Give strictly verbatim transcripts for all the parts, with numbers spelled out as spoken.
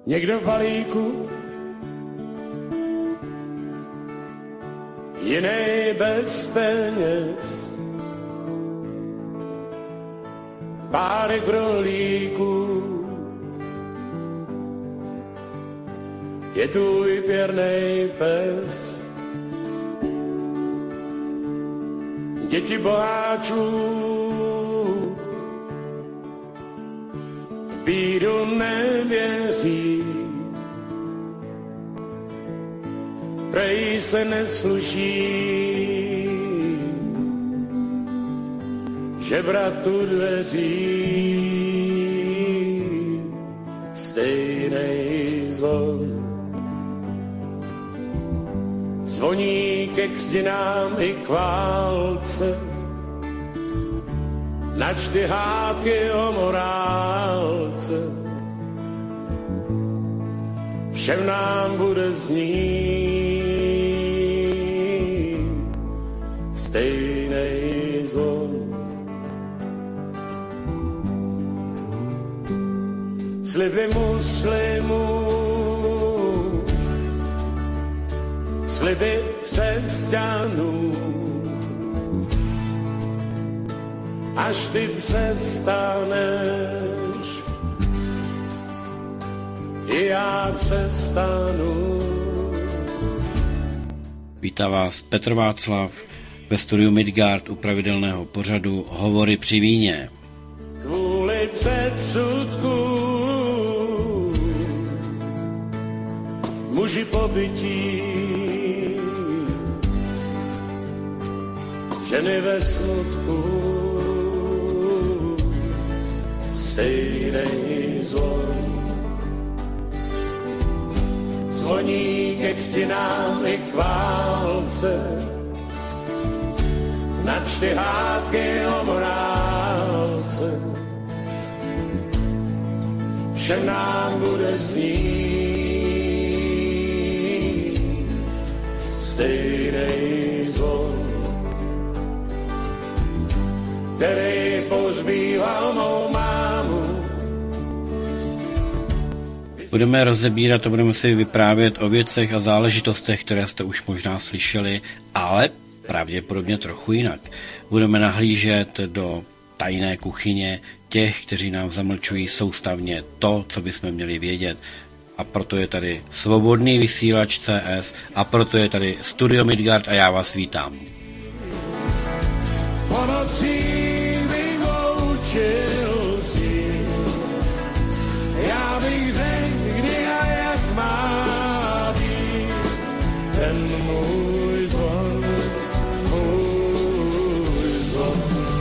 někdo v balíku, jiný bez peněz, párek rohlíků, je tvůj pěrnej pes. Děti boháčů v bídu nevěří, prej se nesluší žebratu dveří. Stejnej zvon zvoní ke křtinám i k válce, načty hádky o morálce, všem nám bude znít stejnej zvon. Sliby muslimů, sliby křesťanů, až ty přestaneš, i já přestanu. Vítá vás Petr Václav ve studiu Midgard u pravidelného pořadu Hovory při víně. Kvůli předsudku muži pobytí, ženy ve smutku, stejnej zvon zvoní ke křtinám i k válce, načty hádky o morálce, všem nám bude znít stejnej zvon, který pozbýval mou mámu. Budeme rozebírat a budeme si vyprávět o věcech a záležitostech, které jste už možná slyšeli, ale pravděpodobně trochu jinak. Budeme nahlížet do tajné kuchyně těch, kteří nám zamlčují soustavně to, co bychom měli vědět. A proto je tady Svobodný vysílač C S a proto je tady Studio Midgard a já vás vítám. Já bych řekl, kdy a jak má být ten můj zvon, můj zvon.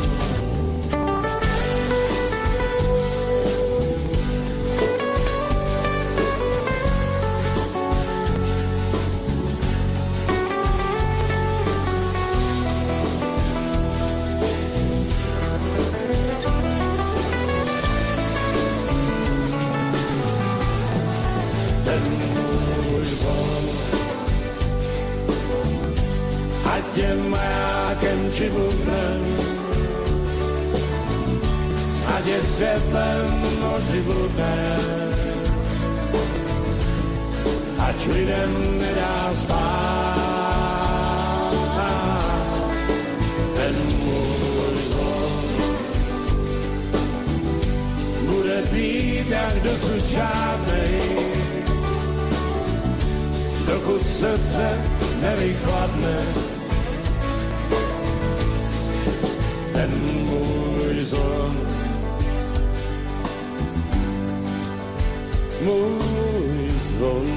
Ať je majákem či bubnem, ať je světlem noži bludnem, ať lidem nedá spát ten můj zvon. Bude být jak dosud žádnej, dokud srdce nevychladne. Ten můj zvon, můj zvon.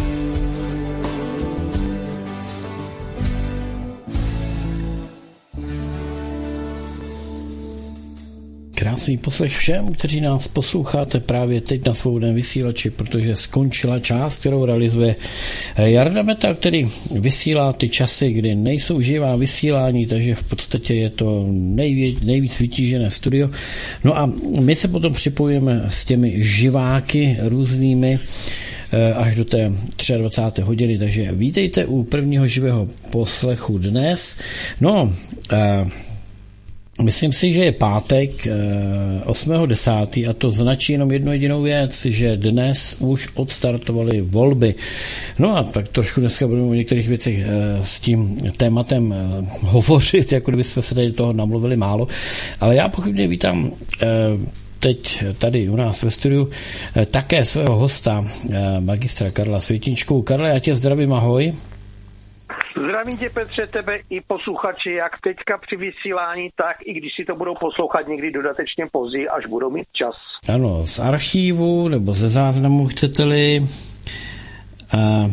Krásný poslech všem, kteří nás posloucháte právě teď na Svobodném vysílači, protože skončila část, kterou realizuje Jarda Metal, který vysílá ty časy, kdy nejsou živá vysílání, takže v podstatě je to nejvíc, nejvíc vytížené studio. No a my se potom připojíme s těmi živáky různými až do té dvacáté třetí hodiny, takže vítejte u prvního živého poslechu dnes. No, Myslím si, že je pátek osmého desátého a to značí jenom jednu jedinou věc, že dnes už odstartovaly volby. No a tak trošku dneska budeme o některých věcech s tím tématem hovořit, jako kdyby jsme se tady toho namluvili málo, ale já pochybně vítám teď tady u nás ve studiu také svého hosta, magistra Karla Světinčku. Karle, já tě zdravím, ahoj. Zdravím tě, Petře, tebe i posluchači, jak teďka při vysílání, tak i když si to budou poslouchat někdy dodatečně později, až budou mít čas. Ano, z archívu nebo ze záznamu, chcete-li. A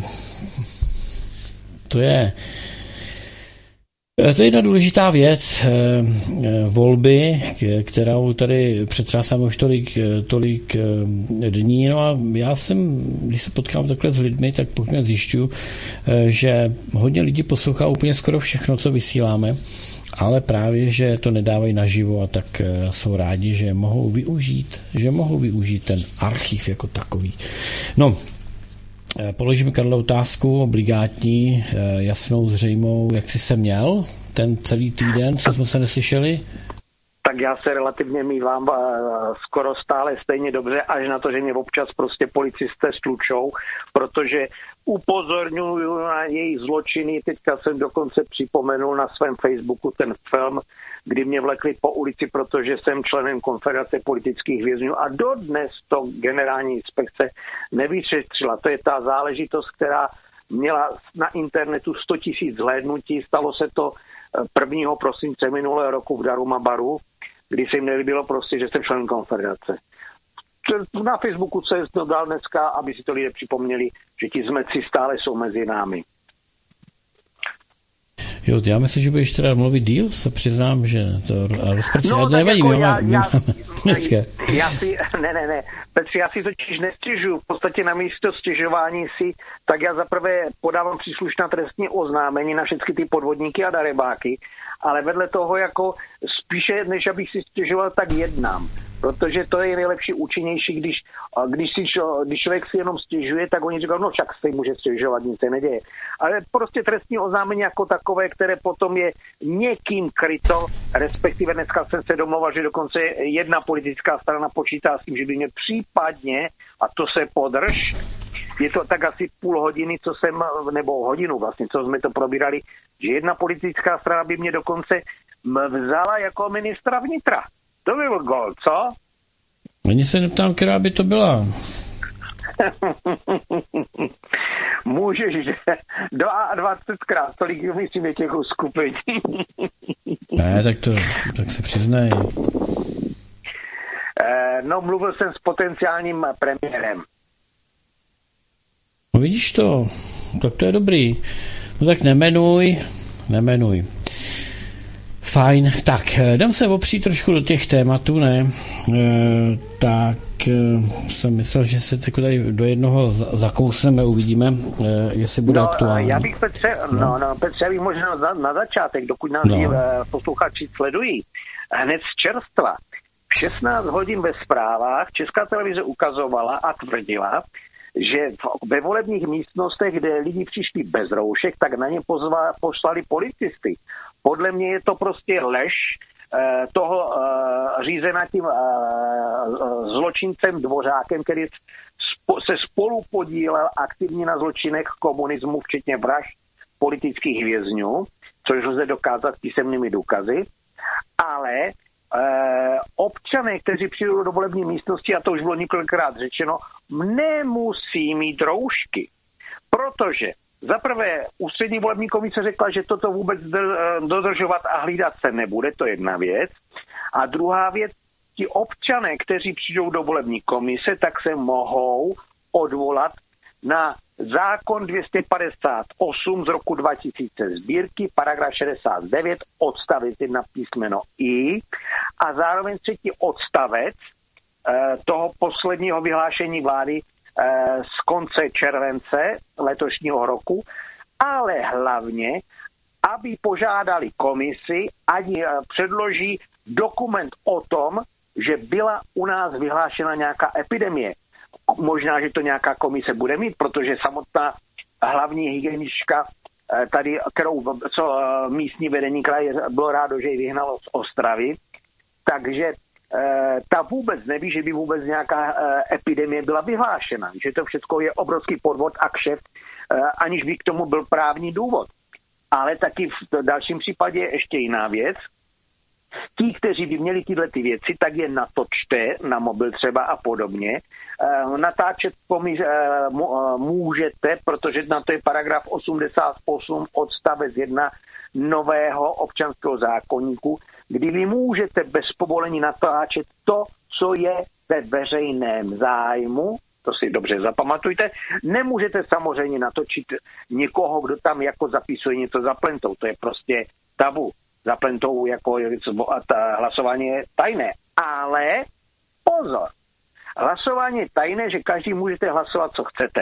to je To je jedna důležitá věc, volby, kterou tady přetřásáme už tolik, tolik dní. No a já jsem, když se potkám takhle s lidmi, tak pokud zjišťuju, že hodně lidí poslouchá úplně skoro všechno, co vysíláme, ale právě, že to nedávají naživo a tak jsou rádi, že mohou využít, že mohou využít ten archiv jako takový. No, položím Karle otázku obligátní, jasnou, zřejmou, jak jsi se měl ten celý týden, co jsme se neslyšeli? Tak já se relativně mívám skoro stále stejně dobře, až na to, že mě občas prostě policisté stlučou, protože upozorňuju na jejich zločiny. Teďka jsem dokonce připomenul na svém Facebooku ten film, kdy mě vlekli po ulici, protože jsem členem Konfederace politických vězňů a dodnes to generální inspekce nevyšetřila. To je ta záležitost, která měla na internetu sto tisíc zhlédnutí. Stalo se to prvního prosince minulého roku v Darumabaru, kdy se jim nelíbilo prostě, že jsem člen Konfederace. Na Facebooku se dodal dneska, aby si to lidé připomněli, že ti zmeci stále jsou mezi námi. Jo, já myslím, že budeš teda mluvit díl, se přiznám, že to rozpracuje, no, to nevadí, jako já, já, já, dneska. já si, ne, ne, ne, Petře, já si totiž nestěžuju, v podstatě na místo stěžování si, tak já zaprvé podávám příslušná trestní oznámení na všechny ty podvodníky a darebáky, ale vedle toho jako spíše, než abych si stěžoval, tak jednám. Protože to je nejlepší, účinnější, když, když, si, když člověk si jenom stěžuje, tak oni říkají, no však se může stěžovat, nic se neděje. Ale prostě trestní oznámení jako takové, které potom je někým kryto, respektive dneska jsem se domlouval, že dokonce jedna politická strana počítá s tím, že by mě případně, a to se podrž, je to tak asi půl hodiny, co jsem, nebo hodinu vlastně, co jsme to probírali, že jedna politická strana by mě dokonce vzala jako ministra vnitra. To byl gol, co? Ani se neptám, která by to byla. Můžeš, že do A dvacetkrát, tolik myslím je těch uskupení. Ne, tak to, tak se přiznej. No, mluvil jsem s potenciálním premiérem. No vidíš to, tak to je dobrý. No tak nemenuj, nemenuj. Fajn, tak jdem se opřít trošku do těch tématů, ne? E, tak e, jsem myslel, že se tady do jednoho zakousneme, uvidíme, e, jestli bude no, aktuální. Já bych Petře, no. No, no, Petře, já bych možná na, na začátek, dokud nás no. posluchači sledují, hned z čerstva. V šestnáct hodin ve zprávách Česká televize ukazovala a tvrdila, že ve volebních místnostech, kde lidi přišli bez roušek, tak na ně pozva, poslali policisty. Podle mě je to prostě lež eh, toho eh, řízená tím eh, zločincem Dvořákem, který spo, se spolu podílel aktivně na zločinech komunismu, včetně vražd politických vězňů, což lze dokázat písemnými důkazy. Ale eh, občané, kteří přijdou do volební místnosti, a to už bylo několikrát řečeno, nemusí mít roušky, protože za prvé, ústřední volební komise řekla, že toto vůbec dodržovat a hlídat se nebude, to je jedna věc. A druhá věc, ti občané, kteří přijdou do volební komise, tak se mohou odvolat na zákon dvě stě padesát osm z roku dva tisíce sbírky, paragraf šedesát devět, odstavec jedna písmeno I a zároveň třetí odstavec eh, toho posledního vyhlášení vlády z konce července letošního roku, ale hlavně, aby požádali komisi, ať předloží dokument o tom, že byla u nás vyhlášena nějaká epidemie. Možná, že to nějaká komise bude mít, protože samotná hlavní hygienička tady, kterou co místní vedení kraje bylo rádo, že ji vyhnalo z Ostravy, takže ta vůbec neví, že by vůbec nějaká epidemie byla vyhlášena, že to všechno je obrovský podvod a kšeft, aniž by k tomu byl právní důvod. Ale taky v dalším případě ještě jiná věc. Ti, kteří by měli tyhle ty věci, tak je natočte na mobil třeba a podobně. Natáčet pomíž, můžete, protože na to je paragraf osmdesát osm odstavec jedna nového občanského zákoníku, kdy vy můžete bez povolení natáčet to, co je ve veřejném zájmu, to si dobře zapamatujte. Nemůžete samozřejmě natočit někoho, kdo tam jako zapisuje něco za plentou. To je prostě tabu. Za plentou jako ta hlasování je tajné. Ale pozor, hlasování je tajné, že každý můžete hlasovat, co chcete.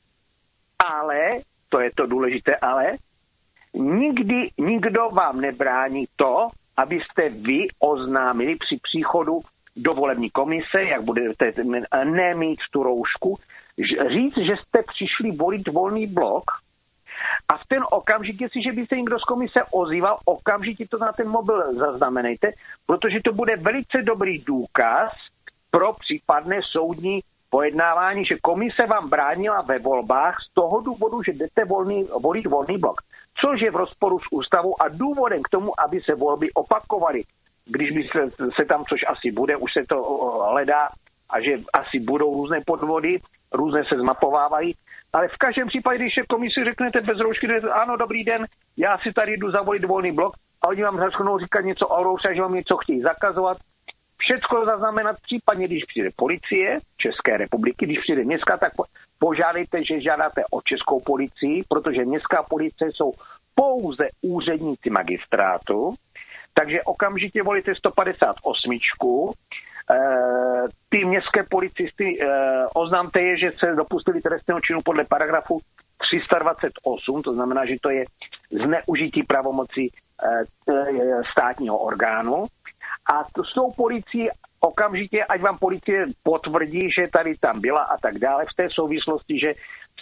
Ale, to je to důležité ale, nikdy nikdo vám nebrání to, abyste vy oznámili při příchodu do volební komise, jak budete nemít tu roušku, říct, že jste přišli volit volný blok a v ten okamžik, jestliže by se někdo z komise ozýval, okamžitě to na ten mobil zaznamenejte, protože to bude velice dobrý důkaz pro případné soudní pojednávání, že komise vám bránila ve volbách z toho důvodu, že jdete volný, volit volný blok, což je v rozporu s ústavou a důvodem k tomu, aby se volby opakovaly. Když by se, se tam, což asi bude, už se to hledá a že asi budou různé podvody, různé se zmapovávají, ale v každém případě, když je komisi řeknete bez roušky, ano, dobrý den, já si tady jdu zavolit volný blok a oni vám začnou říkat něco o rouše, že vám něco chtějí zakazovat, všecko zaznamenat, případně když přijde policie České republiky, když přijde městská, tak požádejte, že žádáte o českou policii, protože městská policie jsou pouze úředníci magistrátu, takže okamžitě volíte sto padesát osm. E, ty městské policisty e, oznámte je, že se dopustili trestného činu podle paragrafu tři sta dvacet osm, to znamená, že to je zneužití pravomoci e, e, státního orgánu. A to s tou policií okamžitě, ať vám policie potvrdí, že tady tam byla a tak dále, v té souvislosti, že e,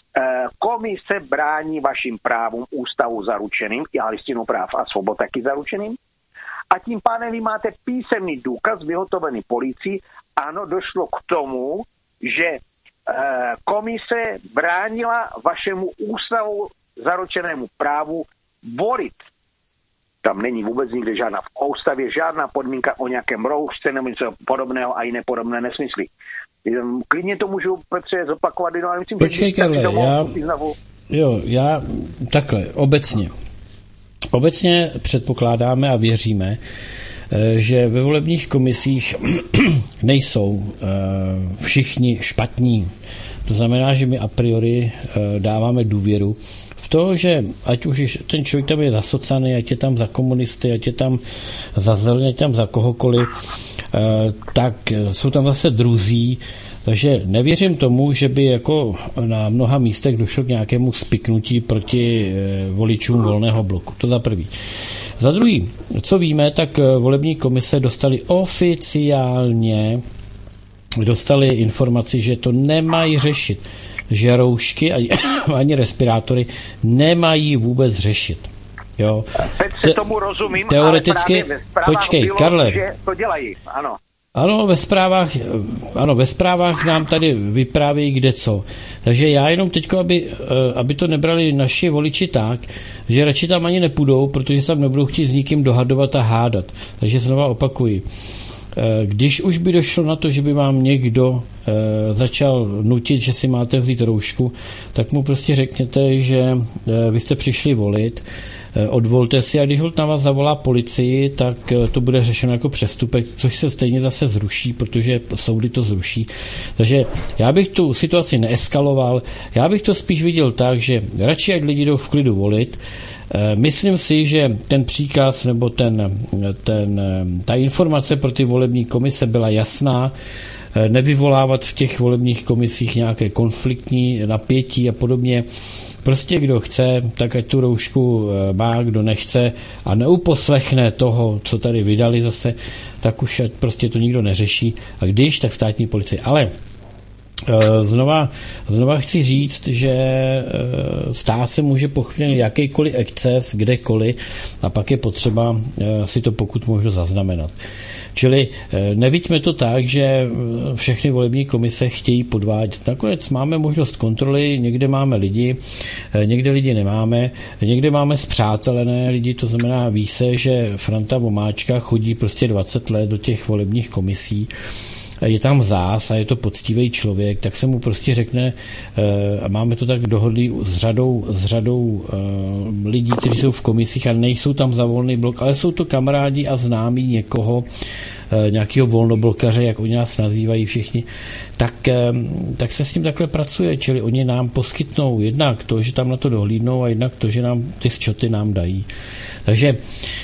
komise brání vašim právům ústavu zaručeným, a listinu práv a svobod taky zaručeným, a tím pádem vy máte písemný důkaz vyhotovený policií. Ano, došlo k tomu, že e, komise bránila vašemu ústavu zaručenému právu volit. Tam není vůbec nikde žádná v ústavě, žádná podmínka o nějakém roušce nebo něco podobného a jiné podobné nesmysly. Klidně to můžu, Petře, zopakovat, ale myslím, Počkej, že... Karle, já, jo, já takhle, obecně. Obecně předpokládáme a věříme, že ve volebních komisích nejsou všichni špatní. To znamená, že my a priori dáváme důvěru v to, že ať už ten člověk tam je zasocaný, ať je tam za komunisty, ať je tam za zeleně, ať je tam za kohokoliv, tak jsou tam zase druzí. Takže nevěřím tomu, že by jako na mnoha místech došlo k nějakému spiknutí proti voličům volného bloku. To za prvý. Za druhý, co víme, tak volební komise dostali oficiálně dostali informaci, že to nemají řešit. Že roušky ani, ani respirátory nemají vůbec řešit. Jo. Te, tomu rozumím, teoreticky, ale právě počkej, bylo, Karle. že to dělají, ano. Ano, ve zprávách, ano, ve zprávách nám tady vyprávějí kde co. Takže já jenom teďko, aby, aby to nebrali naši voliči tak, že radši tam ani nepůjdou, protože se tam nebudou chtít s nikým dohadovat a hádat. Takže znova opakuji. Když už by došlo na to, že by vám někdo e, začal nutit, že si máte vzít roušku, tak mu prostě řekněte, že e, vy jste přišli volit, e, odvolte si a když holt na vás zavolá policii, tak e, to bude řešeno jako přestupek, což se stejně zase zruší, protože soudy to zruší. Takže já bych tu situaci neeskaloval, já bych to spíš viděl tak, že radši ať lidi jdou v klidu volit. Myslím si, že ten příkaz nebo ten, ten, ta informace pro ty volební komise byla jasná, nevyvolávat v těch volebních komisích nějaké konfliktní napětí a podobně. Prostě kdo chce, tak ať tu roušku má, kdo nechce a neuposlechne toho, co tady vydali zase, tak už ať prostě to nikdo neřeší. A když, tak státní policie. Ale Znova, znova chci říct, že stát se může pochopit jakýkoliv exces, kdekoliv, a pak je potřeba si to pokud možno zaznamenat. Čili neviďme to tak, že všechny volební komise chtějí podvádět. Nakonec máme možnost kontroly, někde máme lidi, někde lidi nemáme, někde máme spřátelené lidi, to znamená, ví se, že Franta Vomáčka chodí prostě dvacet let do těch volebních komisí, je tam zás a je to poctivý člověk, tak se mu prostě řekne, a máme to tak dohodlý s řadou, s řadou lidí, kteří jsou v komisích a nejsou tam za volný blok, ale jsou to kamarádi a známí někoho, nějakého volnoblokaře, jak oni nás nazývají všichni, tak, tak se s tím takhle pracuje, čili oni nám poskytnou jednak to, že tam na to dohlídnou, a jednak to, že nám ty ščoty nám dají. Takže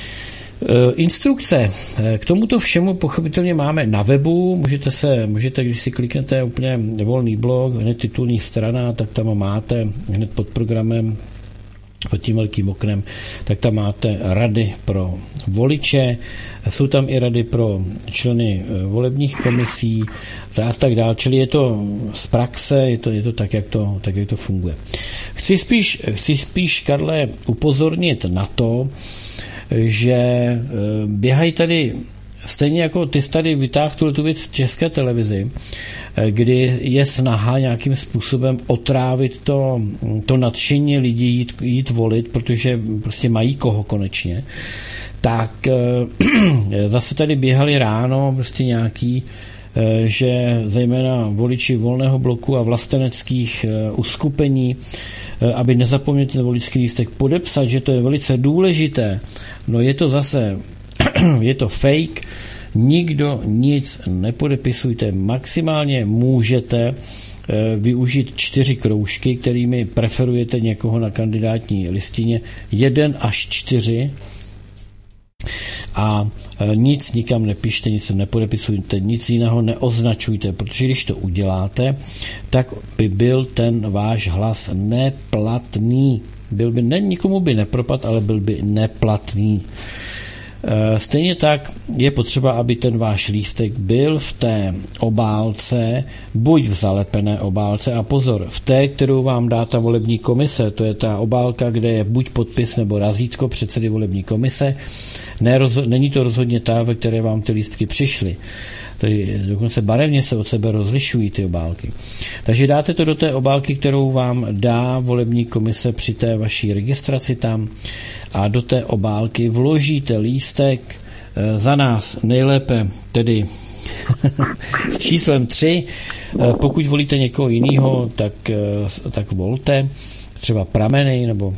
instrukce k tomuto všemu pochopitelně máme na webu, můžete se, můžete, když si kliknete úplně volný blog, hned titulní strana, tak tam máte hned pod programem, pod tím velkým oknem, tak tam máte rady pro voliče, jsou tam i rady pro členy volebních komisí a tak dále, čili je to z praxe, je to, je to tak, jak to, tak, jak to funguje. Chci spíš, chci spíš, Karle, upozornit na to, že běhají tady, stejně jako ty jsi tady vytáhl tu věc v České televizi, kdy je snaha nějakým způsobem otrávit to, to nadšení lidí jít, jít volit, protože prostě mají koho konečně, tak zase tady běhali ráno prostě nějaký, že zejména voliči Volného bloku a vlasteneckých uskupení, aby nezapomněli ten voličský lístek podepsat, že to je velice důležité. No je to zase, je to fake, nikdo nic nepodepisujte, maximálně můžete využít čtyři kroužky, kterými preferujete někoho na kandidátní listině, jeden až čtyři, a nic nikam nepište, nic nepodepisujte, nic jiného neoznačujte, protože když to uděláte, tak by byl ten váš hlas neplatný. Byl by, ne, nikomu by nepropad, ale byl by neplatný. Stejně tak je potřeba, aby ten váš lístek byl v té obálce, buď v zalepené obálce, a pozor, v té, kterou vám dá ta volební komise, to je ta obálka, kde je buď podpis nebo razítko předsedy volební komise, ne, rozho- není to rozhodně ta, ve které vám ty lístky přišly. Tady dokonce barevně se od sebe rozlišují ty obálky. Takže dáte to do té obálky, kterou vám dá volební komise při té vaší registraci tam, a do té obálky vložíte lístek, za nás nejlépe tedy s číslem tři. Pokud volíte někoho jiného, tak, tak volte třeba Prameny nebo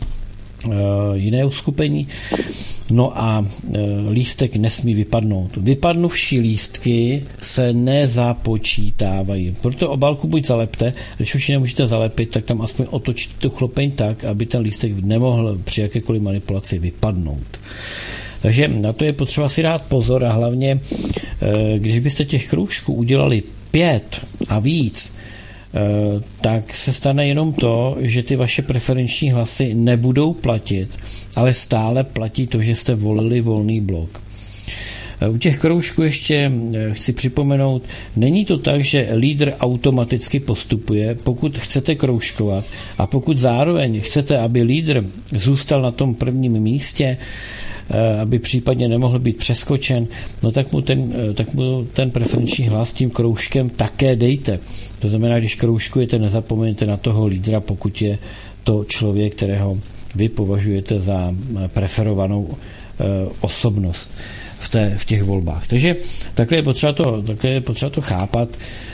jiné uskupení. No a lístek nesmí vypadnout. Vypadnuvší lístky se nezapočítávají. Proto obálku buď zalepte, když už ji nemůžete zalepit, tak tam aspoň otočte tu chlopeň tak, aby ten lístek nemohl při jakékoliv manipulaci vypadnout. Takže na to je potřeba si dát pozor, a hlavně, když byste těch kroužků udělali pět a víc, tak se stane jenom to, že ty vaše preferenční hlasy nebudou platit, ale stále platí to, že jste volili Volný blok. U těch kroužků ještě chci připomenout, není to tak, že lídr automaticky postupuje, pokud chcete kroužkovat, a pokud zároveň chcete, aby lídr zůstal na tom prvním místě, aby případně nemohl být přeskočen, no tak mu ten, tak mu ten preferenční hlas tím kroužkem také dejte. To znamená, když kroužkujete, nezapomeňte na toho lídra, pokud je to člověk, kterého vy považujete za preferovanou osobnost v, té, v těch volbách. Takže takhle je potřeba to, takhle je potřeba to chápat.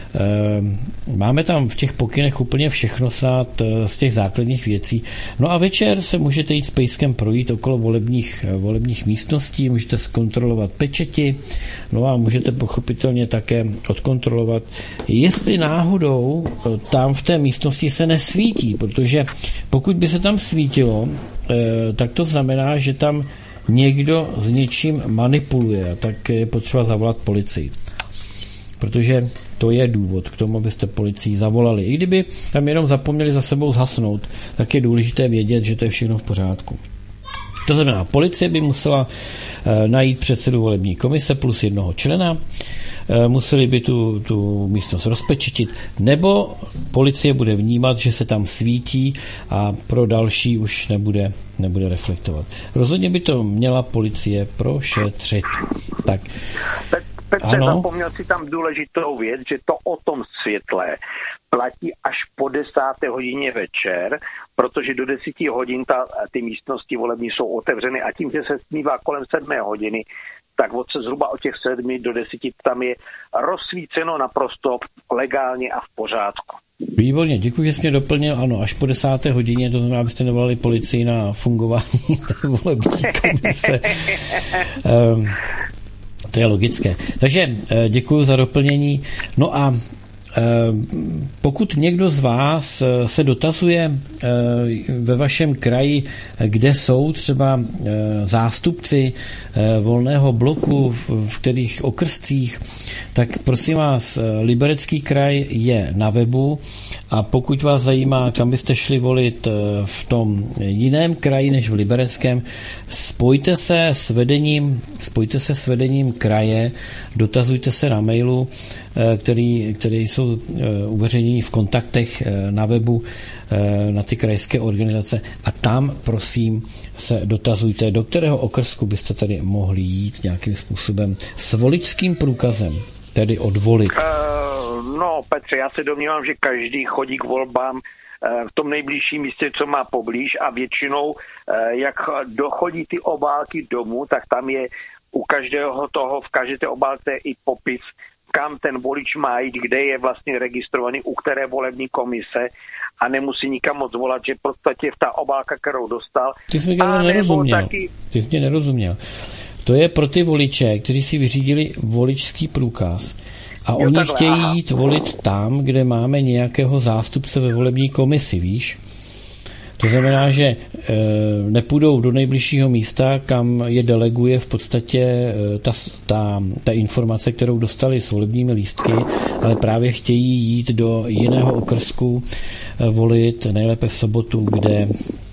Máme tam v těch pokynech úplně všechno snad z těch základních věcí. No a večer se můžete jít s pejskem projít okolo volebních, volebních místností, můžete zkontrolovat pečeti, no a můžete pochopitelně také odkontrolovat, jestli náhodou tam v té místnosti se nesvítí, protože pokud by se tam svítilo, tak to znamená, že tam někdo s něčím manipuluje, tak je potřeba zavolat policii. Protože to je důvod k tomu, abyste policii zavolali. I kdyby tam jenom zapomněli za sebou zhasnout, tak je důležité vědět, že to je všechno v pořádku. To znamená, policie by musela e, najít předsedu volební komise plus jednoho člena, e, museli by tu, tu místnost rozpečetit, nebo policie bude vnímat, že se tam svítí a pro další už nebude, nebude reflektovat. Rozhodně by to měla policie prošetřit. Tak. Petře, zapomněl si tam důležitou věc, že to o tom světle platí až po desáté hodině večer, protože do deseti hodin ta, ty místnosti volební jsou otevřeny a tím, že se smívá kolem sedmé hodiny, tak od se zhruba od těch sedmi do deseti tam je rozsvíceno naprosto legálně a v pořádku. Výborně, děkuji, že jsi mě doplnil. Ano, až po desáté hodině, to znamená, abyste nevolali policii na fungování té volební komise. um, To je logické. Takže děkuji za doplnění. No a pokud někdo z vás se dotazuje ve vašem kraji, kde jsou třeba zástupci volného bloku, v kterých okrscích, tak prosím vás, Liberecký kraj je na webu a pokud vás zajímá, kam byste šli volit v tom jiném kraji než v Libereckém, spojte se s vedením, spojte se s vedením kraje, dotazujte se na mailu, který, který jsou uveřejnění v kontaktech na webu na ty krajské organizace a tam, prosím, se dotazujte, do kterého okrsku byste tady mohli jít nějakým způsobem s voličským průkazem, tedy odvolit. Uh, no, Petře, já se domnívám, že každý chodí k volbám v tom nejbližším místě, co má poblíž a většinou, jak dochodí ty obálky domů, tak tam je u každého toho, v každé té obálce i popis, kam ten volič má jít, kde je vlastně registrovaný, u které volební komise a nemusí nikam moc volat, že v podstatě v ta obálka, kterou dostal. Ty jsi mi nerozuměl. Taky... Ty jsi mě nerozuměl. To je pro ty voliče, kteří si vyřídili voličský průkaz a jo, oni takhle, chtějí aha. jít volit tam, kde máme nějakého zástupce ve volební komisi, víš? To znamená, že e, nepůjdou do nejbližšího místa, kam je deleguje v podstatě e, ta, ta, ta informace, kterou dostali s volebními lístky, ale právě chtějí jít do jiného okrsku e, volit, nejlépe v sobotu, kde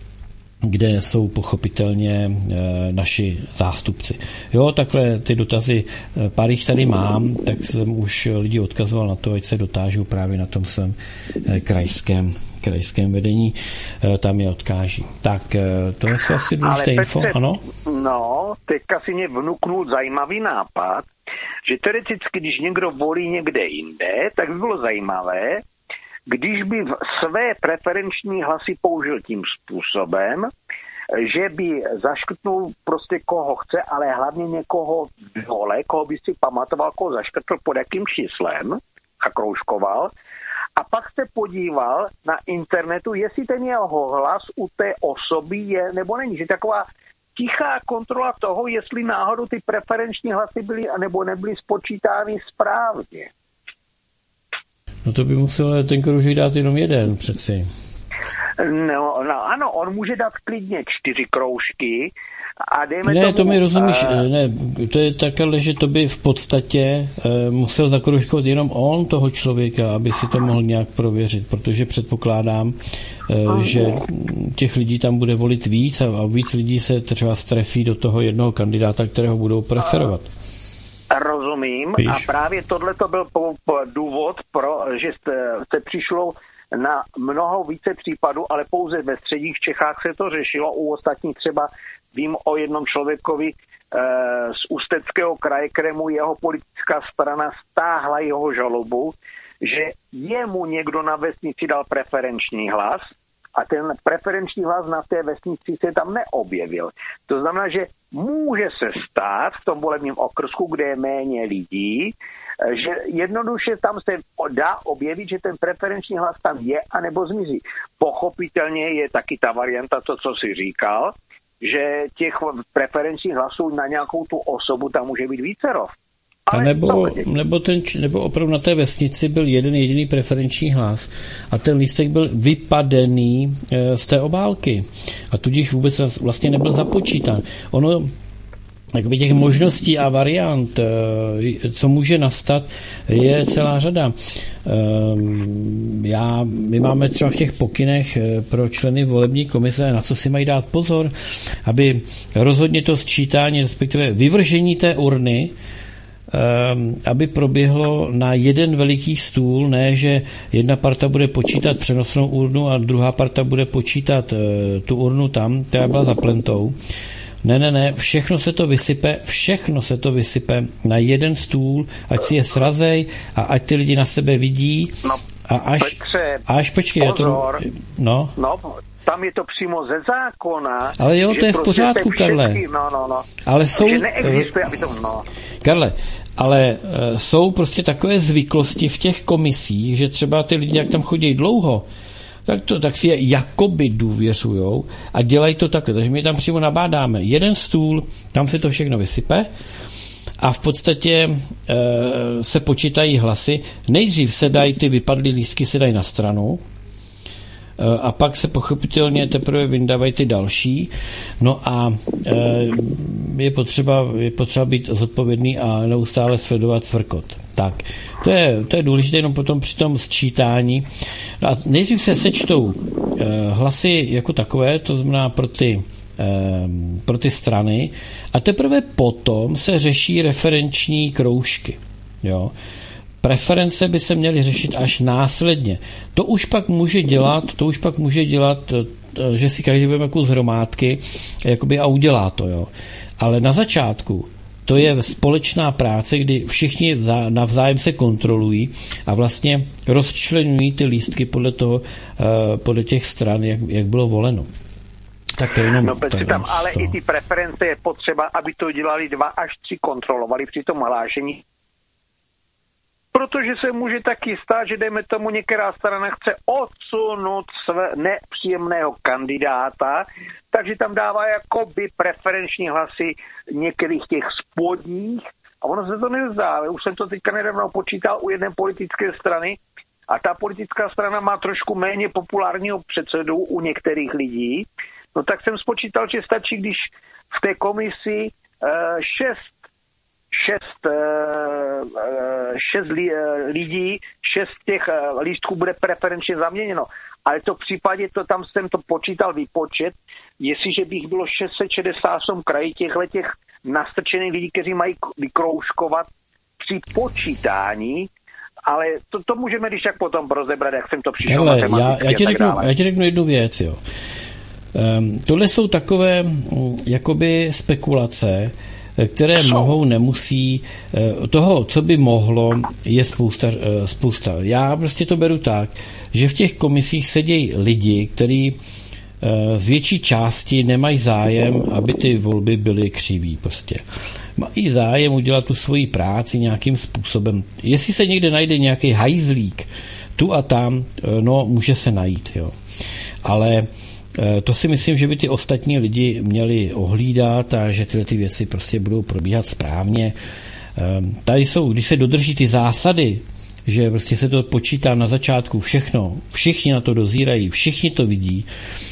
kde jsou pochopitelně e, naši zástupci. Jo, takhle ty dotazy, e, pár jich tady mám, tak jsem už lidi odkazoval na to, ať se dotážou právě na tom svém e, krajském krajském vedení, e, tam je odkáží. Tak e, to je asi důležité info, ano? No, teďka si mě vnuknul zajímavý nápad, že teoreticky, když někdo volí někde jinde, tak by bylo zajímavé, když by své preferenční hlasy použil tím způsobem, že by zaškrtnul prostě koho chce, ale hlavně někoho dole, koho by si pamatoval, koho zaškrtl pod jakým číslem a kroužkoval, a pak se podíval na internetu, jestli ten jeho hlas u té osoby je nebo není. Že taková tichá kontrola toho, jestli náhodou ty preferenční hlasy byly nebo nebyly spočítány správně. No to by musel ten kroužek dát jenom jeden přeci. No, no ano, on může dát klidně čtyři kroužky a dejme ne, tomu... to mi rozumíš, uh, ne, to je takhle, že to by v podstatě uh, musel zakroužkovat jenom on toho člověka, aby si to mohl nějak prověřit, protože předpokládám, uh, že těch lidí tam bude volit víc a, a víc lidí se třeba strefí do toho jednoho kandidáta, kterého budou preferovat. Uh. Rozumím. Víš? A právě tohle to byl po, po důvod, pro, že se přišlo na mnoho více případů, ale pouze ve středních Čechách se to řešilo. U ostatních třeba vím o jednom člověkovi e, z Ústeckého kraje, kterému jeho politická strana stáhla jeho žalobu, že jemu někdo na vesnici dal preferenční hlas a ten preferenční hlas na té vesnici se tam neobjevil. To znamená, že může se stát v tom volebním okrsku, kde je méně lidí, že jednoduše tam se dá objevit, že ten preferenční hlas tam je anebo zmizí. Pochopitelně je taky ta varianta, to, co jsi říkal, že těch preferenčních hlasů na nějakou tu osobu tam může být vícero. A nebo, nebo, ten, nebo opravdu na té vesnici byl jeden jediný preferenční hlas a ten lístek byl vypadený z té obálky a tudíž vůbec vlastně nebyl započítán. Ono jakoby těch možností a variant, co může nastat, je celá řada. Já, my máme třeba v těch pokynech pro členy volební komise, na co si mají dát pozor, aby rozhodně to sčítání, respektive vyvržení té urny, aby proběhlo na jeden veliký stůl, ne, že jedna parta bude počítat přenosnou urnu a druhá parta bude počítat tu urnu tam, která byla za plentou. Ne, ne, ne, všechno se to vysype, všechno se to vysype na jeden stůl, ať si je srazej a ať ty lidi na sebe vidí. No, a až, Petře, až počkej, pozor, já to, no. no, tam je to přímo ze zákona. Ale jo, to je v pořádku, Karle. No, no, no. Ale jsou, že neexistuje, aby to, no. Karle, ale uh, jsou prostě takové zvyklosti v těch komisích, že třeba ty lidi, jak tam chodí dlouho, tak, to, tak si je jakoby důvěřujou a dělají to takhle. Takže my tam přímo nabádáme jeden stůl, tam se to všechno vysype a v podstatě e, se počítají hlasy. Nejdřív se dají ty vypadlý lístky se dají na stranu e, a pak se pochopitelně teprve vyndávají ty další. No a e, je potřeba, je potřeba být zodpovědný a neustále sledovat cvrkot. Tak, to je, to je důležité jenom potom při tom sčítání. A nejdřív se sečtou eh, hlasy jako takové, to znamená pro ty, eh, pro ty strany, a teprve potom se řeší referenční kroužky. Jo. Preference by se měly řešit až následně. To už pak může dělat, to už pak může dělat, že si každý vezme kus hromádky jakoby a udělá to. Jo. Ale na začátku to je společná práce, kdy všichni navzájem se kontrolují a vlastně rozčlenují ty lístky podle toho, podle těch stran, jak, jak bylo voleno. Tak to jenom... No, to, tam, ale to. I ty preference je potřeba, aby to dělali dva až tři kontrolovali při tom hlášení. Protože se může taky stát, že dejme tomu některá strana chce odsunout své nepříjemného kandidáta, takže tam dává jakoby preferenční hlasy některých těch spodních a ono se to nezdá. Už jsem to teďka nedávno počítal u jedné politické strany a ta politická strana má trošku méně populárního předsedu u některých lidí. No tak jsem spočítal, že stačí, když v té komisi uh, šest šest, šest lidí, šest těch lístků bude preferenčně zaměněno. Ale to v případě, to tam jsem to počítal výpočet, jestliže bych bylo šest set šedesát osm krají těchto těch nastrčených lidí, kteří mají vykroužkovat při počítání, ale to, to můžeme když tak potom rozebrat, jak jsem to přišel matematicky. Já, já, ti řeknu, já ti řeknu jednu věc, jo. Um, tohle jsou takové um, jakoby spekulace, které mohou, nemusí. Toho, co by mohlo, je spousta, spousta. Já prostě to beru tak, že v těch komisích sedějí lidi, kteří z větší části nemají zájem, aby ty volby byly křiví prostě. Mají zájem udělat tu svoji práci nějakým způsobem. Jestli se někde najde nějaký hajzlík tu a tam, no může se najít, jo. Ale to si myslím, že by ty ostatní lidi měli ohlídat a že tyhle ty věci prostě budou probíhat správně. Tady jsou, když se dodrží ty zásady, že prostě se to počítá na začátku všechno, všichni na to dozírají, všichni to vidí,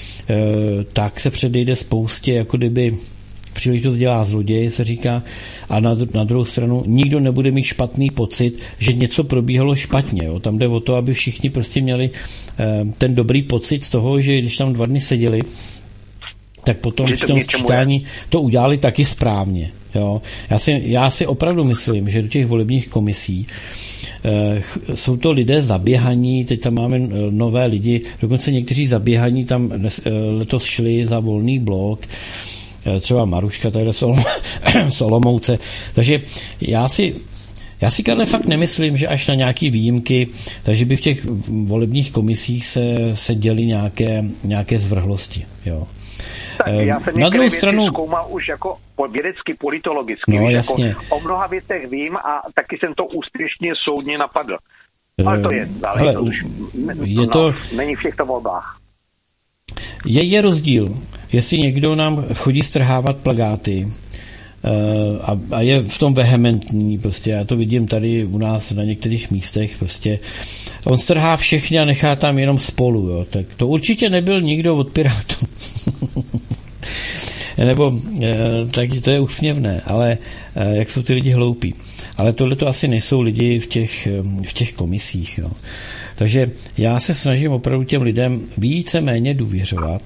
tak se předejde spoustě, jako kdyby příležitost dělá zloděj, se říká, a na, na druhou stranu nikdo nebude mít špatný pocit, že něco probíhalo špatně. Jo. Tam jde o to, aby všichni prostě měli eh, ten dobrý pocit z toho, že když tam dva dny seděli, tak potom v tom sčítání to udělali taky správně. Jo. Já, si, já si opravdu myslím, že do těch volebních komisí eh, jsou to lidé zaběhaní, teď tam máme nové lidi, dokonce někteří zaběhaní tam dnes, eh, letos šli za Volný blok, třeba Maruška, tady z Olomouce. Takže já si, já si, Karle, fakt nemyslím, že až na nějaký výjimky, takže by v těch volebních komisích se, se děly nějaké, nějaké zvrhlosti. Jo. Tak já jsem na druhou stranu zkoumal už jako vědecky, politologicky. No, víš, jasně. Jako o mnoha věcech vím a taky jsem to úspěšně soudně napadl. Ale to je, ale hele, to už je no, to, není v těchto volbách. Je, je rozdíl, jestli někdo nám chodí strhávat plakáty uh, a, a je v tom vehementní, prostě já to vidím tady u nás na některých místech, prostě on strhá všechny a nechá tam jenom spolu, jo, tak to určitě nebyl nikdo od Pirátů. nebo tak to je úsměvné, ale jak jsou ty lidi hloupí. Ale tohle to asi nejsou lidi v těch, v těch komisích. Jo. Takže já se snažím opravdu těm lidem víceméně důvěřovat.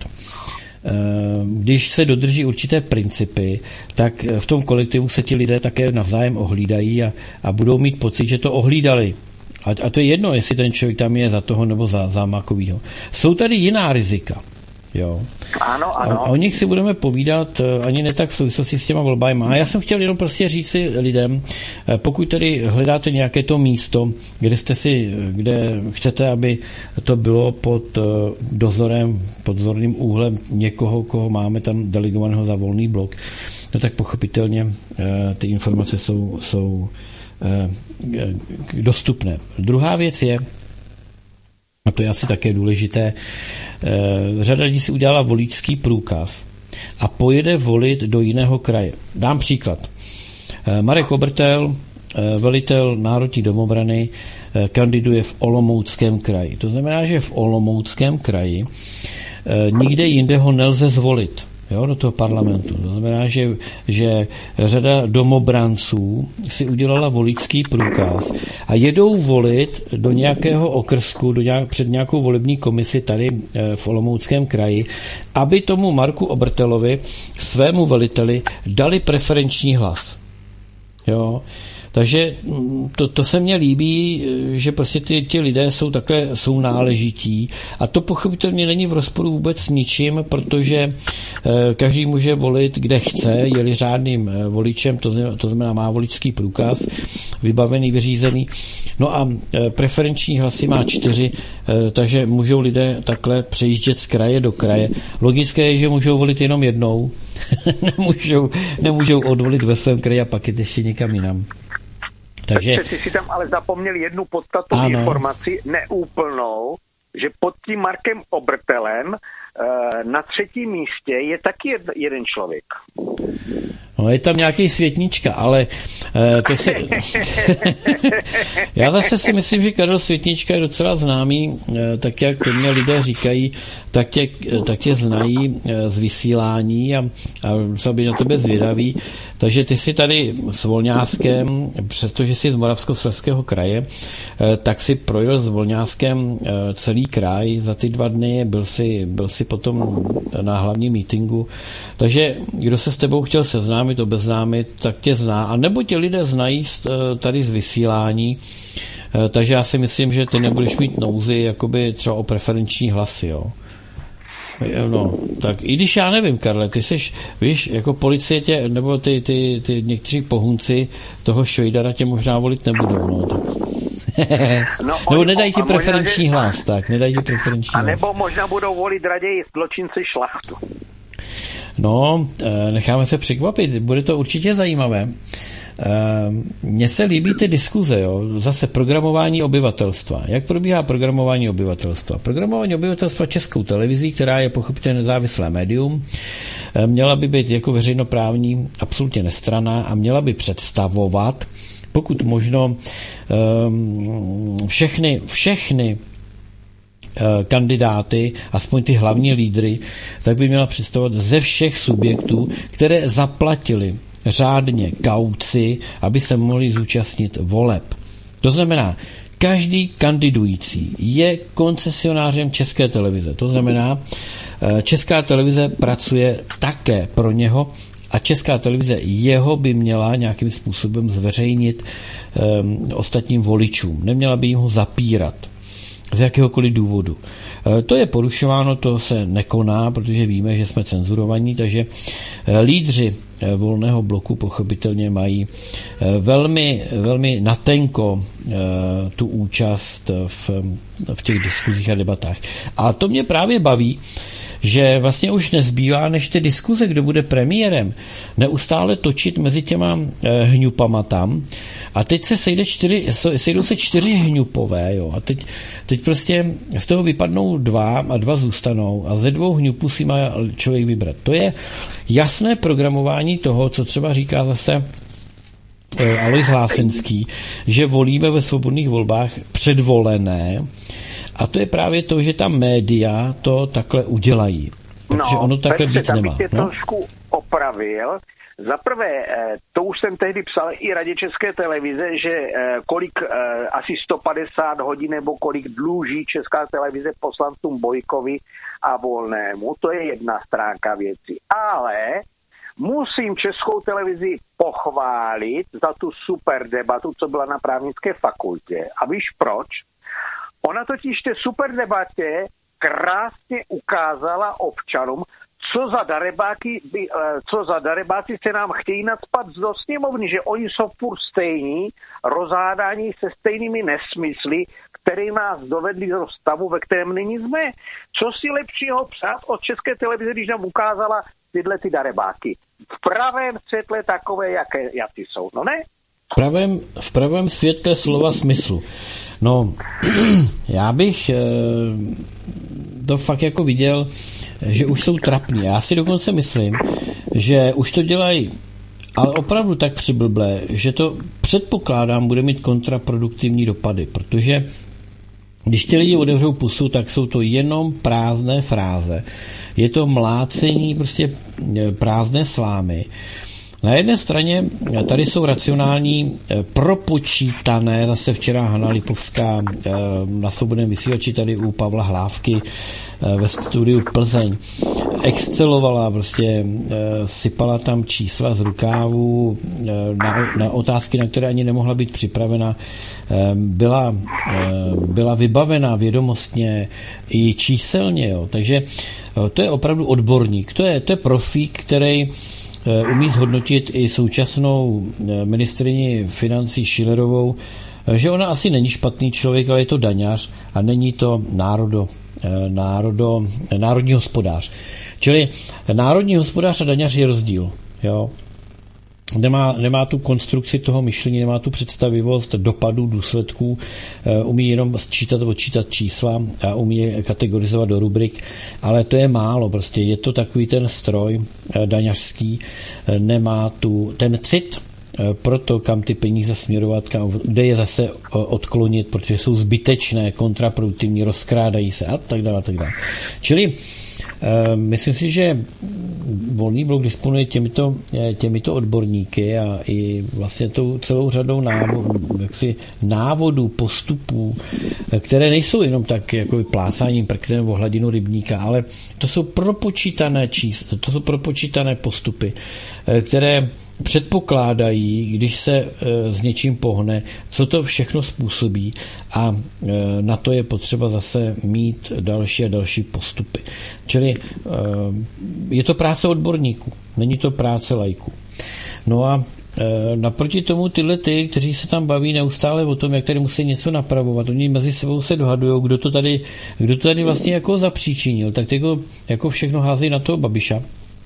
Když se dodrží určité principy, tak v tom kolektivu se ti lidé také navzájem ohlídají a, a budou mít pocit, že to ohlídali. A, a to je jedno, jestli ten člověk tam je za toho nebo za, za makovýho. Jsou tady jiná rizika. Jo. Ano, ano. A o nich si budeme povídat ani ne tak v souvislosti s těma volbami. A já jsem chtěl jenom prostě říct si lidem, pokud tedy hledáte nějaké to místo, kde jste si, kde chcete, aby to bylo pod dozorem, pod dozorným úhlem někoho, koho máme tam delegovaného za volný blok, no tak pochopitelně ty informace jsou, jsou dostupné. Druhá věc je, a to je asi také důležité, řada lidí si udělala voličský průkaz a pojede volit do jiného kraje. Dám příklad. Marek Obertel, velitel Národní domobrany, kandiduje v Olomouckém kraji. To znamená, že v Olomouckém kraji nikde jinde ho nelze zvolit, jo, do toho parlamentu. To znamená, že, že řada domobranců si udělala voličský průkaz a jedou volit do nějakého okrsku, do nějak, před nějakou volební komisi tady v Olomouckém kraji, aby tomu Marku Obertelovi, svému veliteli, dali preferenční hlas. Jo. Takže to, to se mně líbí, že prostě ty, ty lidé jsou takhle, jsou náležití a to pochopitelně není v rozporu vůbec s ničím, protože eh, každý může volit, kde chce, je-li řádným eh, voličem, to znamená, to znamená má voličský průkaz, vybavený, vyřízený. No a eh, preferenční hlasy má čtyři, eh, takže můžou lidé takhle přejíždět z kraje do kraje. Logické je, že můžou volit jenom jednou, nemůžou, nemůžou odvolit ve svém kraji a pak jít ještě někam jinam. Takže ty si tam ale zapomněl jednu podstatnou informaci, neúplnou, že pod tím Markem Obertelem na třetím místě je taky jeden člověk. No, je tam nějaký Světnička, ale to se... Já zase si myslím, že Karel Světnička je docela známý, tak jak mě lidé říkají, tak tě, tak tě znají z vysílání a, a jsou by na tebe zvědaví. Takže ty jsi tady s Volňáskem, přestože jsi z Moravskoslezského kraje, tak si projel s Volňáskem celý kraj za ty dva dny, byl si, byl si potom na hlavním mítinku. Takže kdo se s tebou chtěl seznámit, obeznámit, tak tě zná. A nebo tě lidé znají tady z vysílání, takže já si myslím, že ty nebudeš mít nouzy jakoby třeba o preferenční hlasy, jo. No, tak i když já nevím, Karle, ty seš, víš, jako policie tě, nebo ty, ty, ty někteří pohunci toho Švejdara tě možná volit nebudou, no, tak. No, nebo nedají ti preferenční možná, hlas, tak, nedají ti preferenční hlas. A nebo možná budou volit raději zločinci Šlachtu. No, necháme se překvapit, bude to určitě zajímavé. Mně se líbí ty diskuze, jo? Zase programování obyvatelstva. Jak probíhá programování obyvatelstva? Programování obyvatelstva Českou televizí, která je pochopitelně nezávislé médium, měla by být jako veřejnoprávní absolutně nestranná a měla by představovat, pokud možno, všechny, všechny kandidáty, aspoň ty hlavní lídry, tak by měla představovat ze všech subjektů, které zaplatili řádně kauci, aby se mohli zúčastnit voleb. To znamená, každý kandidující je koncesionářem České televize. To znamená, Česká televize pracuje také pro něho a Česká televize jeho by měla nějakým způsobem zveřejnit um, ostatním voličům. Neměla by jim ho zapírat z jakéhokoliv důvodu. To je porušováno, to se nekoná, protože víme, že jsme cenzurovaní, takže lídři Volného bloku pochopitelně mají velmi, velmi natenko tu účast v, v těch diskuzích a debatách. A to mě právě baví, že vlastně už nezbývá, než ty diskuze, kdo bude premiérem, neustále točit mezi těma hňupama tam. A teď se sejde čtyři, sejdou se čtyři hňupové, jo. A teď, teď prostě z toho vypadnou dva a dva zůstanou a ze dvou hňupů si má člověk vybrat. To je jasné programování toho, co třeba říká zase Alois Hlásenský, že volíme ve svobodných volbách předvolené. A to je právě to, že ta média to takhle udělají. Protože no, ono takhle být tam nemá. Bych no? trošku, opravil. Za prvé, to už jsem tehdy psal i Radě České televize, že kolik, asi sto padesát hodin nebo kolik dluží Česká televize poslancům Bojkovi a Volnému, to je jedna stránka věci. Ale musím Českou televizi pochválit za tu super debatu, co byla na právnické fakultě. A víš proč? Ona totiž v té super debatě krásně ukázala občanům, co za darebáky, co za darebáci se nám chtějí nadspat do sněmovny, že oni jsou furt stejní, rozhádání se stejnými nesmysly, které nás dovedly do stavu, ve kterém nyní jsme. Co si lepšího přát od České televize, když nám ukázala tyhle ty darebáky? V pravém světle takové, jaké jací jsou, no ne? V pravém, v pravém světle slova smyslu. No, já bych to fakt jako viděl, že už jsou trapní. Já si dokonce myslím, že už to dělají, ale opravdu tak přiblblé, že to předpokládám bude mít kontraproduktivní dopady, protože když ti lidi otevřou pusu, tak jsou to jenom prázdné fráze. Je to mlácení prostě prázdné slámy. Na jedné straně tady jsou racionální, propočítané, zase včera Hana Lipovská na Svobodném vysílači tady u Pavla Hlávky ve studiu Plzeň excelovala, prostě sypala tam čísla z rukávu na, na otázky, na které ani nemohla být připravena. Byla, byla vybavená vědomostně i číselně. Jo. Takže to je opravdu odborník. To je, to je profík, který umí zhodnotit i současnou ministryni financí Schillerovou, že ona asi není špatný člověk, ale je to daňař a není to národo, národo, národní hospodář. Čili národní hospodář a daňař je rozdíl. Jo? Nemá, nemá tu konstrukci toho myšlení, nemá tu představivost dopadů, důsledků, umí jenom sčítat, odčítat čísla a umí je kategorizovat do rubrik, ale to je málo, prostě je to takový ten stroj daňařský, nemá tu ten cit pro to, kam ty peníze směrovat, kam, kde je zase odklonit, protože jsou zbytečné, kontraproduktivní, rozkrádají se a tak dále, a tak dále. Čili myslím si, že Volný blok disponuje těmito, těmito odborníky a i vlastně tou celou řadou návodů, jaksi návodů, postupů, které nejsou jenom tak jako plácáním prknem o hladinu rybníka, ale to jsou propočítané čísla, to jsou propočítané postupy, které předpokládají, když se e, s něčím pohne, co to všechno způsobí a e, na to je potřeba zase mít další a další postupy. Čili e, je to práce odborníků, není to práce laiků. No a e, naproti tomu tyhle ty, kteří se tam baví neustále o tom, jak tady musí něco napravovat, oni mezi sebou se dohadují, kdo to tady, kdo to tady vlastně jako zapříčinil, tak jako, jako všechno hází na toho Babiša.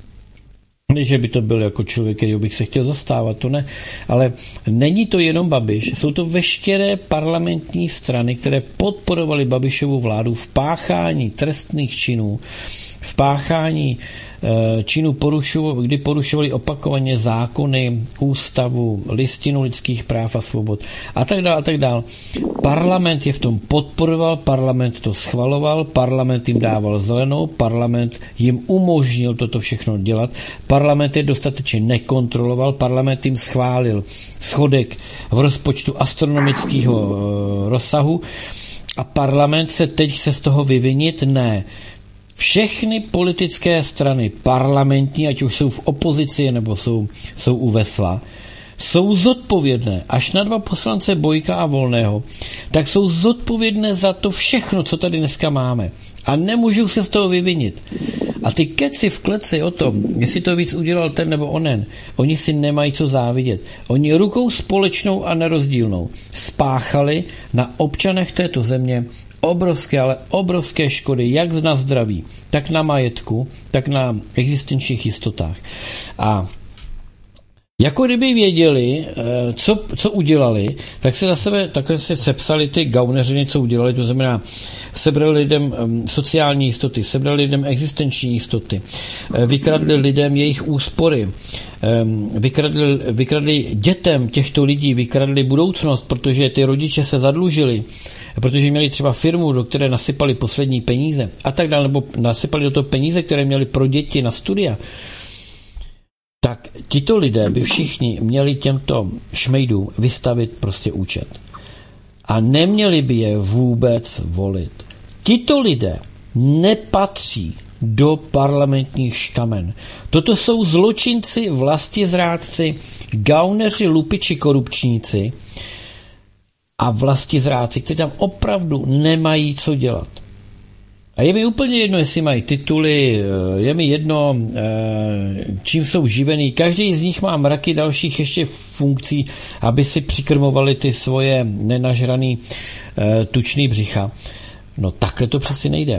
Ne, že by to byl jako člověk, který bych se chtěl zastávat, to ne, ale není to jenom Babiš, jsou to veškeré parlamentní strany, které podporovaly Babišovu vládu v páchání trestných činů, v páchání e, činů, porušovo, kdy porušovali opakovaně zákony, ústavu, listinu lidských práv a svobod a tak dále, a tak dále. Parlament je v tom podporoval, parlament to schvaloval, parlament jim dával zelenou, parlament jim umožnil toto všechno dělat, parlament je dostatečně nekontroloval, parlament jim schválil schodek v rozpočtu astronomického e, rozsahu a parlament se teď chce z toho vyvinit? Ne. Všechny politické strany parlamentní, ať už jsou v opozici nebo jsou, jsou u vesla, jsou zodpovědné, až na dva poslance Bojka a Volného, tak jsou zodpovědné za to všechno, co tady dneska máme. A nemůžou se z toho vyvinit. A ty keci v kleci o tom, jestli to víc udělal ten nebo onen, oni si nemají co závidět. Oni rukou společnou a nerozdílnou spáchali na občanech této země obrovské, ale obrovské škody, jak na zdraví, tak na majetku, tak na existenčních jistotách. A jako kdyby věděli, co, co udělali, tak se za sebe takhle se sepsali ty gauneřiny, co udělali, to znamená, sebrali lidem sociální jistoty, sebrali lidem existenční jistoty, vykradli lidem jejich úspory, vykradli, vykradli dětem těchto lidí, vykradli budoucnost, protože ty rodiče se zadlužili, protože měli třeba firmu, do které nasypali poslední peníze a tak dále, nebo nasypali do toho peníze, které měli pro děti na studia. tak tito lidé by všichni měli těmto šmejdům vystavit prostě účet. A neměli by je vůbec volit. Tito lidé nepatří do parlamentních škamen. Toto jsou zločinci, vlastizrádci, gauneři, lupiči, korupčníci a vlastizrádci, kteří tam opravdu nemají co dělat. A je mi úplně jedno, jestli mají tituly, je mi jedno, čím jsou živený. Každý z nich má mraky dalších ještě funkcí, aby si přikrmovali ty svoje nenažraný tučný břicha. No takhle to přeci nejde.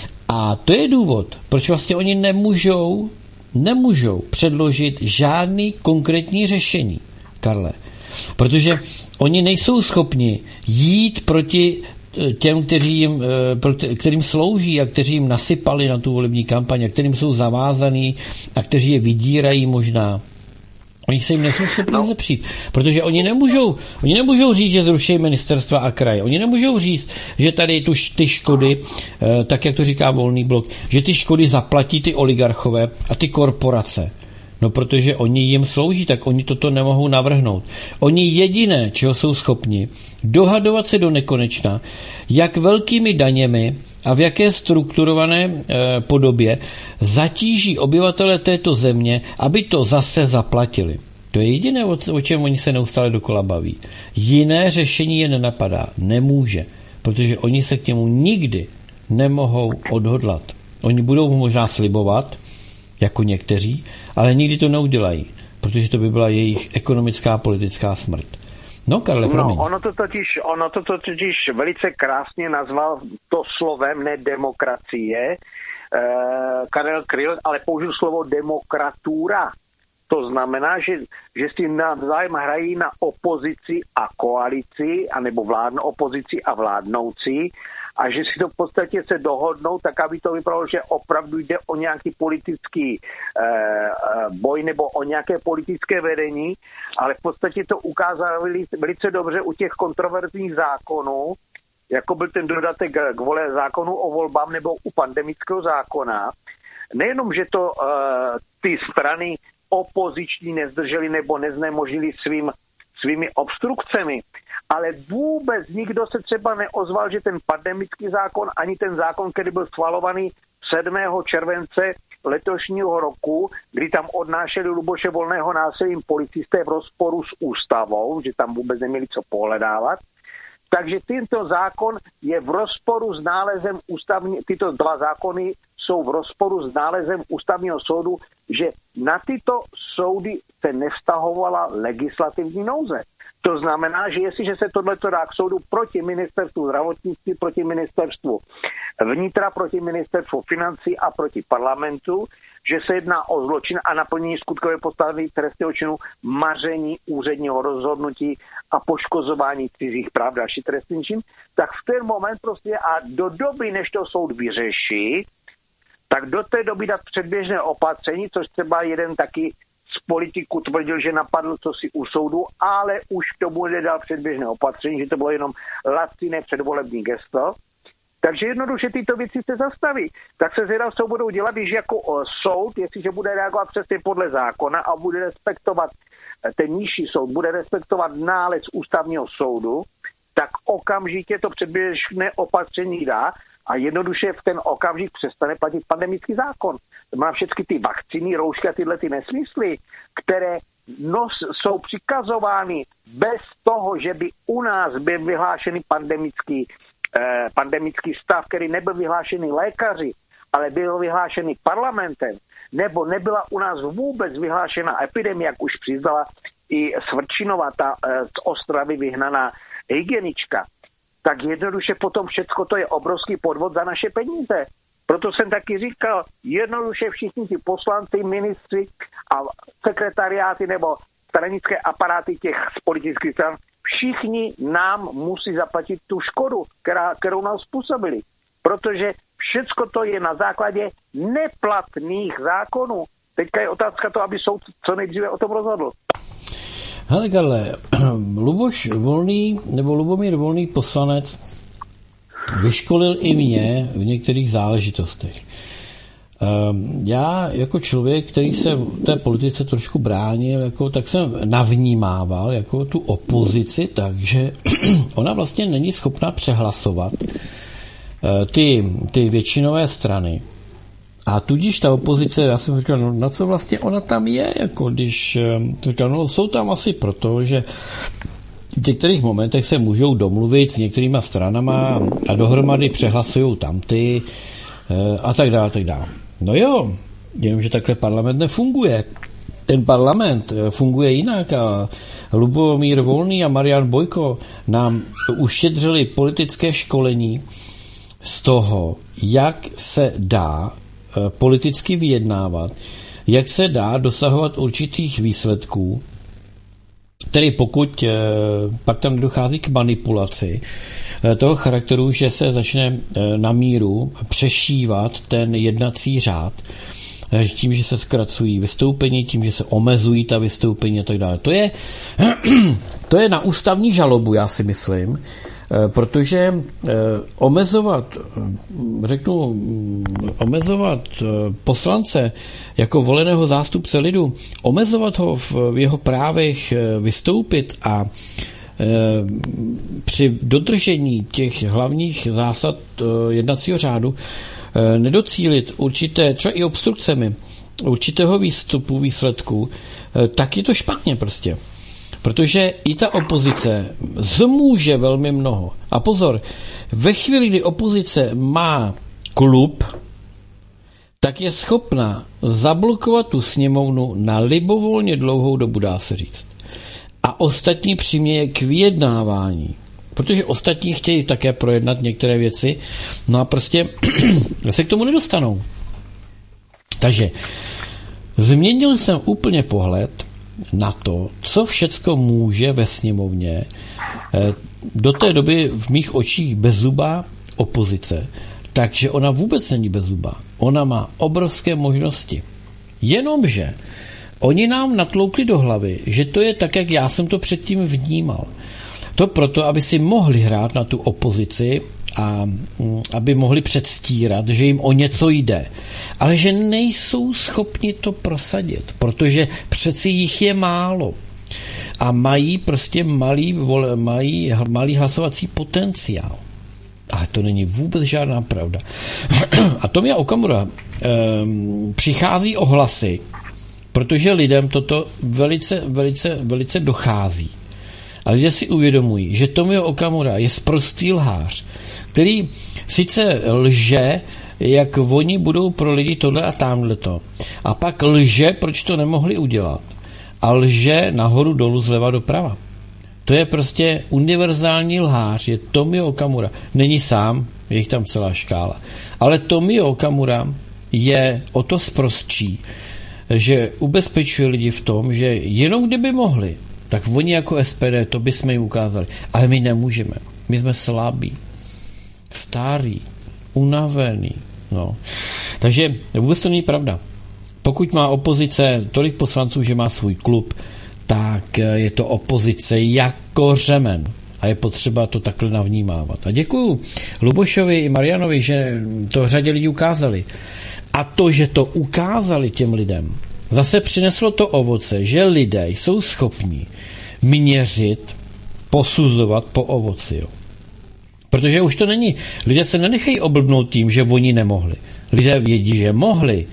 A to je důvod, proč vlastně oni nemůžou, nemůžou předložit žádný konkrétní řešení, Karle. Protože oni nejsou schopni jít proti těm, kteří jim, kterým slouží a kteří jim nasypali na tu volební kampaň a kterým jsou zavázaný a kteří je vydírají možná. Oni se jim nejsou schopni no. zepřít, protože oni nemůžou, oni nemůžou říct, že zruší ministerstva a kraje. Oni nemůžou říct, že tady tu, ty škody, tak jak to říká Volný blok, že ty škody zaplatí ty oligarchové a ty korporace. No protože oni jim slouží, tak oni toto nemohou navrhnout. Oni jediné, čeho jsou schopni, dohadovat se do nekonečna, jak velkými daněmi a v jaké strukturované e, podobě zatíží obyvatele této země, aby to zase zaplatili. To je jediné, o, o čem oni se neustále dokola baví. Jiné řešení je nenapadá. Nemůže, protože oni se k němu nikdy nemohou odhodlat. Oni budou mu možná slibovat, jako někteří, ale nikdy to neudělají, protože to by byla jejich ekonomická politická smrt. No, Karle, promiň. No, ono to totiž, ono to totiž velice krásně nazval to slovem ne demokracie, eh, Karel Kryl, ale použil slovo demokratura. To znamená, že, že si navzájem hrají na opozici a koalici, anebo vládnou opozici a vládnoucí, a že si to v podstatě se dohodnou, tak aby to vypadalo, že opravdu jde o nějaký politický eh, boj nebo o nějaké politické vedení, ale v podstatě to ukázali velice dobře u těch kontroverzních zákonů, jako byl ten dodatek k vole zákonu o volbám nebo u pandemického zákona. Nejenom, že to eh, ty strany opoziční nezdrželi nebo neznemožnili svým, svými obstrukcemi, ale vůbec nikdo se třeba neozval, že ten pandemický zákon, ani ten zákon, který byl schvalovaný sedmého července letošního roku, kdy tam odnášeli Luboše Volného násilím policisté v rozporu s ústavou, že tam vůbec neměli co pohledávat. Takže tento zákon je v rozporu s nálezem ústavní, tyto dva zákony jsou v rozporu s nálezem ústavního soudu, že na tyto soudy se nevztahovala legislativní nouze. To znamená, že jestliže se tohleto dá k soudu proti ministerstvu zdravotnictví, proti ministerstvu vnitra, proti ministerstvu financí a proti parlamentu, že se jedná o zločin a naplnění skutkové podstaty trestného činu, maření úředního rozhodnutí a poškozování cizích práv, další trestný čin, tak v ten moment prostě a do doby, než to soud vyřeší, tak do té doby dát předběžné opatření, což třeba jeden taky z politiků tvrdil, že napadl co si u soudu, ale už to bude dal předběžné opatření, že to bylo jenom laciné předvolební gesto. Takže jednoduše tyto věci se zastaví. Tak se zvědav, co budou dělat, když jako o, soud, jestliže bude reagovat přesně podle zákona a bude respektovat, ten nižší soud bude respektovat nález ústavního soudu, tak okamžitě to předběžné opatření dá a jednoduše v ten okamžik přestane platit pandemický zákon. Má všechny ty vakcíny, roušky a tyhle ty nesmysly, které nos, jsou přikazovány bez toho, že by u nás byl vyhlášený pandemický, eh, pandemický stav, který nebyl vyhlášený lékaři, ale byl vyhlášený parlamentem, nebo nebyla u nás vůbec vyhlášena epidemie, jak už přiznala i Svrčinová, ta eh, z Ostravy vyhnaná hygienička, tak jednoduše potom všecko to je obrovský podvod za naše peníze. Proto jsem taky říkal, jednoduše všichni ti poslanci, ministři a sekretariáty nebo stranické aparáty těch politických stran, všichni nám musí zaplatit tu škodu, která, kterou nám způsobili. Protože všecko to je na základě neplatných zákonů. Teďka je otázka to, aby soud co nejdříve o tom rozhodl. Hele, Karle, Luboš Volný, nebo Lubomír Volný poslanec vyškolil i mě v některých záležitostech. Já jako člověk, který se té politice trošku bránil, jako, tak jsem navnímával jako tu opozici, takže ona vlastně není schopná přehlasovat ty, ty většinové strany. A tudíž ta opozice, já jsem říkal, no na co vlastně ona tam je, jako když říkal, no jsou tam asi proto, že v některých momentech se můžou domluvit s některýma stranama a dohromady přehlasují tamty a tak dále, tak dále. No jo, jenomže takhle parlament nefunguje. Ten parlament funguje jinak a Lubomír Volný a Marian Bojko nám ušetřili politické školení z toho, jak se dá politicky vyjednávat, jak se dá dosahovat určitých výsledků, tedy pokud pak tam dochází k manipulaci toho charakteru, že se začne na míru přešívat ten jednací řád, tím, že se zkracují vystoupení, tím, že se omezují ta vystoupení a tak dále. To je, to je na ústavní žalobu, já si myslím, protože omezovat, řeknu, omezovat poslance jako voleného zástupce lidu, omezovat ho v jeho právech vystoupit a při dodržení těch hlavních zásad jednacího řádu nedocílit určité, třeba i obstrukcemi, určitého výstupu, výsledku, tak je to špatně prostě. Protože i ta opozice zmůže velmi mnoho. A pozor, ve chvíli, kdy opozice má klub, tak je schopna zablokovat tu sněmovnu na libovolně dlouhou dobu, dá se říct. A ostatní přiměje k vyjednávání. Protože ostatní chtějí také projednat některé věci, no a prostě se k tomu nedostanou. Takže změnil jsem úplně pohled na to, co všecko může ve sněmovně do té doby v mých očích bezzubá opozice. Takže ona vůbec není bezzubá. Ona má obrovské možnosti. Jenomže oni nám natloukli do hlavy, že to je tak, jak já jsem to předtím vnímal. To proto, aby si mohli hrát na tu opozici a aby mohli předstírat, že jim o něco jde. Ale že nejsou schopni to prosadit, protože přeci jich je málo. A mají prostě malý, mají malý hlasovací potenciál. Ale to není vůbec žádná pravda. A Tomio Okamura um, přichází o hlasy, protože lidem toto velice, velice, velice dochází. A lidé si uvědomují, že Tomio Okamura je sprostý lhář, který sice lže, jak oni budou pro lidi tohle a tamhleto. A pak lže, proč to nemohli udělat. A lže nahoru, dolů, zleva, doprava. To je prostě univerzální lhář, je Tomio Okamura. Není sám, je jich tam celá škála. Ale Tomio Okamura je o to sprostčí, že ubezpečuje lidi v tom, že jenom kdyby mohli, tak oni jako S P D, to bychom jim ukázali. Ale my nemůžeme. My jsme slabí, starý, unavený. No. Takže vůbec to není pravda. Pokud má opozice tolik poslanců, že má svůj klub, tak je to opozice jako řemen. A je potřeba to takhle navnímávat. A děkuju Lubošovi i Marianovi, že to řadě lidí ukázali. A to, že to ukázali těm lidem, zase přineslo to ovoce, že lidé jsou schopní měřit, posuzovat po ovoci. Jo. Protože už to není. Lidé se nenechají oblbnout tím, že oni nemohli. Lidé vědí, že mohli.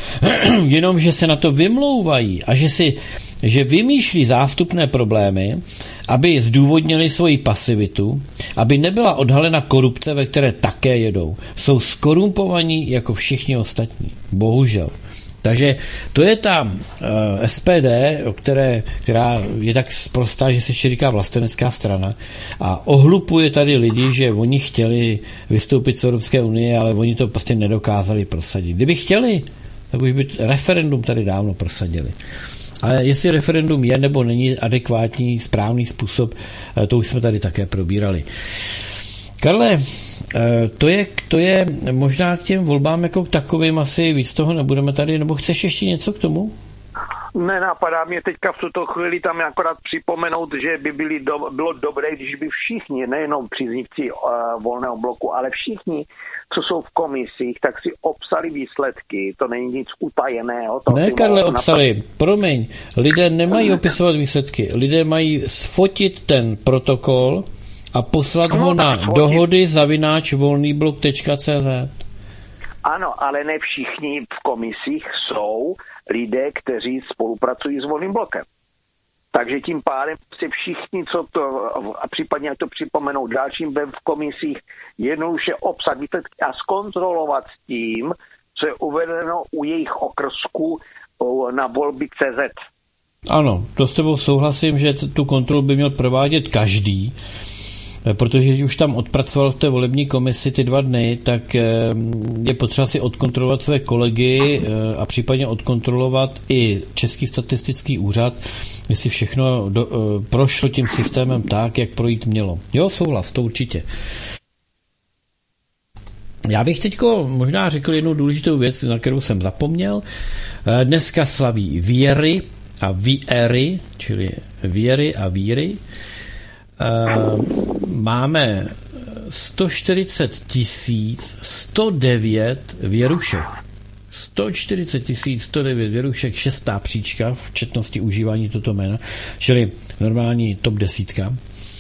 Jenom, že se na to vymlouvají a že si že vymýšlí zástupné problémy, aby zdůvodnili svoji pasivitu, aby nebyla odhalena korupce, ve které také jedou. Jsou skorumpovaní jako všichni ostatní. Bohužel. Takže to je ta uh, S P D, o které, která je tak sprostá, že se ještě říká vlastenecká strana a ohlupuje tady lidi, že oni chtěli vystoupit z Evropské unie, ale oni to prostě nedokázali prosadit. Kdyby chtěli, tak už by referendum tady dávno prosadili. Ale jestli referendum je nebo není adekvátní, správný způsob, to už jsme tady také probírali. Karle, to je, to je možná k těm volbám jako k takovým asi víc toho nebudeme tady, nebo chceš ještě něco k tomu? Nenapadá mě teďka v tuto chvíli tam akorát připomenout, že by byli do, bylo dobré, když by všichni, nejenom příznivci uh, Volného bloku, ale všichni, co jsou v komisích, tak si obsali výsledky. To není nic utajeného. To ne, Karle, obsali. Napad... Promiň, lidé nemají opisovat výsledky. Lidé mají sfotit ten protokol a poslat no, ho na dohody zavináč volnýblok tečka cé zet. Ano, ale ne všichni v komisích jsou lidé, kteří spolupracují s Volným blokem. Takže tím pádem si všichni, co to, a případně to připomenou dalším v komisích, jednoduše obsat výsledky a zkontrolovat s tím, co je uvedeno u jejich okrsků na volby tečka cé zet. Ano, to s tebou souhlasím, že tu kontrolu by měl provádět každý, protože už tam odpracoval v té volební komisi ty dva dny, tak je potřeba si odkontrolovat své kolegy a případně odkontrolovat i Český statistický úřad, jestli všechno do, prošlo tím systémem tak, jak projít mělo. Jo, souhlas, to určitě. Já bych teďko možná řekl jednu důležitou věc, na kterou jsem zapomněl. Dneska slaví Věry a Víry, čili Věry a Víry. Uh, máme sto čtyřicet tisíc sto devět věrušek. sto čtyřicet tisíc sto devět věrušek, šestá příčka v četnosti užívání toto jména, čili normální top desítka.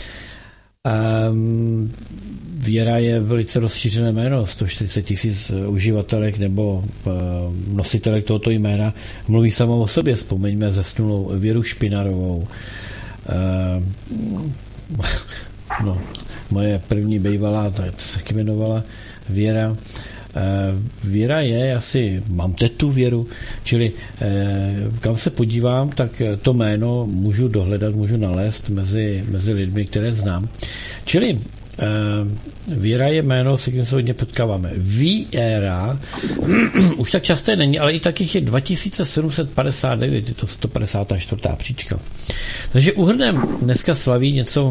Um, Věra je velice rozšířené jméno, sto čtyřicet tisíc uživatelek nebo uh, nositelek tohoto jména mluví samo o sobě. Vzpomeňme zesnulou Věru Špinarovou. Uh, no, moje první bývalá, to se taky jmenovala Věra. Uh, Věra je, asi mám tetu Věru, čili uh, kam se podívám, tak to jméno můžu dohledat, můžu nalézt mezi, mezi lidmi, které znám. Čili uh, Věra je jméno, se kterým se hodně potkáváme. Víra už tak časté není, ale i takých je dva tisíce sedm set padesát devět, je to sto padesát čtyři příčka. Takže uhrnem dneska slaví něco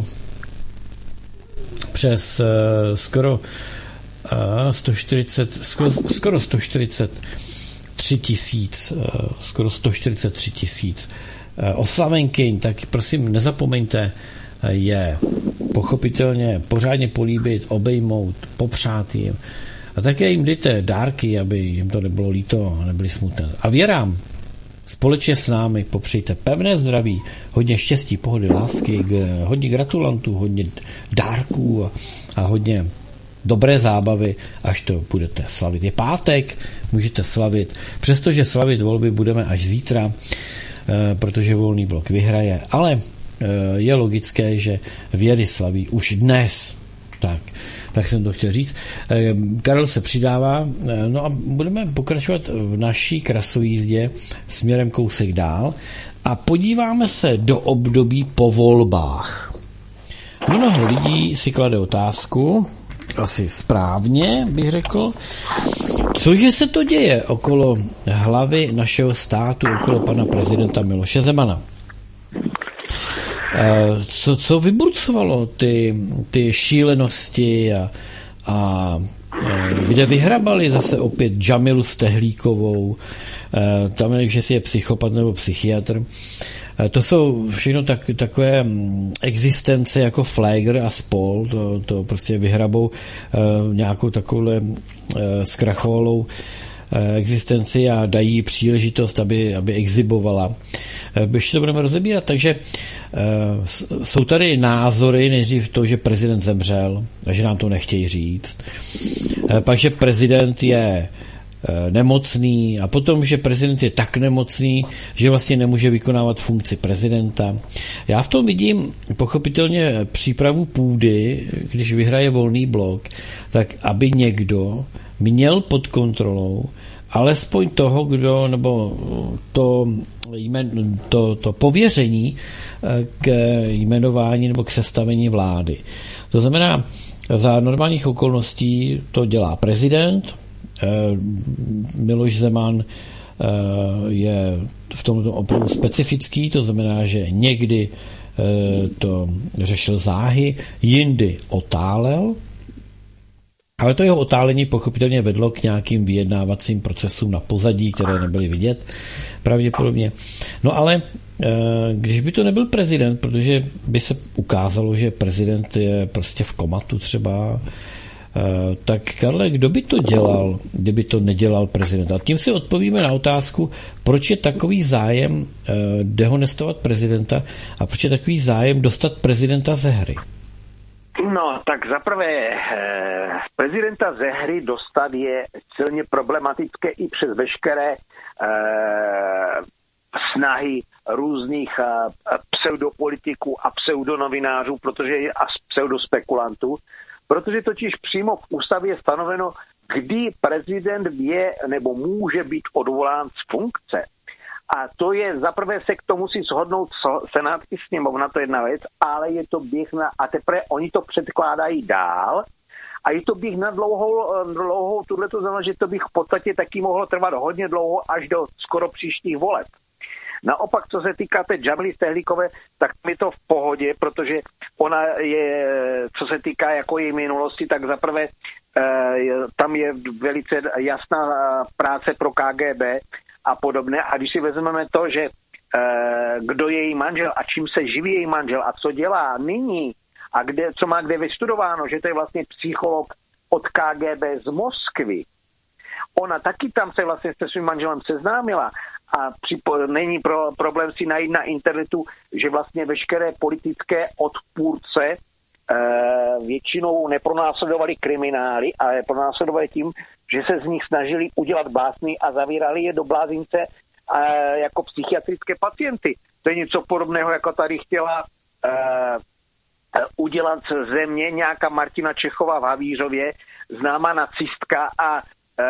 přes uh, skoro uh, sto čtyřicet, skoro, skoro sto čtyřicet tři tisíc, uh, skoro sto čtyřicet tři tisíc uh, oslavenkyň, tak prosím nezapomeňte uh, je pochopitelně pořádně políbit, obejmout, popřát jim a také jim dejte dárky, aby jim to nebylo líto a nebyli smutné. A věrám, společně s námi popřejte pevné zdraví, hodně štěstí, pohody, lásky, hodně gratulantů, hodně dárků a, a hodně dobré zábavy, až to budete slavit. Je pátek, můžete slavit, přestože slavit volby budeme až zítra, protože Volný blok vyhraje, ale je logické, že Věry slaví už dnes. Tak, tak jsem to chtěl říct. Karel se přidává, no a budeme pokračovat v naší krasojízdě směrem kousek dál a podíváme se do období po volbách. Mnoho lidí si klade otázku, asi správně bych řekl, cože se to děje okolo hlavy našeho státu, okolo pana prezidenta Miloše Zemana. Co, co vyburcovalo ty, ty šílenosti a, a kde vyhrabali zase opět Džamilu Stehlíkovou, tam nevím, že si je psychopat nebo psychiatr. To jsou všechno tak, takové existence jako Flegr a spol, to, to prostě vyhrabou nějakou takovouhle zkrachovalou existenci a dají příležitost, aby, aby exibovala. Ještě to budeme rozebírat, takže uh, jsou tady názory, nejdřív to, že prezident zemřel a že nám to nechtějí říct. Uh, pak, že prezident je uh, nemocný a potom, že prezident je tak nemocný, že vlastně nemůže vykonávat funkci prezidenta. Já v tom vidím pochopitelně přípravu půdy, když vyhraje Volný blok, tak aby někdo měl pod kontrolou alespoň toho, kdo, nebo to, jmen, to, to pověření k jmenování nebo k sestavení vlády. To znamená, za normálních okolností to dělá prezident, Miloš Zeman je v tomto opravdu specifický, to znamená, že někdy to řešil záhy, jindy otálel, Ale to jeho otálení pochopitelně vedlo k nějakým vyjednávacím procesům na pozadí, které nebyly vidět pravděpodobně. No ale když by to nebyl prezident, protože by se ukázalo, že prezident je prostě v komatu třeba, tak Karle, kdo by to dělal, kdyby to nedělal prezident? A tím si odpovíme na otázku, proč je takový zájem dehonestovat prezidenta a proč je takový zájem dostat prezidenta ze hry? No, tak zaprvé eh, prezidenta ze hry dostat je silně problematické i přes veškeré eh, snahy různých eh, pseudopolitiků a pseudonovinářů, protože a pseudospekulantů, protože totiž přímo v ústavě je stanoveno, kdy prezident je nebo může být odvolán z funkce. A to je, zaprvé se k tomu musí shodnout senátní sněmovna, to je jedna věc, ale je to běh na, a teprve oni to předkládají dál a je to běh na dlouhou, dlouhou tuhleto znamená, že to bych v podstatě taky mohlo trvat hodně dlouho až do skoro příštích voleb. Naopak, co se týká té Džamily Stehlíkové, tak je to v pohodě, protože ona je, co se týká jako její minulosti, tak zaprvé tam je velice jasná práce pro K G B a podobné. A když si vezmeme to, že kdo je její manžel a čím se živí její manžel a co dělá nyní a kde, co má kde vystudováno, že to je vlastně psycholog od K G B z Moskvy. Ona taky tam se vlastně se svým manželem seznámila a připo, není pro, problém si najít na internetu, že vlastně veškeré politické odpůrce e, většinou nepronásledovali kriminály, ale pronásledovali tím, že se z nich snažili udělat básny a zavírali je do blázince e, jako psychiatrické pacienty. To je něco podobného, jako tady chtěla e, udělat ze mě nějaká Martina Čechová v Havířově, známá nacistka a e,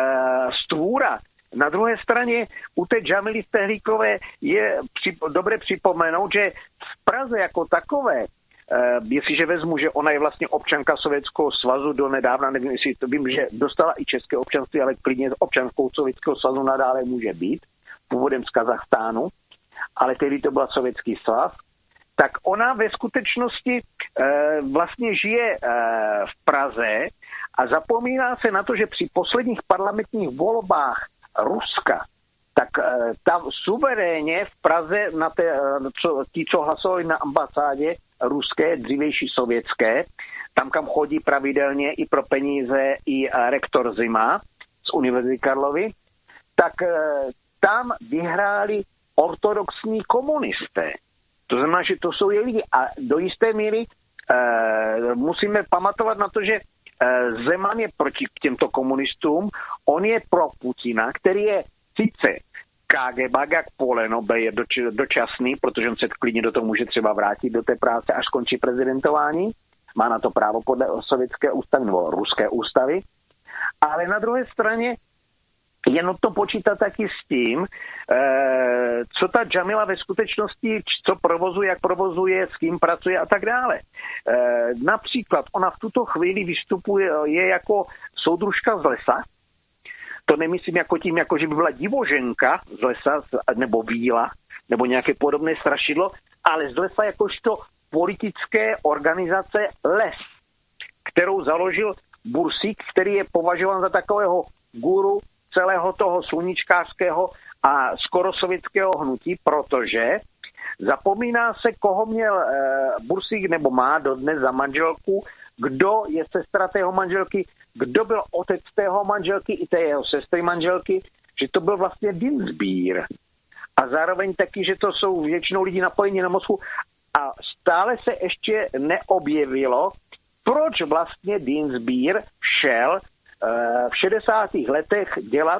stvůra. Na druhé straně u té Džamily Stehlíkové je při, dobré připomenout, že v Praze jako takové, e, jestliže vezmu, že ona je vlastně občanka Sovětského svazu do nedávna, nevím, jestli to vím, že dostala i české občanství, ale klidně občanskou Sovětského svazu nadále může být, původem z Kazachstánu, ale tehdy to byl Sovětský svaz, tak ona ve skutečnosti e, vlastně žije e, v Praze a zapomíná se na to, že při posledních parlamentních volbách Ruska, tak e, tam suverénně v Praze na té, co, tí, co hlasovali na ambasádě ruské, dřívější sovětské, tam, kam chodí pravidelně i pro peníze i e, rektor Zima z Univerzity Karlovy, tak e, tam vyhráli ortodoxní komunisté. To znamená, že to jsou je lidi. A do jisté míry e, musíme pamatovat na to, že e, Zeman je proti těmto komunistům, on je pro Putina, který je sice K G B jak poleno, je doč, dočasný, protože on se klidně do toho může třeba vrátit do té práce, až skončí prezidentování. Má na to právo podle sovětské ústavy nebo ruské ústavy. Ale na druhé straně je nutno počítat taky s tím, eh, co ta Džamila ve skutečnosti, co provozuje, jak provozuje, s kým pracuje a tak dále. Eh, například ona v tuto chvíli vystupuje je jako soudružka z lesa. To nemyslím jako tím, jako že by byla divoženka z lesa nebo víla, nebo nějaké podobné strašidlo, ale z lesa jakožto politické organizace Les, kterou založil Bursík, který je považován za takového guru celého toho sluníčkářského a skoro sovětského hnutí, protože zapomíná se, koho měl e, Bursík nebo má dodnes za manželku, kdo je sestra tého manželky, kdo byl otec tého manželky i té jeho sestry manželky, že to byl vlastně Dienstbier. A zároveň taky, že to jsou většinou lidi napojení na Moskvu. A stále se ještě neobjevilo, proč vlastně Dienstbier šel v šedesátých letech dělat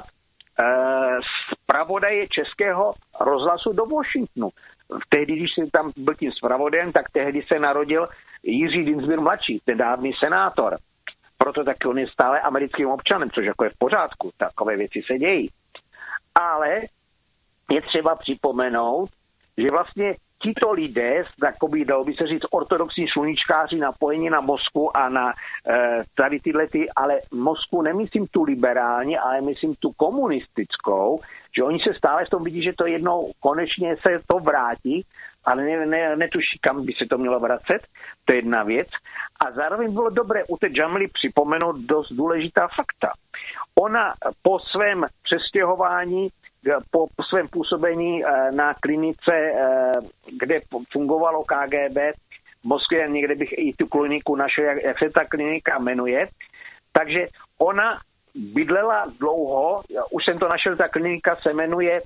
zpravodaje Českého rozhlasu do Washingtonu. Tehdy, když jsem tam byl tím zpravodajem, tak tehdy se narodil Jiří Dienstbier mladší, ten dávný senátor. Proto taky on je stále americkým občanem, což jako je v pořádku, takové věci se dějí. Ale je třeba připomenout, že vlastně tito lidé, takový, dalo by se říct, ortodoxní sluníčkáři napojení na Moskvu a na e, tady tyhle ty, ale Moskvu nemyslím tu liberální, ale myslím tu komunistickou, že oni se stále v tom vidí, že to jednou konečně se to vrátí, ale ne, ne, netuší, kam by se to mělo vracet, to je jedna věc. A zároveň bylo dobré u té Džamily připomenout dost důležitá fakta. Ona po svém přestěhování, po svém působení na klinice, kde fungovalo K G B, v Moskvě, někde bych i tu kliniku našel, jak, jak se ta klinika jmenuje, takže ona bydlela dlouho, už jsem to našel, ta klinika se jmenuje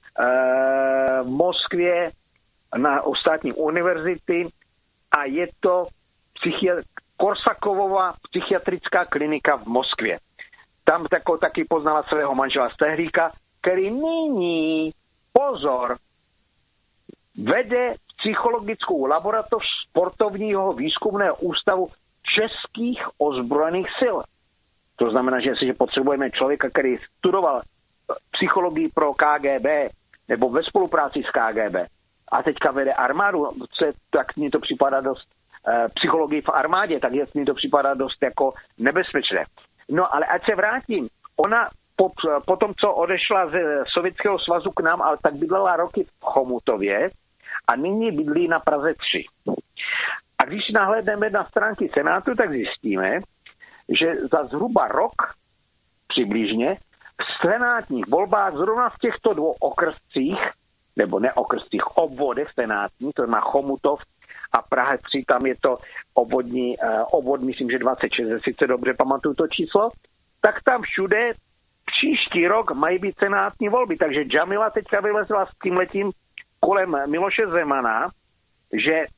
v Moskvě na státní univerzity a je to psychi- Korsakovova psychiatrická klinika v Moskvě. Tam tako, taky poznala svého manžela Stehlíka, který nyní, pozor, vede psychologickou laboratoř sportovního výzkumného ústavu českých ozbrojených sil. To znamená, že jestliže potřebujeme člověka, který studoval psychologii pro K G B nebo ve spolupráci s K G B a teďka vede armádu, tak mi to připadá dost eh, psychologii v armádě, tak mi to připadá dost jako nebezpečné. No ale ať se vrátím, ona po, po tom, co odešla ze Sovětského svazu k nám, ale tak bydlela roky v Chomutově a nyní bydlí na Praze tři. A když nahlédneme na stránky Senátu, tak zjistíme, že za zhruba rok přibližně v senátních volbách zrovna v těchto dvou okrscích, nebo neokrscích, obvodech senátních, to má Chomutov a Praha tři, tam je to obvodní, obvod, myslím, že dvacet šest, sice dobře pamatuju to číslo, tak tam všude příští rok mají být senátní volby. Takže Džamila teďka vylezla s tímhletím kolem Miloše Zemana, že e,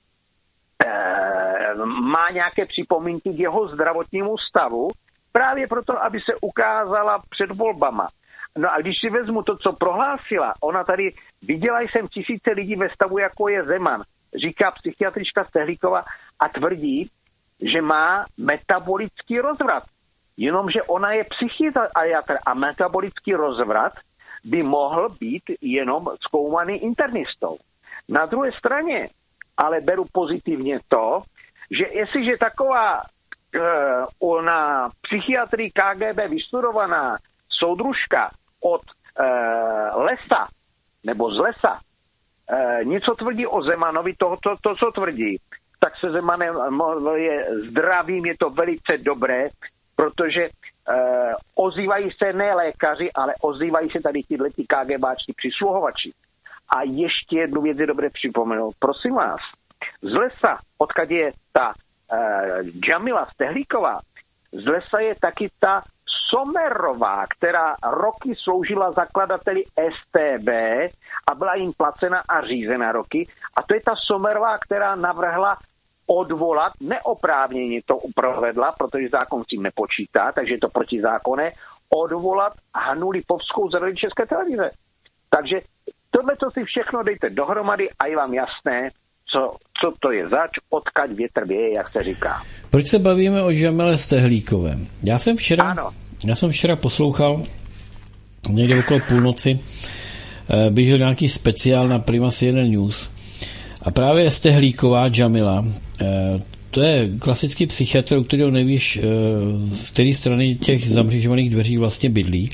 má nějaké připomínky k jeho zdravotnímu stavu, právě proto, aby se ukázala před volbama. No a když si vezmu to, co prohlásila, ona tady, viděla jsem tisíce lidí ve stavu, jako je Zeman, říká psychiatrička Stehlíková a tvrdí, že má metabolický rozvrat. Jenomže ona je psychiatr a metabolický rozvrat by mohl být jenom zkoumaný internistou. Na druhé straně ale beru pozitivně to, že jestliže taková uh, na psychiatrii K G B vystudovaná soudružka od uh, lesa nebo z lesa uh, něco tvrdí o Zemanovi, to, to, to, co tvrdí, tak se Zemanem je zdravým, je to velice dobré, protože uh, ozývají se ne lékaři, ale ozývají se tady tyhleti KGBáčtí přisluhovači. A ještě jednu věc je dobré připomenout. Prosím vás, z lesa, odkud je ta uh, Džamila Stehlíková, z lesa je taky ta Sommerová, která roky sloužila zakladateli S T B a byla jim placena a řízena roky. A to je ta Sommerová, která navrhla odvolat, neoprávněně to provedla, protože zákon s tím nepočítá, takže je to protizákonné, odvolat Hanu Lipovskou z Rady České televize. Takže tohle to si všechno dejte dohromady a je vám jasné, co, co to je zač, odkud větr věje, jak se říká. Proč se bavíme o Džamile Stehlíkové? Já jsem včera, ano. já jsem včera poslouchal někde okolo půlnoci, běžel nějaký speciál na Prima C N N News a právě Stehlíková Džamila, to je klasický psychiatr, u kterého nevíš, z které strany těch zamřížovaných dveří vlastně bydlí.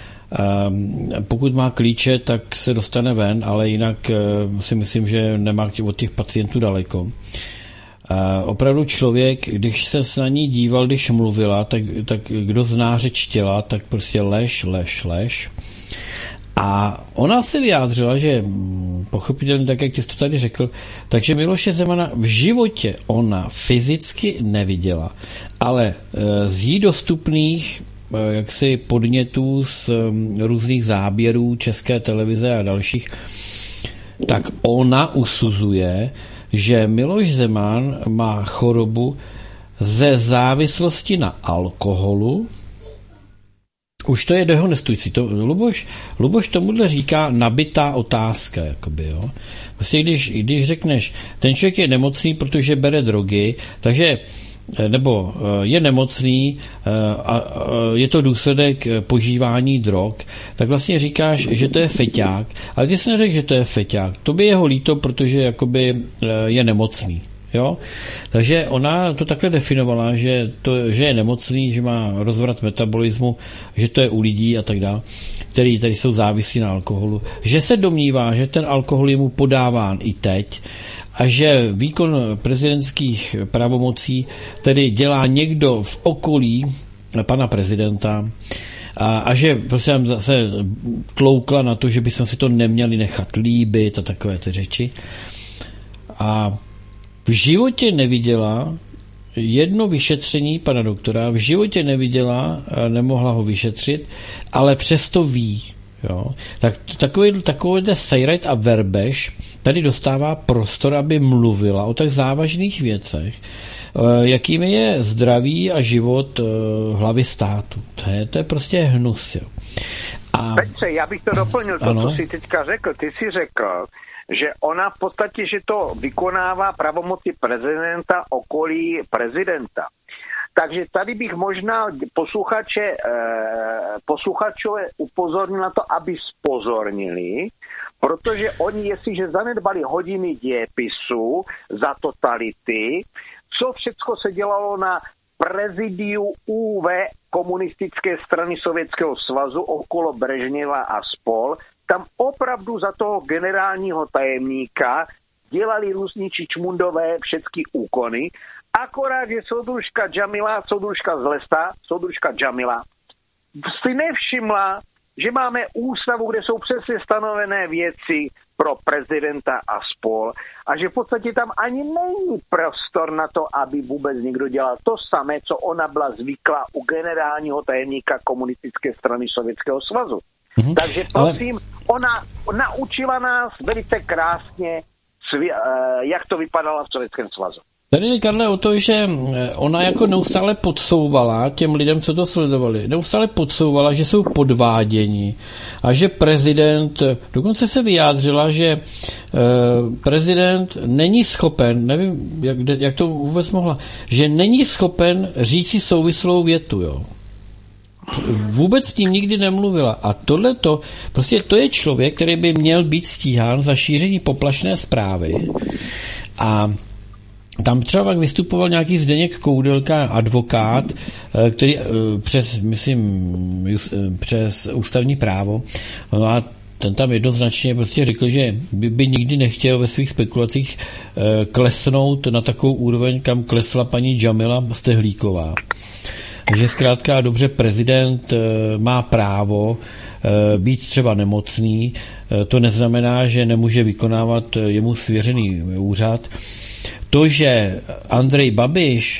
Pokud má klíče, tak se dostane ven, ale jinak si myslím, že nemá od těch pacientů daleko. Opravdu člověk, když se na ní díval, když mluvila, tak, tak kdo zná řeč těla, tak prostě lež, lež, lež. A ona se vyjádřila, že pochopitelně, tak jak jsi to tady řekl, takže Miloše Zemana v životě ona fyzicky neviděla, ale z jí dostupných jaksi podnětů z různých záběrů České televize a dalších, tak ona usuzuje, že Miloš Zeman má chorobu ze závislosti na alkoholu. Už to je dehonestující. To, Luboš, Luboš tomuhle říká nabitá otázka. Jakoby, jo. Vlastně když, když řekneš, ten člověk je nemocný, protože bere drogy, takže nebo je nemocný a je to důsledek požívání drog, tak vlastně říkáš, že to je feťák, ale ty jsi neřekl, že to je feťák. To by jeho líto, protože jakoby je nemocný. Jo? Takže ona to takhle definovala, že, to, že je nemocný, že má rozvrat metabolismu, že to je u lidí a tak dále, který tady jsou závislí na alkoholu, že se domnívá, že ten alkohol je mu podáván i teď a že výkon prezidentských pravomocí tedy dělá někdo v okolí pana prezidenta a, a že prostě jsem zase tloukla na to, že bychom si to neměli nechat líbit a takové ty řeči. A v životě neviděla jedno vyšetření pana doktora, v životě neviděla, nemohla ho vyšetřit, ale přesto ví. Jo. Tak takový, takovýhle sejret a verbež tady dostává prostor, aby mluvila o tak závažných věcech, jakými je zdraví a život hlavy státu. To je, to je prostě hnus. Jo. A... Petře, já bych to doplnil, to, ano? Co jsi teďka řekl. Ty jsi řekl, že ona v podstatě, že to vykonává pravomoci prezidenta okolí prezidenta. Takže tady bych možná posluchače, eh, posluchačové upozornil na to, aby spozornili, protože oni, jestliže zanedbali hodiny dějepisu za totality, co všecko se dělalo na prezidiu ú vé komunistické strany Sovětského svazu okolo Brežněva a spol, tam opravdu za toho generálního tajemníka dělali různí čičmundové všechny úkony, akorát, že soudružka Džamila, soudružka z Lesta, soudružka Džamila, si nevšimla, že máme ústavu, kde jsou přesně stanovené věci pro prezidenta a spol a že v podstatě tam ani není prostor na to, aby vůbec někdo dělal to samé, co ona byla zvyklá u generálního tajemníka komunistické strany Sovětského svazu. Mm-hmm. Takže prosím, ale... ona naučila nás velice krásně, jak to vypadalo v Sovětském svazu. Tady jde, Karle, o to, že ona jako neustále podsouvala těm lidem, co to sledovali, neustále podsouvala, že jsou podváděni a že prezident, dokonce se vyjádřila, že prezident není schopen, nevím, jak, jak to vůbec mohla, že není schopen říci souvislou větu, jo. Vůbec s tím nikdy nemluvila. A tohleto, prostě to je člověk, který by měl být stíhán za šíření poplašné zprávy. A tam třeba pak vystupoval nějaký Zdeněk Koudelka, advokát, který přes, myslím, přes ústavní právo, a ten tam jednoznačně prostě řekl, že by, by nikdy nechtěl ve svých spekulacích klesnout na takovou úroveň, kam klesla paní Džamila Stehlíková. Že zkrátka dobře prezident má právo být třeba nemocný, to neznamená, že nemůže vykonávat jemu svěřený úřad. To, že Andrej Babiš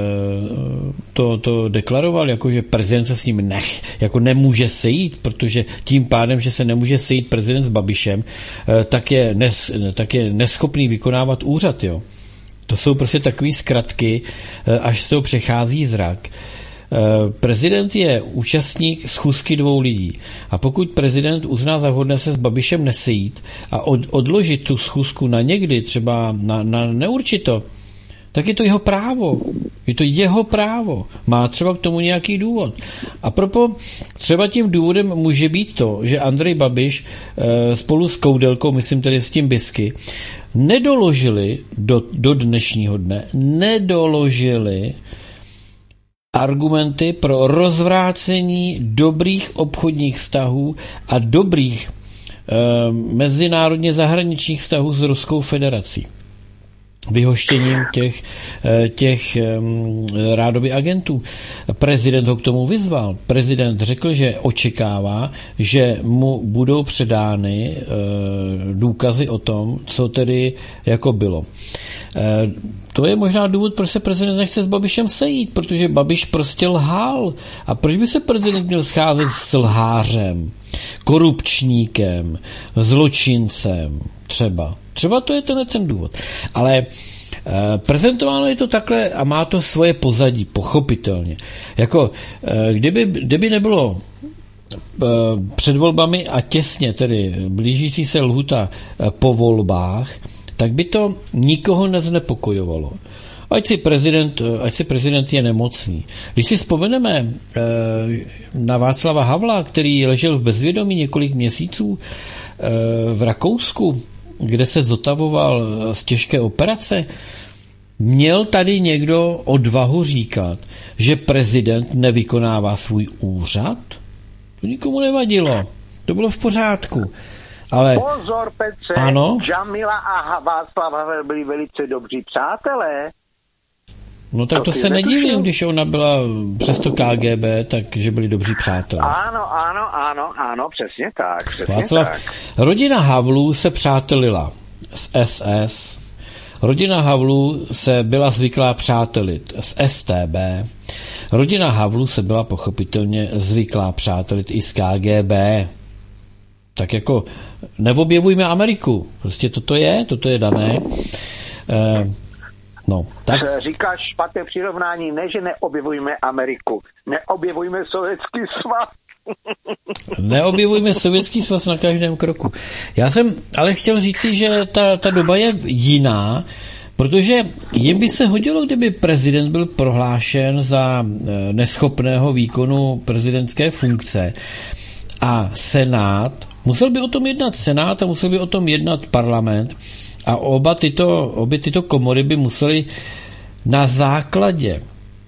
to, to deklaroval, jako že prezident se s ním nech, jako nemůže sejít, protože tím pádem, že se nemůže sejít prezident s Babišem, tak je, nes, tak je neschopný vykonávat úřad. Jo. To jsou prostě takové zkratky, až se to přechází zrak. Prezident je účastník schůzky dvou lidí a pokud prezident uzná za vhodné se s Babišem nesejít a od, odložit tu schůzku na někdy, třeba na, na neurčito, tak je to jeho právo. Je to jeho právo. Má třeba k tomu nějaký důvod. A propo, třeba tím důvodem může být to, že Andrej Babiš e, spolu s Koudelkou, myslím tedy s tím Bisky, nedoložili do, do dnešního dne, nedoložili argumenty pro rozvrácení dobrých obchodních vztahů a dobrých e, mezinárodně zahraničních vztahů s Ruskou federací. Vyhoštěním těch, těch rádoby agentů. Prezident ho k tomu vyzval. Prezident řekl, že očekává, že mu budou předány důkazy o tom, co tedy jako bylo. To je možná důvod, proč se prezident nechce s Babišem sejít, protože Babiš prostě lhal. A proč by se prezident měl scházet s lhářem, korupčníkem, zločincem třeba? Třeba to je ten, ten důvod. Ale e, prezentováno je to takhle a má to svoje pozadí, pochopitelně. Jako, e, kdyby, kdyby nebylo e, před volbami a těsně, tedy blížící se lhuta e, po volbách, tak by to nikoho neznepokojovalo. ať si prezident, ať si prezident je nemocný. Když si vzpomeneme na Václava Havla, který ležel v bezvědomí několik měsíců v Rakousku, kde se zotavoval z těžké operace, měl tady někdo odvahu říkat, že prezident nevykonává svůj úřad? To nikomu nevadilo. To bylo v pořádku. Ale, pozor, Petře, ano? Džamila a Václav Havel byli velice dobří přátelé. No tak to, to se nedivím, když ona byla přesto K G B, takže byli dobří přátelé. Ano, ano, ano, ano, přesně tak. Přesně Václav, tak. Rodina Havlů se přátelila s S S, rodina Havlů se byla zvyklá přátelit s S T B, rodina Havlů se byla pochopitelně zvyklá přátelit i s K G B. Tak jako neobjevujme Ameriku. Prostě toto je, toto je dané. Eh, no, tak. Říkáš špatné přirovnání, ne, že neobjevujme Ameriku. Neobjevujme Sovětský svaz. Neobjevujme Sovětský svaz na každém kroku. Já jsem ale chtěl říci, že ta, ta doba je jiná, protože jim by se hodilo, kdyby prezident byl prohlášen za neschopného výkonu prezidentské funkce a Senát, musel by o tom jednat Senát a musel by o tom jednat parlament a oba tyto, obě tyto komory by museli na základě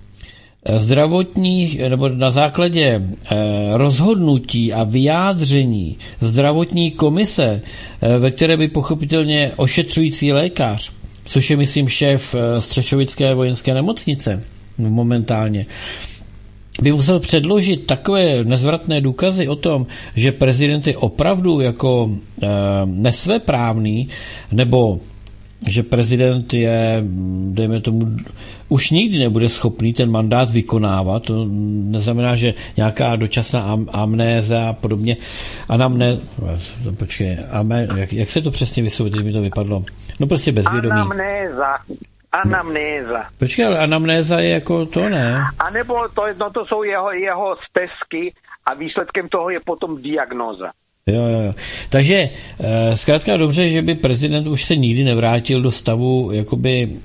zdravotních, nebo na základě rozhodnutí a vyjádření zdravotní komise, ve které by pochopitelně ošetřující lékař, což je, myslím, šéf Střešovické vojenské nemocnice momentálně, by musel předložit takové nezvratné důkazy o tom, že prezident je opravdu jako e, nesvéprávný, nebo že prezident je, dejme tomu, už nikdy nebude schopný ten mandát vykonávat. To neznamená, že nějaká dočasná am, amnéza a podobně. Anamné, počkej, amé, jak, jak se to přesně vyslovuje, teď mi to vypadlo. No prostě bezvědomí. Anamnéza. Anamnéza. Počkej, ale anamnéza je jako to, ne? A nebo to, no to jsou jeho, jeho stezky a výsledkem toho je potom diagnóza. Jo, jo, jo. Takže e, zkrátka dobře, že by prezident už se nikdy nevrátil do stavu jakoby e,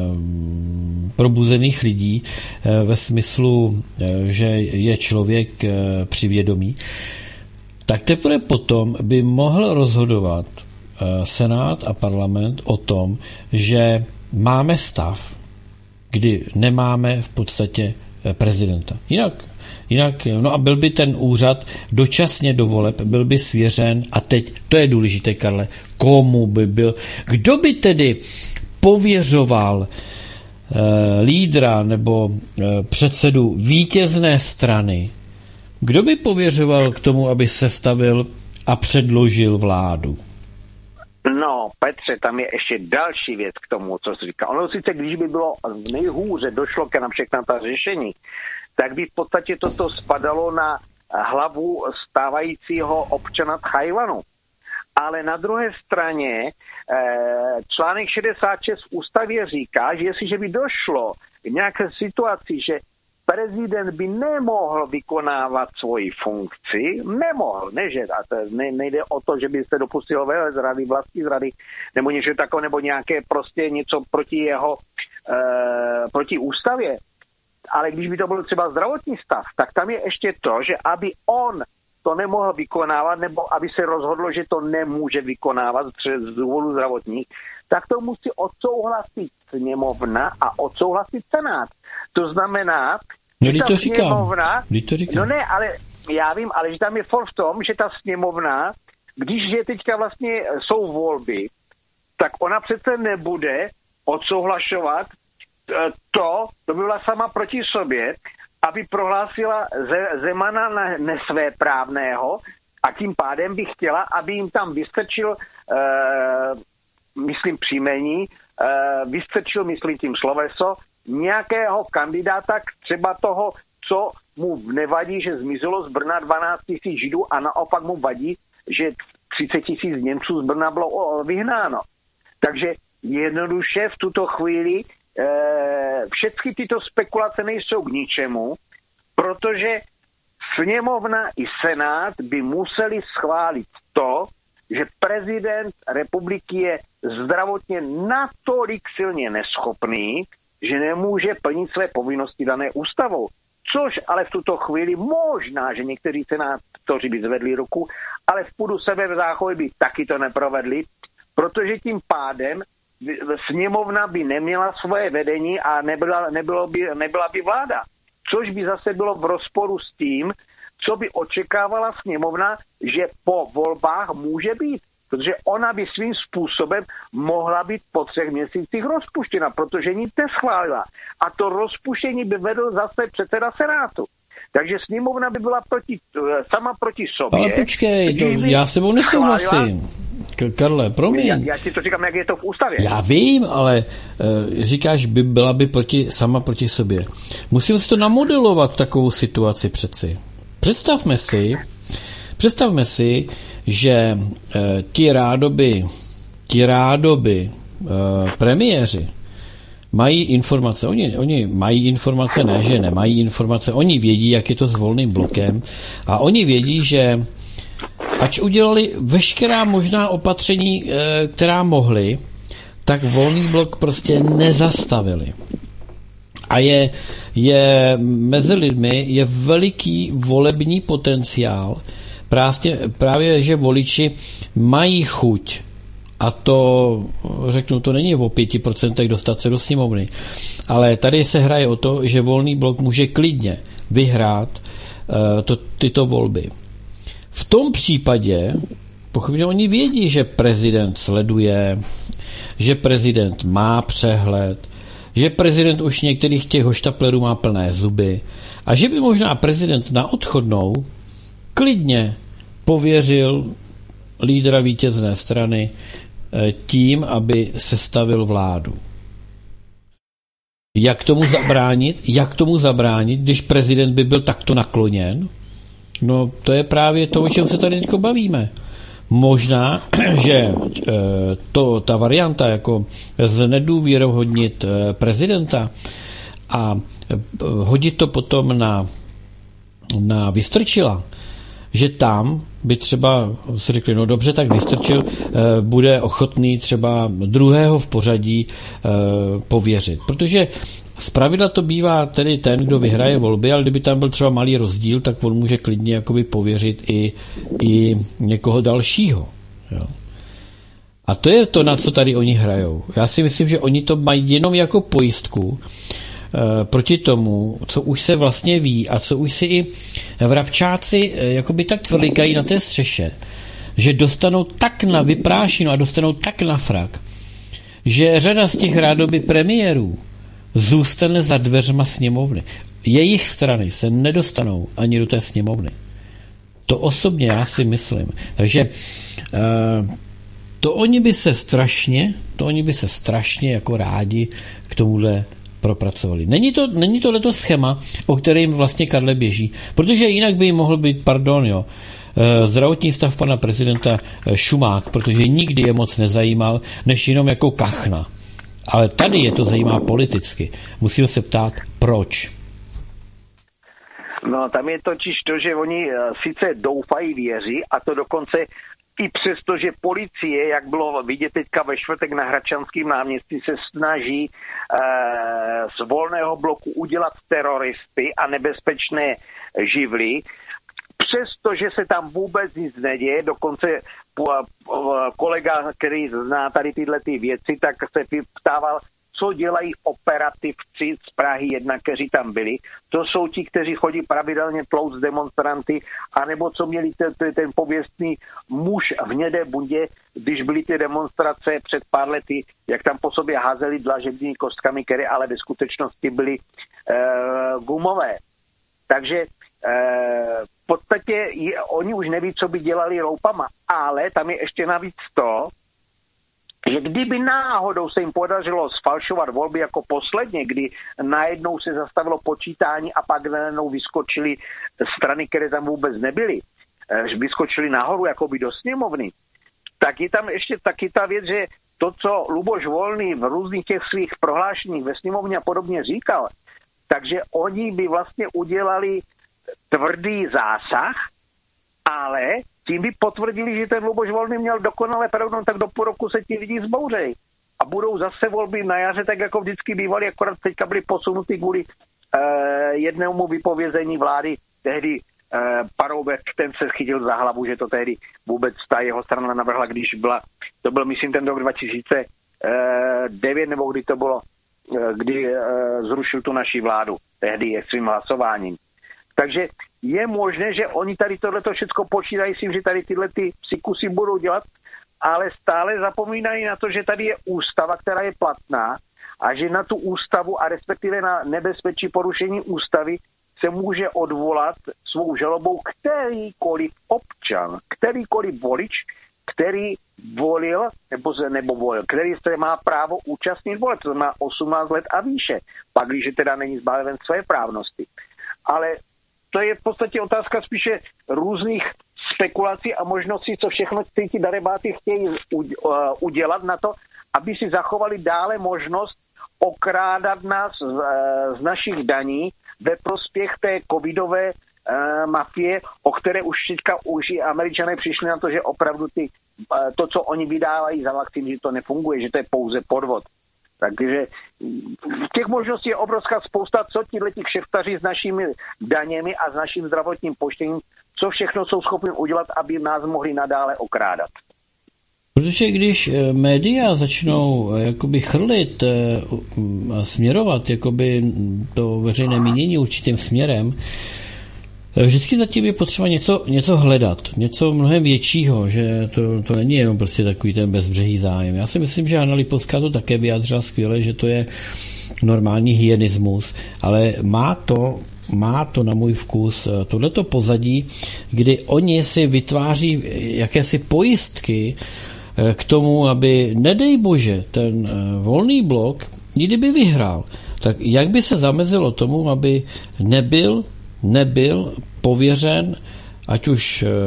probuzených lidí e, ve smyslu, e, že je člověk e, při vědomí, tak teprve potom by mohl rozhodovat e, Senát a parlament o tom, že máme stav, kdy nemáme v podstatě prezidenta. Jinak Jinak, no a byl by ten úřad dočasně do voleb, byl by svěřen, a teď, to je důležité, Karle, komu by byl, kdo by tedy pověřoval eh, lídra nebo eh, předsedu vítězné strany, kdo by pověřoval k tomu, aby sestavil a předložil vládu? No, Petře, tam je ještě další věc k tomu, co jsi říkal. Ono sice, když by bylo nejhůře, došlo ke na všechna ta řešení, tak by v podstatě toto spadalo na hlavu stávajícího občana Tchajwanu. Ale na druhé straně článek šedesát šest v ústavě říká, že jestliže by došlo k nějaké situaci, že prezident by nemohl vykonávat svoji funkci, nemohl, ne, že, a to ne, nejde o to, že by se dopustil velezrady, vlastní zrady, nebo něco takové, nebo nějaké prostě něco proti jeho, e, proti ústavě, ale když by to byl třeba zdravotní stav, tak tam je ještě to, že aby on to nemohl vykonávat, nebo aby se rozhodlo, že to nemůže vykonávat z důvodu zdravotních, tak to musí odsouhlasit sněmovna a odsouhlasit senát. To znamená, no, že ta to sněmovna... to říkám. No ne, ale já vím, ale že tam je for v tom, že ta sněmovna, když je teďka vlastně jsou volby, tak ona přece nebude odsouhlašovat to, to by byla sama proti sobě, aby prohlásila Zemana na nesvéprávného a tím pádem by chtěla, aby jim tam vystrčil, uh, myslím příjmení, uh, vystrčil, myslím tím sloveso, nějakého kandidáta, třeba toho, co mu nevadí, že zmizelo z Brna dvanáct tisíc Židů a naopak mu vadí, že třicet tisíc Němců z Brna bylo vyhnáno. Takže jednoduše v tuto chvíli všechny tyto spekulace nejsou k ničemu, protože sněmovna i senát by museli schválit to, že prezident republiky je zdravotně natolik silně neschopný, že nemůže plnit své povinnosti dané ústavou. Což ale v tuto chvíli možná, že někteří senátoři by zvedli ruku, ale v půdu sebezáchovy by taky to neprovedli, protože tím pádem sněmovna by neměla svoje vedení a nebyla, nebylo by, nebyla by vláda. Což by zase bylo v rozporu s tím, co by očekávala sněmovna, že po volbách může být. Protože ona by svým způsobem mohla být po třech měsících rozpuštěna, protože nic neschválila. A to rozpuštění by vedl zase předseda Senátu. Takže sněmovna by byla proti, sama proti sobě. Ale počkej, to, já s tebou nesouhlasím. Karle, promiň. Já, já ti to říkám, jak je to v ústavě. Já vím, ale uh, říkáš, by byla by proti, sama proti sobě. Musím si to namodelovat, takovou situaci přeci. Představme si, představme si, že uh, ti rádoby, ti rádoby uh, premiéři mají informace, oni, oni mají informace, ne, že nemají informace, oni vědí, jak je to s volným blokem a oni vědí, že ač udělali veškerá možná opatření, která mohli, tak volný blok prostě nezastavili. A je, je mezi lidmi je veliký volební potenciál, právě, právě že voliči mají chuť, a to, řeknu, to není o pěti procentech dostat se do sněmovny, ale tady se hraje o to, že volný blok může klidně vyhrát uh, to, tyto volby. V tom případě, pochopně oni vědí, že prezident sleduje, že prezident má přehled, že prezident už některých těch hoštaplerů má plné zuby a že by možná prezident na odchodnou klidně pověřil lídra vítězné strany tím, aby sestavil vládu. Jak tomu zabránit? Jak tomu zabránit, když prezident by byl takto nakloněn? No, to je právě to, o čem se tady teď bavíme. Možná, že to, ta varianta jako znedůvěrohodnit prezidenta a hodit to potom na, na Vystrčila, že tam by třeba si řekli, no dobře, tak Vystrčil bude ochotný třeba druhého v pořadí pověřit. Protože zpravidla to bývá tedy ten, kdo vyhraje volby, ale kdyby tam byl třeba malý rozdíl, tak on může klidně jakoby pověřit i, i někoho dalšího. Jo. A to je to, na co tady oni hrajou. Já si myslím, že oni to mají jenom jako pojistku e, proti tomu, co už se vlastně ví a co už si i vrabčáci e, jakoby tak cvrlikají na té střeše, že dostanou tak na vyprášinu a dostanou tak na frak, že řada z těch rádoby premiérů zůstane za dveřma sněmovny. Jejich strany se nedostanou ani do té sněmovny. To osobně já si myslím. Takže uh, to oni by se strašně, to oni by se strašně jako rádi k tomuhle propracovali. Není to, není to leto schéma, o kterém vlastně Karle běží, protože jinak by jim mohl být, pardon, jo, zdravotní stav pana prezidenta šumák, protože nikdy je moc nezajímal, než jenom jako kachna. Ale tady je to zajímá politicky. Musím se ptát, proč? No, tam je totiž to, že oni sice doufají, věří, a to dokonce i přesto, že policie, jak bylo vidět teďka ve čtvrtek na Hradčanském náměstí, se snaží e, z volného bloku udělat teroristy a nebezpečné živly, přestože se tam vůbec nic neděje, dokonce kolega, který zná tady tyhle ty věci, tak se ptával, co dělají operativci z Prahy jedna, kteří tam byli. To jsou ti, kteří chodí pravidelně tlouct demonstranty, anebo co měli ten, ten pověstný muž v hnědé bundě, když byly ty demonstrace před pár lety, jak tam po sobě házeli dlažební kostkami, které ale ve skutečnosti byly uh, gumové. Takže v podstatě je, oni už neví, co by dělali roupama, ale tam je ještě navíc to, že kdyby náhodou se jim podařilo sfalšovat volby jako posledně, kdy najednou se zastavilo počítání a pak najednou vyskočily strany, které tam vůbec nebyly, vyskočily nahoru jakoby do sněmovny, tak je tam ještě taky ta věc, že to, co Luboš Volný v různých těch svých prohlášeních ve sněmovně a podobně říkal, takže oni by vlastně udělali tvrdý zásah, ale tím by potvrdili, že ten Luboš Volný měl dokonale pravdu, tak do půl roku se ti lidi zbouřejí. A budou zase volby na jaře, tak jako vždycky bývaly, akorát teďka byly posunuty kvůli uh, jednému vypovězení vlády. Tehdy uh, Paroubek, ten se chytil za hlavu, že to tehdy vůbec ta jeho strana navrhla, když byla, to byl myslím ten rok dva tisíce devět, nebo kdy to bylo, kdy uh, zrušil tu naši vládu, tehdy svým hlasováním. Takže je možné, že oni tady tohleto všechno počítají s tím, že tady tyhle ty psikusy budou dělat, ale stále zapomínají na to, že tady je ústava, která je platná a že na tu ústavu a respektive na nebezpečí porušení ústavy se může odvolat svou žalobou kterýkoliv občan, kterýkoliv volič, který volil, nebo, nebo volil, který se má právo účastnit voleb, to má osmnáct let a výše, pak když teda není zbaven své právnosti. Ale to je v podstatě otázka spíše různých spekulací a možností, co všechno ty darebáty chtějí udělat na to, aby si zachovali dále možnost okrádat nás z, z našich daní ve prospěch té covidové uh, mafie, o které už teďka už i Američané přišli na to, že opravdu ty, uh, to, co oni vydávají za vakcíny, že to nefunguje, že to je pouze podvod. Takže těch možností je obrovská spousta, co tihleti kšeftaři s našimi daněmi a s naším zdravotním pojištěním, co všechno jsou schopni udělat, aby nás mohli nadále okrádat. Protože když média začnou jakoby chrlit a směrovat jakoby to veřejné mínění určitým směrem, vždycky zatím je potřeba něco, něco hledat, něco mnohem většího, že to, to není jenom prostě takový ten bezbřehý zájem. Já si myslím, že Hana Lipovská to také vyjádřila skvěle, že to je normální hyenismus, ale má to, má to na můj vkus tohleto pozadí, kdy oni si vytváří jakési pojistky k tomu, aby, nedej bože, ten Volný blok, kdyby vyhrál, tak jak by se zamezilo tomu, aby nebyl nebyl pověřen, ať už e,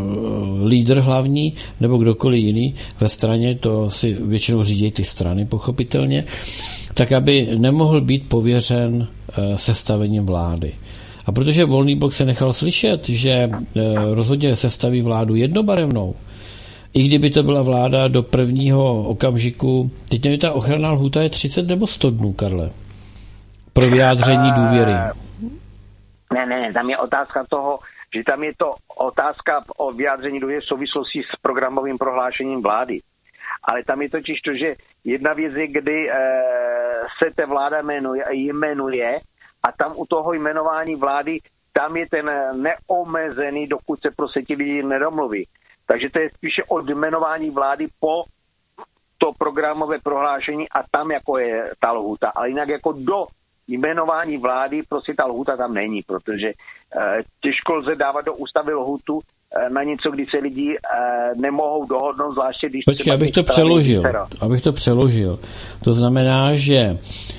lídr hlavní, nebo kdokoliv jiný ve straně, to si většinou řídí ty strany, pochopitelně, tak aby nemohl být pověřen e, sestavením vlády. A protože Volný blok se nechal slyšet, že e, rozhodně sestaví vládu jednobarevnou, i kdyby to byla vláda do prvního okamžiku, teď nevím, ta ochranná lhůta je třicet nebo sto dnů, Karle, pro vyjádření důvěry. Ne, ne, tam je otázka toho, že tam je to otázka o vyjádření důvěry v souvislosti s programovým prohlášením vlády. Ale tam je totiž to, že jedna věc je, kdy e, se ta vláda jmenuje, jmenuje a tam u toho jmenování vlády, tam je ten neomezený, dokud se prostě ti lidi nedomluví. Takže to je spíše od jmenování vlády po to programové prohlášení a tam jako je ta lhůta. Ale jinak jako do jmenování vlády prostě ta lhůta tam není, protože e, těžko lze dávat do ústavy lhůtu e, na něco, kdy se lidi e, nemohou dohodnout, zvláště když... Počkej, abych to přeložil. Abych to přeložil. To znamená, že e,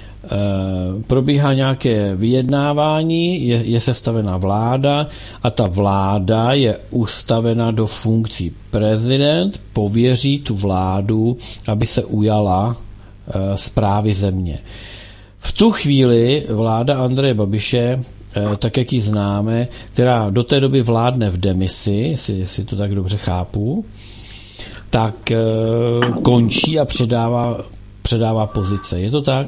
probíhá nějaké vyjednávání, je, je sestavená vláda a ta vláda je ustavena do funkcí. Prezident pověří tu vládu, aby se ujala e, správy země. V tu chvíli vláda Andreje Babiše, tak jak ji známe, která do té doby vládne v demisi, jestli, jestli to tak dobře chápu, tak končí a předává, předává pozice. Je to tak?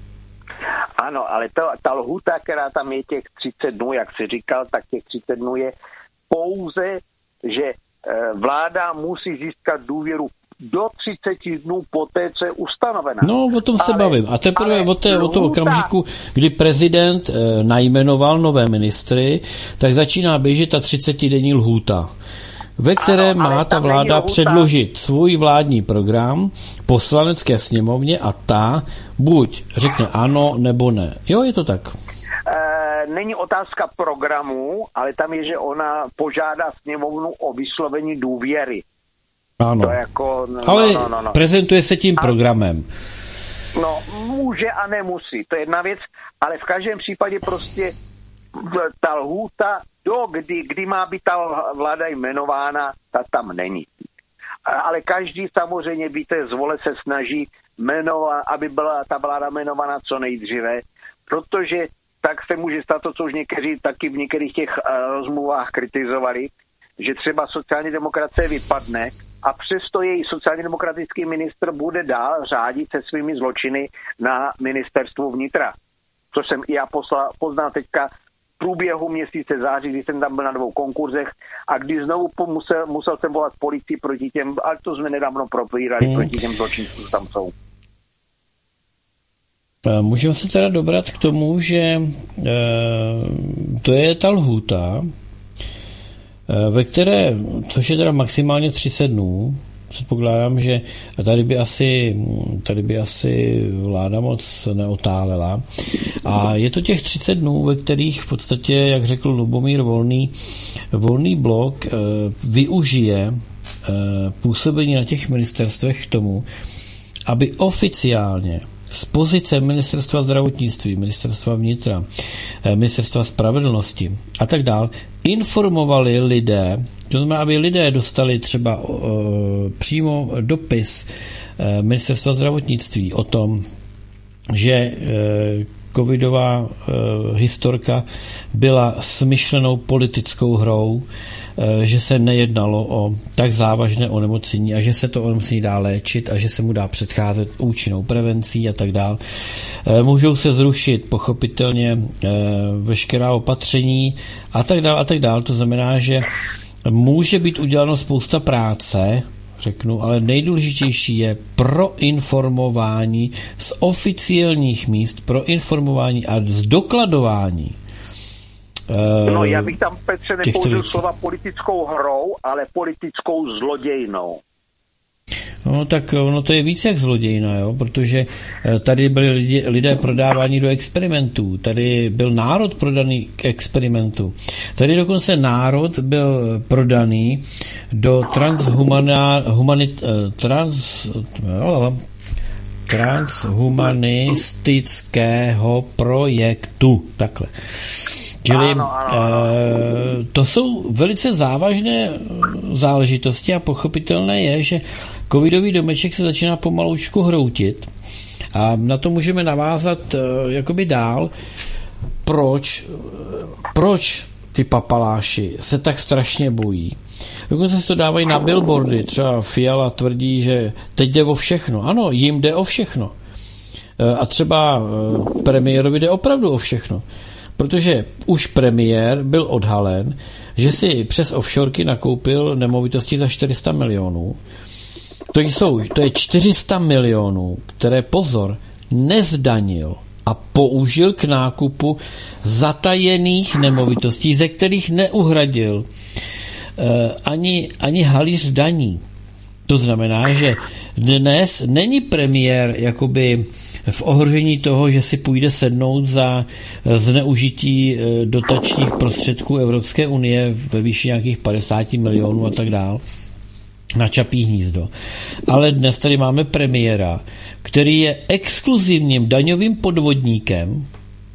Ano, ale to, ta lhůta, která tam je těch třicet dnů, jak jsi říkal, tak těch třicet dnů je pouze, že vláda musí získat důvěru do třicet dnů poté, co je ustanovena. No, o tom se ale, bavím. A teprve od té, od toho okamžiku, kdy prezident e, najmenoval nové ministry, tak začíná běžet ta třicetidenní lhůta, ve které ano, má ta vláda předložit svůj vládní program poslanecké sněmovně a ta buď řekne ano, nebo ne. Jo, je to tak. E, není otázka programu, ale tam je, že ona požádá sněmovnu o vyslovení důvěry. Ano, to jako, no, ale no, no, no. prezentuje se tím programem. No, může a nemusí, to je jedna věc, ale v každém případě prostě ta lhůta, do kdy, kdy má být ta vláda jmenována, ta tam není. Ale každý samozřejmě, víte, zvole se snaží jmenovat, aby byla ta vláda jmenovaná co nejdříve, protože tak se může stát to, co už někteří taky v některých těch rozmluvách kritizovali, že třeba sociální demokracie vypadne a přesto její sociálně demokratický ministr bude dál řádit se svými zločiny na ministerstvu vnitra. Což jsem i já posla, poznal teďka v průběhu měsíce září, když jsem tam byl na dvou konkurzech a když znovu musel, musel jsem volat policii proti těm, ale to jsme nedávno propírali, hmm. proti těm zločincům, co tam jsou. Můžeme se teda dobrat k tomu, že e, to je ta lhůta, e, ve které, což je teda maximálně třicet dnů, předpokládám, že tady by asi, tady by asi vláda moc neotálela. A je to těch třicet dnů, ve kterých v podstatě, jak řekl Lubomír Volný, Volný blok e, využije e, působení na těch ministerstvech k tomu, aby oficiálně z pozice ministerstva zdravotnictví, ministerstva vnitra, ministerstva spravedlnosti a tak dál informovali lidé, to znamená, aby lidé dostali třeba uh, přímo dopis uh, ministerstva zdravotnictví o tom, že uh, covidová uh, historka byla smyšlenou politickou hrou, že se nejednalo o tak závažné onemocnění a že se to onemocnění dá léčit a že se mu dá předcházet účinnou prevencí a tak dál. Můžou se zrušit pochopitelně veškerá opatření a tak dál a tak dál. To znamená, že může být uděláno spousta práce, řeknu, ale nejdůležitější je proinformování z oficiálních míst, proinformování a zdokladování. No, já bych tam, Petře, nepoužil slova politickou hrou, ale politickou zlodějnou. No, tak ono to je víc jak zlodějna, jo, protože tady byli lidi, lidé prodáváni do experimentů, tady byl národ prodaný k experimentu, tady dokonce národ byl prodaný do transhumana, humanit, trans, jo, transhumanistického projektu, takhle. Čili ano, ano, ano. E, to jsou velice závažné záležitosti a pochopitelné je, že covidový domeček se začíná pomaloučku hroutit a na to můžeme navázat e, jakoby dál. Proč, proč ty papaláši se tak strašně bojí? Dokonce se to dávají na billboardy. Třeba Fiala tvrdí, že teď jde o všechno. Ano, jim jde o všechno. E, a třeba e, premiérovi jde opravdu o všechno. Protože už premiér byl odhalen, že si přes offshoreky nakoupil nemovitosti za čtyři sta milionů. To, jsou, to je čtyři sta milionů, které, pozor, nezdanil a použil k nákupu zatajených nemovitostí, ze kterých neuhradil eh, ani, ani halíř daní. To znamená, že dnes není premiér jakoby v ohrožení toho, že si půjde sednout za zneužití dotačních prostředků Evropské unie ve výši nějakých padesát milionů a tak dál na Čapí hnízdo. Ale dnes tady máme premiéra, který je exkluzivním daňovým podvodníkem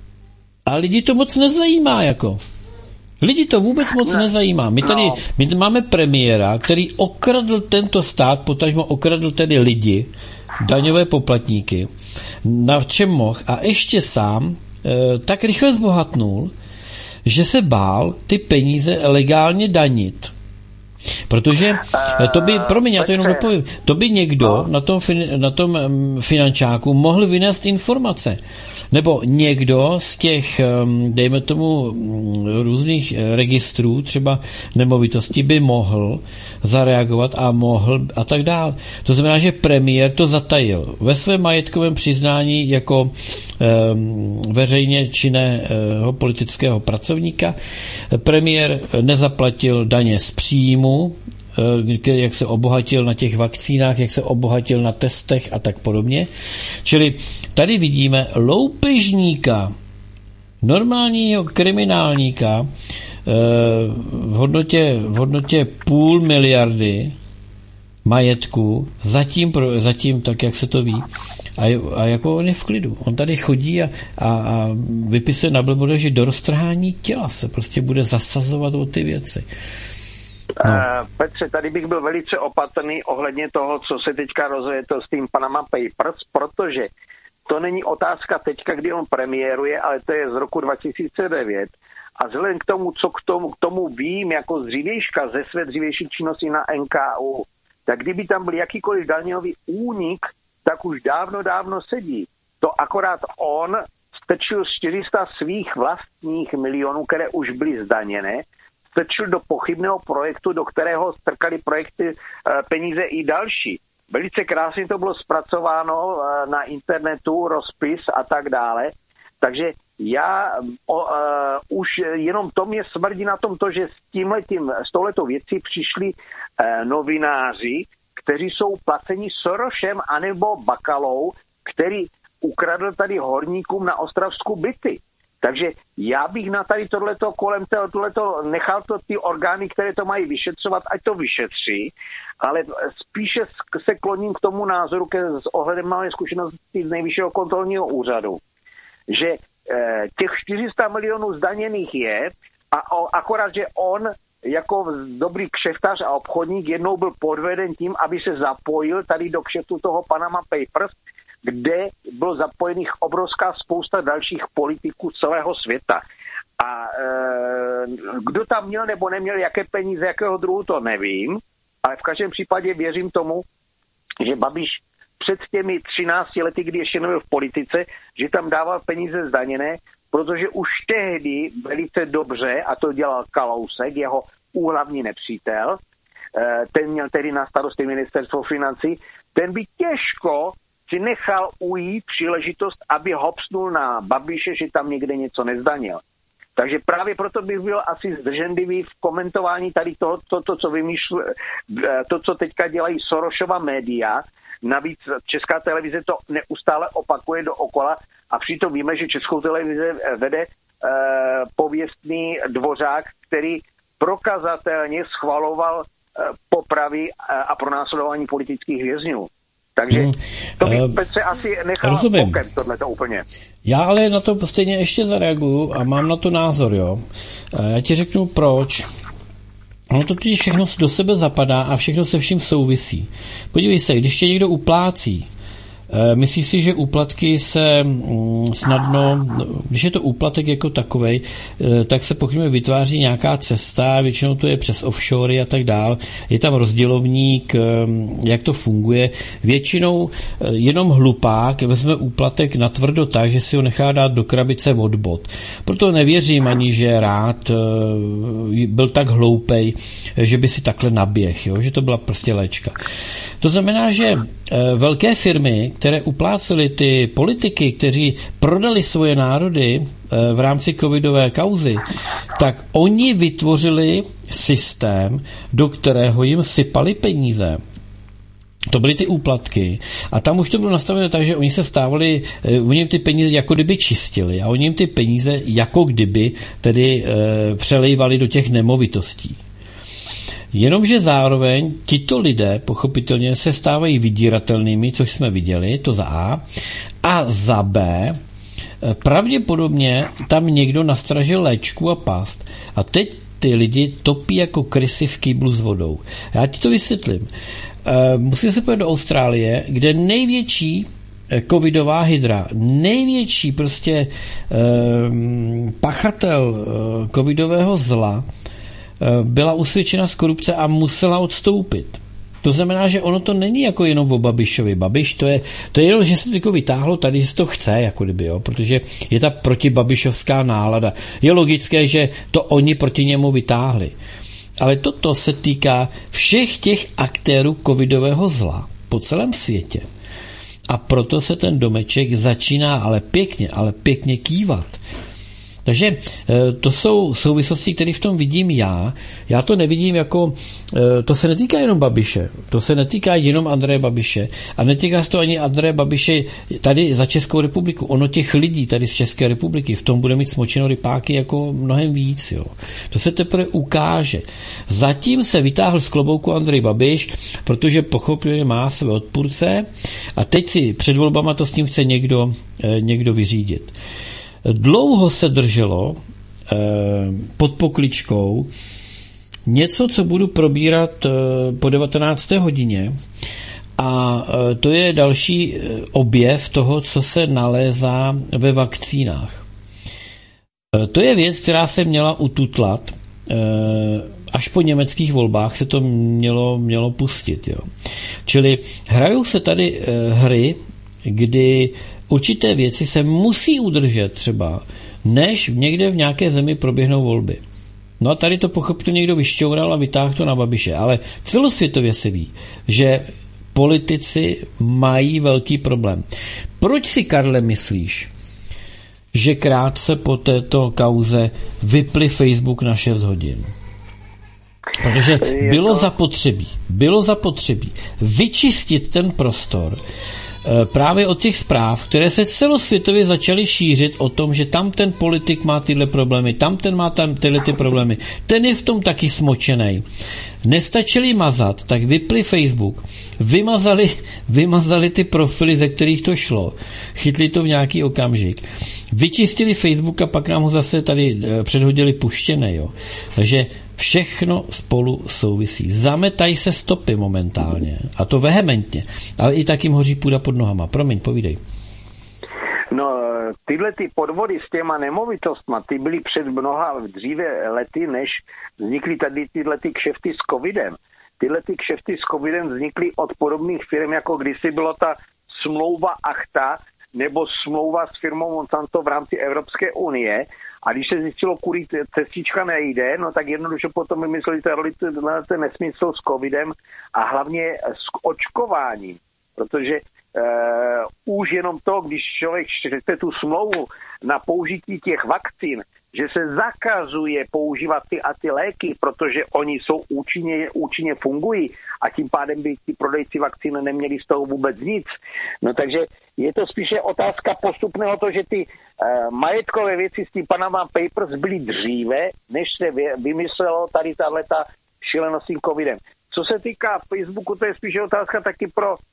a lidi to moc nezajímá jako. Lidi to vůbec moc ne. nezajímá. My tady my máme premiéra, který okradl tento stát, potažmo okradl tedy lidi, daňové poplatníky, na čem mohl a ještě sám e, tak rychle zbohatnul, že se bál ty peníze legálně danit. Protože to by, promiň, já to jenom dopovím, to by někdo na tom, na tom finančáku mohl vynést informace. Nebo někdo z těch, dejme tomu, různých registrů, třeba nemovitostí, by mohl zareagovat a mohl a tak dál. To znamená, že premiér to zatajil. Ve svém majetkovém přiznání jako um, veřejně činného politického pracovníka premiér nezaplatil daně z příjmu, jak se obohatil na těch vakcínách, jak se obohatil na testech a tak podobně. Čili tady vidíme loupežníka, normálního kriminálníka v hodnotě, v hodnotě půl miliardy majetku, zatím, zatím tak, jak se to ví, a, a jako on je v klidu. On tady chodí a, a, a vypisuje na billboardech, že do roztrhání těla se prostě bude zasazovat o ty věci. No. Uh, Petře, tady bych byl velice opatrný ohledně toho, co se teďka rozhoje to s tím Panama Papers, protože to není otázka teďka, kdy on premiéruje, ale to je z roku dva tisíce devět. A vzhledem k tomu, co k tomu, k tomu vím jako z dřívějška, ze své dřívější činnosti na N K U, tak kdyby tam byl jakýkoliv daňový únik, tak už dávno, dávno sedí. To akorát on strčil čtyři sta svých vlastních milionů, které už byly zdaněné, strčil do pochybného projektu, do kterého strkali projekty peníze i další. Velice krásně to bylo zpracováno na internetu, rozpis a tak dále. Takže já o, uh, už jenom to mě smrdí na tom to, že s tímhletím, s touhletou věcí přišli uh, novináři, kteří jsou placeni Sorosem anebo Bakalou, který ukradl tady horníkům na Ostravsku byty. Takže já bych na tady tohleto kolem toho, tohleto nechal to ty orgány, které to mají vyšetřovat, ať to vyšetří, ale spíše se kloním k tomu názoru, ke, s ohledem na mé zkušenosti z Nejvyššího kontrolního úřadu, že eh, těch čtyři sta milionů zdaněných je a o, akorát, že on jako dobrý kšeftař a obchodník jednou byl podveden tím, aby se zapojil tady do kšeftu toho Panama Papers, kde bylo zapojených obrovská spousta dalších politiků celého světa. A e, kdo tam měl nebo neměl jaké peníze, jakého druhu, to nevím, ale v každém případě věřím tomu, že Babiš před těmi třinácti lety, kdy ještě nebyl v politice, že tam dával peníze zdaněné, protože už tehdy velice dobře, a to dělal Kalousek, jeho úhlavní nepřítel, e, ten měl tedy na starosti ministerstvo financí, ten by těžko si nechal ujít příležitost, aby hopsnul na Babiše, že tam někde něco nezdanil. Takže právě proto bych byl asi zdrženlivý v komentování tady toho, to, to, co vymýšl, to, co teďka dělají Sorosova média. Navíc Česká televize to neustále opakuje dookola a přitom víme, že Českou televize vede eh, pověstný Dvořák, který prokazatelně schvaloval eh, popravy a pronásledování politických vězňů. Takže to bych uh, Petře asi nechal bokem tohleto úplně. Já ale na to stejně ještě zareaguju a mám na to názor, jo. Já ti řeknu proč. Ono to totiž všechno do sebe zapadá a všechno se vším souvisí. Podívej se, když tě někdo uplácí, myslíš si, že úplatky se snadno, když je to úplatek jako takovej, tak se pochybně vytváří nějaká cesta, většinou to je přes offshory a tak dál, je tam rozdělovník, jak to funguje. Většinou jenom hlupák vezme úplatek natvrdo tak, že si ho nechá dát do krabice od bot. Proto nevěřím ani, že rád byl tak hloupej, že by si takhle naběh, jo? Že to byla prostě léčka. To znamená, že velké firmy, které uplácely ty politiky, kteří prodali svoje národy v rámci covidové kauzy, tak oni vytvořili systém, do kterého jim sypali peníze. To byly ty úplatky a tam už to bylo nastaveno tak, že oni se stávali, oni jim ty peníze jako kdyby čistili a oni jim ty peníze jako kdyby tedy e, přelejvali do těch nemovitostí. Jenomže zároveň tito lidé pochopitelně se stávají vydíratelnými, což jsme viděli, to za A. A za B, pravděpodobně tam někdo nastražil léčku a past. A teď ty lidi topí jako krysy v kýblu s vodou. Já ti to vysvětlím. Musím se podívat do Austrálie, kde největší covidová hydra, největší prostě pachatel covidového zla byla usvědčena z korupce a musela odstoupit. To znamená, že ono to není jako jenom o Babišovi. Babiš to je, to je jenom, že se to jako vytáhlo tady, že to chce, jako kdyby, jo, protože je ta protibabišovská nálada. Je logické, že to oni proti němu vytáhli. Ale toto se týká všech těch aktérů covidového zla po celém světě. A proto se ten domeček začíná ale pěkně, ale pěkně kývat. Takže to jsou souvislosti, které v tom vidím já. Já to nevidím jako, to se netýká jenom Babiše, to se netýká jenom Andreje Babiše a netýká se to ani Andreje Babiše tady za Českou republiku. Ono těch lidí tady z České republiky v tom bude mít smočeno rypáky jako mnohem víc. Jo. To se teprve ukáže. Zatím se vytáhl z klobouku Andrej Babiš, protože pochopil, má své odpůrce a teď si před volbama to s tím chce někdo, někdo vyřídit. Dlouho se drželo eh, pod pokličkou něco, co budu probírat eh, po devatenácté hodině a eh, to je další eh, objev toho, co se nalézá ve vakcínách. Eh, to je věc, která se měla ututlat. Eh, až po německých volbách se to mělo, mělo pustit. Jo. Čili hrajou se tady e, hry, kdy určité věci se musí udržet třeba, než někde v nějaké zemi proběhnou volby. No a tady to pochopitelně někdo vyšťoural a vytáhl to na Babiše, ale celosvětově se ví, že politici mají velký problém. Proč si, Karle, myslíš, že krátce po této kauze vypli Facebook na šest hodin? Protože bylo zapotřebí, bylo zapotřebí vyčistit ten prostor právě od těch zpráv, které se celosvětově začaly šířit o tom, že tam ten politik má tyhle problémy, tam ten má tam tyhle ty problémy, ten je v tom taky smočenej. Nestačili mazat, tak vypli Facebook, vymazali, vymazali ty profily, ze kterých to šlo, chytli to v nějaký okamžik, vyčistili Facebook a pak nám ho zase tady předhodili puštěné. Jo. Takže všechno spolu souvisí. Zametají se stopy momentálně. A to vehementně. Ale i tak jim hoří půda pod nohama. Promiň, povídej. No, tyhle ty podvody s těma nemovitostma, ty byly před mnoha dříve lety, než vznikly tady tyhle ty kšefty s covidem. Tyhle ty kšefty s covidem vznikly od podobných firm, jako kdysi bylo ta smlouva Achta, nebo smlouva s firmou Monsanto v rámci Evropské unie. A když se zjistilo, kudy cestička nejde, no tak jednoduše potom vymysleli ten nesmysl s covidem a hlavně s očkováním. Protože uh, už jenom to, když člověk čte tu smlouvu na použití těch vakcín, že se zakazuje používat ty a ty léky, protože oni jsou účinně, účinně fungují a tím pádem by ti prodejci vakcín neměli z toho vůbec nic. No takže je to spíše otázka postupného to, že ty uh, majetkové věci s tím Panama Papers byly dříve, než se vymyslelo tady tahleta šílenost s tím covidem. Co se týká Facebooku, to je spíše otázka taky pro uh,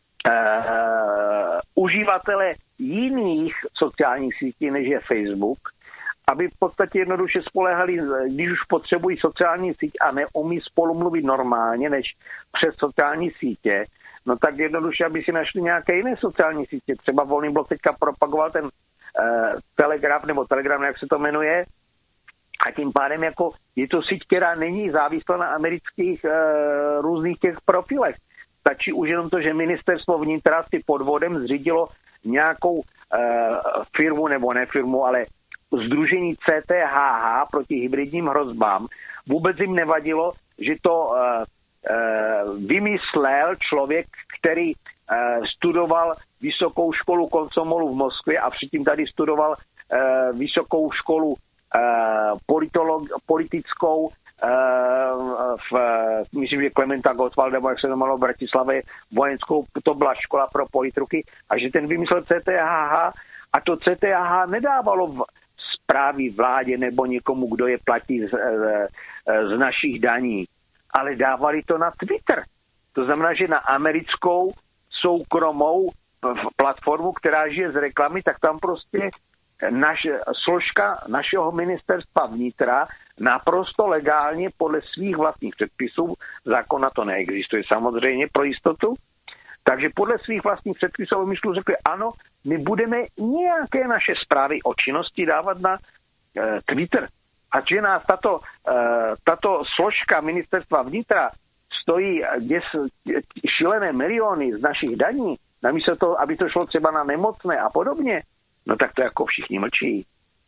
uživatele jiných sociálních sítí, než je Facebook, aby v podstatě jednoduše spolehali, když už potřebují sociální síť a neumí spolu mluvit normálně, než přes sociální sítě, no tak jednoduše, aby si našli nějaké jiné sociální sítě. Třeba Volný blok teďka propagoval ten uh, Telegraf, nebo Telegram, jak se to jmenuje, a tím pádem jako je to síť, která není závislá na amerických uh, různých těch profilech. Stačí už jenom to, že ministerstvo vnitra si podvodem zřídilo nějakou uh, firmu, nebo ne firmu, ale sdružení C T H H proti hybridním hrozbám. Vůbec jim nevadilo, že to uh, uh, vymyslel člověk, který uh, studoval vysokou školu Komsomolu v Moskvě a předtím tady studoval uh, vysokou školu uh, politolog, politickou uh, v, myslím, že Klementa Gottwalda, nebo jak se to jmenovalo v Bratislavě, vojenskou, to byla škola pro politruky, a že ten vymyslel C T H H a to C T H H nedávalo v zprávy vládě nebo někomu, kdo je platí z, z, z našich daní, ale dávali to na Twitter. To znamená, že na americkou soukromou platformu, která žije z reklamy, tak tam prostě naš, složka našeho ministerstva vnitra naprosto legálně podle svých vlastních předpisů, zákona to neexistuje samozřejmě pro jistotu, takže podle svých vlastních předpisů vymyšlů řekli, ano, my budeme nějaké naše zprávy o činnosti dávat na e, Twitter. A že nás tato, e, tato složka ministerstva vnitra stojí děs, šílené miliony z našich daní, namísto toho, aby to šlo třeba na nemocné a podobně, no tak to jako všichni mlčí.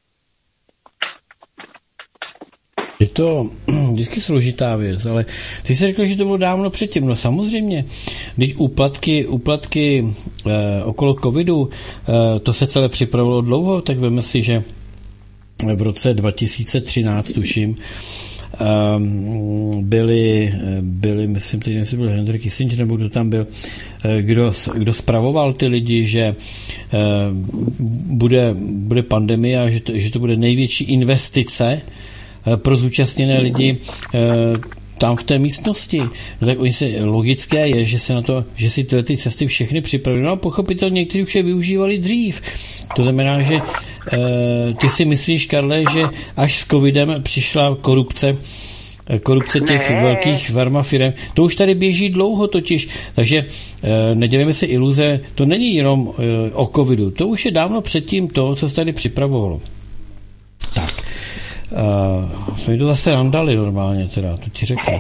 Je to vždycky složitá věc, ale ty jsi řekl, že to bylo dávno předtím. No samozřejmě, když úplatky, úplatky eh, okolo covidu, eh, to se celé připravilo dlouho, tak veme si, že v roce dva tisíce třináct, tuším, eh, byli, byli, myslím, teď nevím, byl Henry Kissinger, nebo kdo tam byl, eh, kdo, kdo spravoval ty lidi, že eh, bude, bude pandemie a že to, že to bude největší investice pro zúčastněné lidi tam v té místnosti. No tak oni se, logické je, že se na to, že si tyhle ty cesty všechny připravili. No a pochopitelně někteří už je využívali dřív. To znamená, že ty si myslíš, Karle, že až s covidem přišla korupce, korupce těch ne. velkých farmafirem. To už tady běží dlouho totiž, takže nedělejme si iluze, to není jenom o covidu, to už je dávno předtím to, co se tady připravovalo. Tak. Uh, jsme to zase randali normálně, teda, to ti řeknu.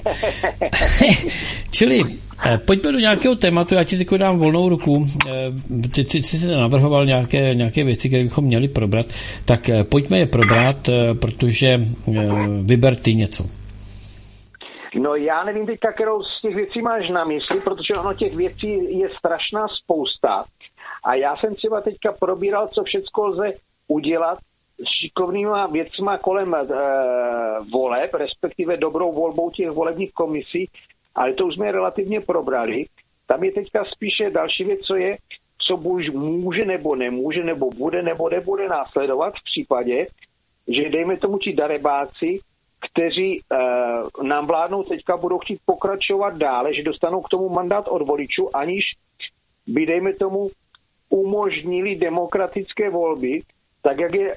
Čili eh, pojďme do nějakého tématu, já ti teď dám volnou ruku. Eh, ty, ty jsi si navrhoval nějaké, nějaké věci, které bychom měli probrat, tak eh, pojďme je probrat, eh, protože eh, vyber ty něco. No já nevím teďka, kterou z těch věcí máš na mysli, protože ono těch věcí je strašná spousta. A já jsem třeba teďka probíral, co všecko lze udělat s šikovnýma věcma kolem e, voleb, respektive dobrou volbou těch volebních komisí, ale to už jsme relativně probrali. Tam je teďka spíše další věc, co je, co buď může nebo nemůže, nebo bude nebo nebude následovat v případě, že dejme tomu ti darebáci, kteří e, nám vládnou teďka, budou chtít pokračovat dále, že dostanou k tomu mandát od voličů, aniž by, dejme tomu, umožnili demokratické volby, tak jak je e,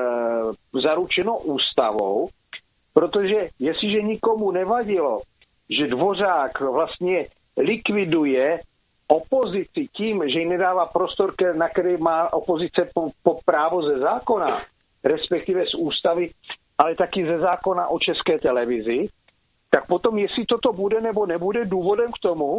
zaručeno ústavou, protože jestliže nikomu nevadilo, že Dvořák vlastně likviduje opozici tím, že jí nedává prostor, na který má opozice po, po právo ze zákona, respektive z ústavy, ale taky ze zákona o České televizi, tak potom, jestli toto bude nebo nebude důvodem k tomu,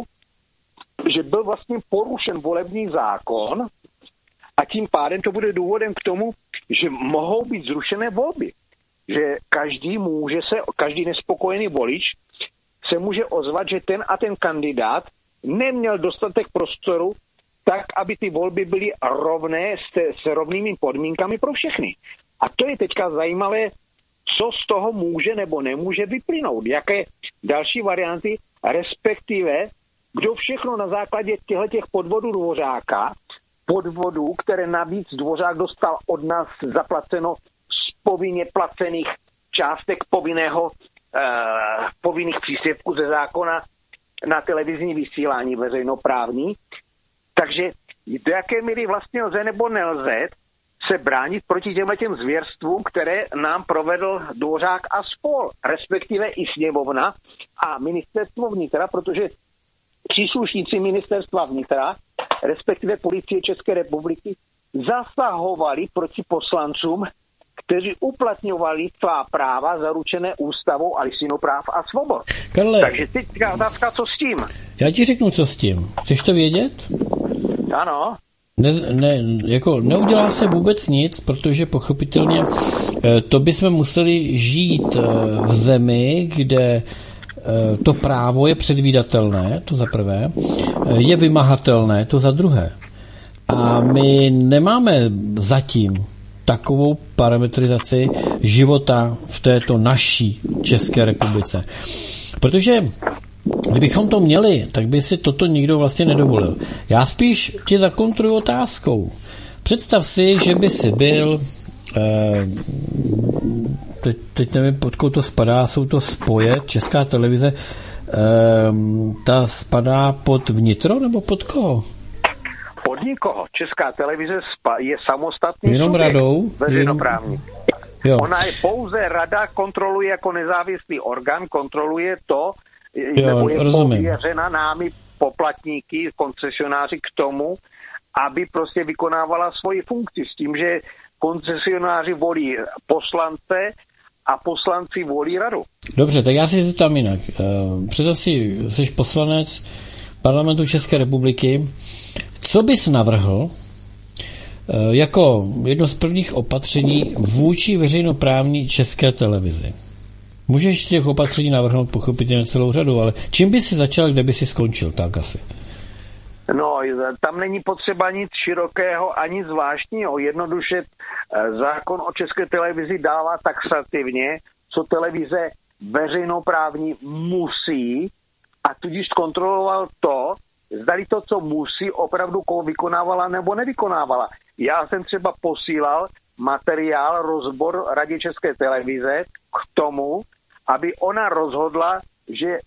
že byl vlastně porušen volební zákon a tím pádem to bude důvodem k tomu, že mohou být zrušené volby. Že každý může se, každý nespokojený volič se může ozvat, že ten a ten kandidát neměl dostatek prostoru tak, aby ty volby byly rovné s, te, s rovnými podmínkami pro všechny. A to je teďka zajímavé, co z toho může nebo nemůže vyplynout. Jaké další varianty, respektive kdo všechno na základě těchto podvodů Dvořáka, podvodů, které navíc Dvořák dostal od nás zaplaceno z povinně placených částek povinného, eh, povinných příspěvků ze zákona na televizní vysílání veřejnoprávní. Takže do jaké míry vlastně lze nebo nelze se bránit proti těmhle těm zvěrstvům, které nám provedl Dvořák a spol, respektive i sněmovna a ministerstvo vnitra, protože příslušníci ministerstva vnitra, respektive policie České republiky, zasahovali proti poslancům, kteří uplatňovali svá práva zaručené ústavou a listinou práv a svobod. Karle, takže teďka otázka, co s tím? Já ti řeknu, co s tím. Chceš to vědět? Ano. Ne, ne, jako neudělá se vůbec nic, protože pochopitelně to bychom museli žít v zemi, kde to právo je předvídatelné, to za prvé, je vymahatelné, to za druhé. A my nemáme zatím takovou parametrizaci života v této naší České republice. Protože kdybychom to měli, tak by si toto nikdo vlastně nedovolil. Já spíš ti zakontruju otázkou. Představ si, že by si byl eh, teď, teď nevím, pod koho to spadá, jsou to spoje, Česká televize, eh, ta spadá pod vnitro nebo pod koho? Pod nikoho. Česká televize je samostatný jenom subjekt, radou, veřejnoprávní. Jo. Ona je pouze rada, kontroluje jako nezávislý orgán, kontroluje to, jo, nebo je rozumím. pověřena námi poplatníky, koncesionáři k tomu, aby prostě vykonávala svoji funkci s tím, že koncesionáři volí poslance a poslanci volí radu. Dobře, tak já si zeptám jinak. Představ si, jsi poslanec Parlamentu České republiky. Co bys navrhl jako jedno z prvních opatření vůči veřejnoprávní České televizi? Můžeš těch opatření navrhnout pochopitelně celou řadu, ale čím by si začal, kde by si skončil, tak asi? No, tam není potřeba nic širokého ani zvláštního. Jednoduše zákon o České televizi dává taxativně, co televize veřejnoprávní musí, a tudíž kontroloval to, zdali to, co musí, opravdu vykonávala nebo nevykonávala. Já jsem třeba posílal materiál, rozbor Radě České televize k tomu, aby ona rozhodla, že e,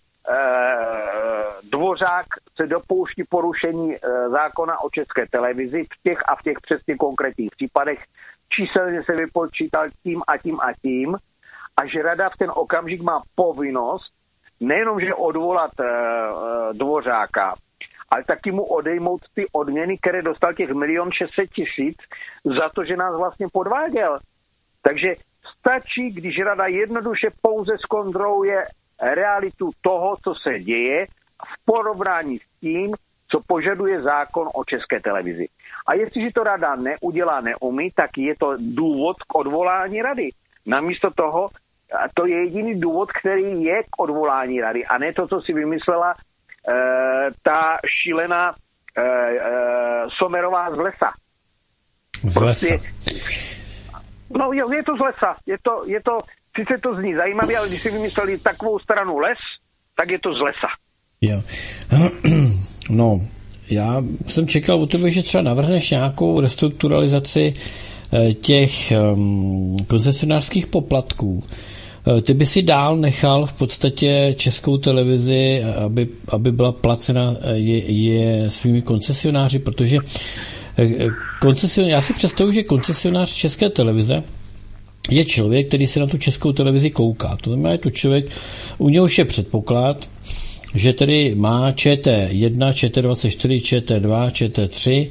Dvořák se dopouští porušení e, zákona o České televizi v těch a v těch přesně konkrétních případech. Číselně se vypočítal tím a tím a tím a že rada v ten okamžik má povinnost nejenom, že odvolat e, Dvořáka, ale taky mu odejmout ty odměny, které dostal těch milion šest set tisíc za to, že nás vlastně podváděl. Takže stačí, když rada jednoduše pouze zkontroluje realitu toho, co se děje v porovnání s tím, co požaduje zákon o České televizi. A jestliže to rada neudělá, neumí, tak je to důvod k odvolání rady. Namísto toho, to je jediný důvod, který je k odvolání rady, a ne to, co si vymyslela e, ta šílená e, e, Sommerová z lesa. Z lesa. Prostě, no je, je to z lesa. Je to, je to, sice to zní zajímavě, ale když si vymysleli takovou stranu les, tak je to z lesa. Jo. No, já jsem čekal od tebe, že třeba navrhneš nějakou restrukturalizaci těch um, koncesionářských poplatků. Ty by si dál nechal v podstatě Českou televizi, aby, aby byla placena je, je svými koncesionáři, protože koncesionář, já si představuji, že koncesionář České televize je člověk, který se na tu Českou televizi kouká. To znamená, je to člověk, u něhož je předpoklad, že tedy má Č T jedna, Č T dvacet čtyři, Č T dva, Č T tři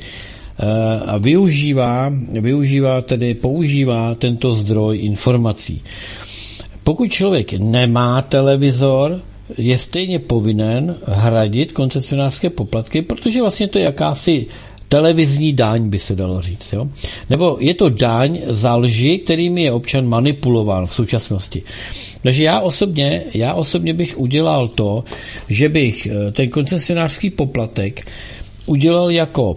a využívá, využívá tedy, používá tento zdroj informací. Pokud člověk nemá televizor, je stejně povinen hradit koncesionářské poplatky, protože vlastně to je jakási televizní daň, by se dalo říct. Jo? Nebo je to daň za lži, kterými je občan manipuloval v současnosti. Takže já osobně, já osobně bych udělal to, že bych ten koncesionářský poplatek udělal jako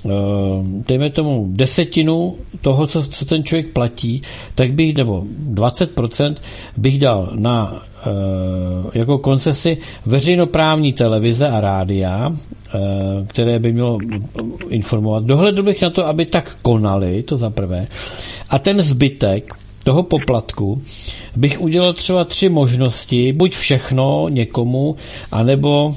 dejme tomu desetinu toho, co, co ten člověk platí, tak bych, nebo dvacet procent bych dal na jako koncesi veřejnoprávní televize a rádia, které by mělo informovat. Dohledl bych na to, aby tak konali, to za prvé. A ten zbytek toho poplatku bych udělal třeba tři možnosti, buď všechno někomu, anebo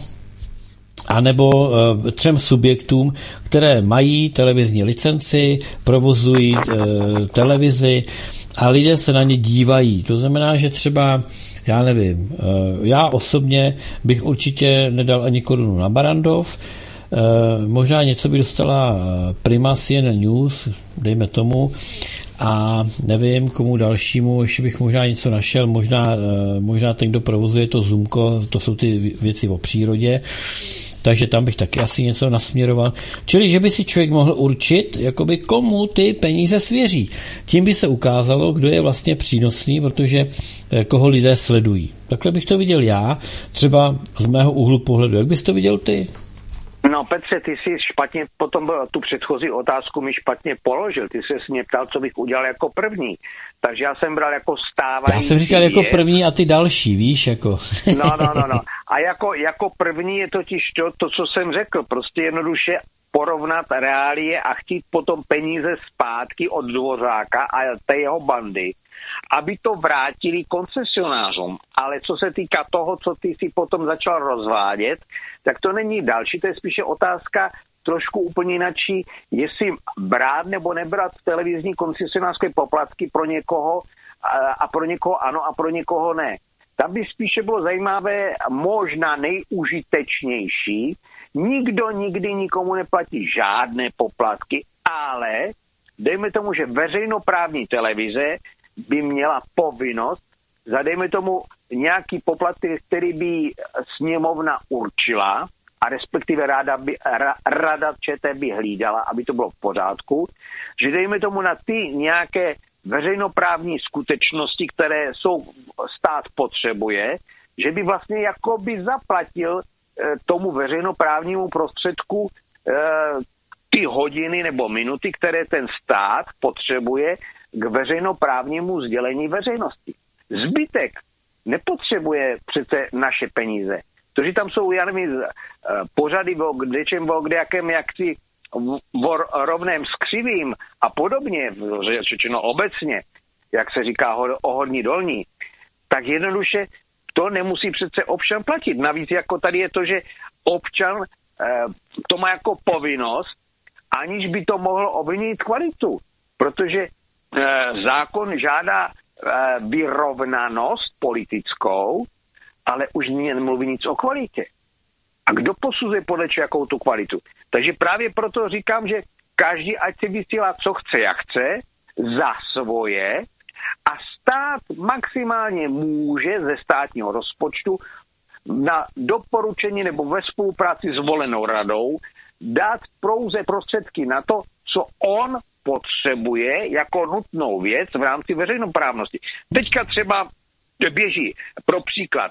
a nebo e, třem subjektům, které mají televizní licenci, provozují e, televizi a lidé se na ně dívají. To znamená, že třeba, já nevím, e, já osobně bych určitě nedal ani korunu na Barrandov, e, možná něco by dostala Prima C N N News, dejme tomu, a nevím, komu dalšímu, ještě bych možná něco našel, možná, e, možná ten, kdo provozuje to Zoomko, to jsou ty věci o přírodě, takže tam bych taky asi něco nasměroval. Čili, že by si člověk mohl určit, jakoby komu ty peníze svěří. Tím by se ukázalo, kdo je vlastně přínosný, protože koho lidé sledují. Takhle bych to viděl já, třeba z mého úhlu pohledu. Jak bys to viděl ty? No Petře, ty jsi špatně, potom tu předchozí otázku mi špatně položil. Ty jsi mě ptal, co bych udělal jako první. Takže já jsem bral jako stávající. Já jsem říkal jako první a ty další, víš, jako. No, no, no, no. A jako, jako první je totiž to, to, co jsem řekl. Prostě jednoduše porovnat reálie a chtít potom peníze zpátky od Dvořáka a té jeho bandy, aby to vrátili koncesionářům. Ale co se týká toho, co ty si potom začal rozvádět, tak to není další, to je spíše otázka trošku úplně jinačí, jestli brát nebo nebrat televizní koncesionářské poplatky pro někoho a, a pro někoho ano a pro někoho ne. Tam by spíše bylo zajímavé, možná nejužitečnější, nikdo nikdy nikomu neplatí žádné poplatky, ale dejme tomu, že veřejnoprávní televize by měla povinnost za dejme tomu nějaký poplatek, který by sněmovna určila, a respektive rada, by, ra, rada ČT by hlídala, aby to bylo v pořádku, že dejme tomu na ty nějaké veřejnoprávní skutečnosti, které jsou stát potřebuje, že by vlastně jakoby zaplatil e, tomu veřejnoprávnímu prostředku e, ty hodiny nebo minuty, které ten stát potřebuje k veřejnoprávnímu sdělení veřejnosti. Zbytek nepotřebuje přece naše peníze. To, že tam jsou, já nevím, pořady o kdečem, o kdejakém, jak si o rovném skřivým a podobně, řečeno obecně, jak se říká o horní dolní, tak jednoduše to nemusí přece občan platit. Navíc jako tady je to, že občan to má jako povinnost, aniž by to mohlo ovlivnit kvalitu, protože zákon žádá vyrovnanost politickou, ale už nemluví nic o kvalitě. A kdo posuzuje podle jakou tu kvalitu? Takže právě proto říkám, že každý ať si vysílá, co chce, jak chce, za svoje a stát maximálně může ze státního rozpočtu na doporučení nebo ve spolupráci s volenou radou dát pouze prostředky na to, co on potřebuje jako nutnou věc v rámci veřejnoprávnosti. Teďka třeba běží, pro příklad,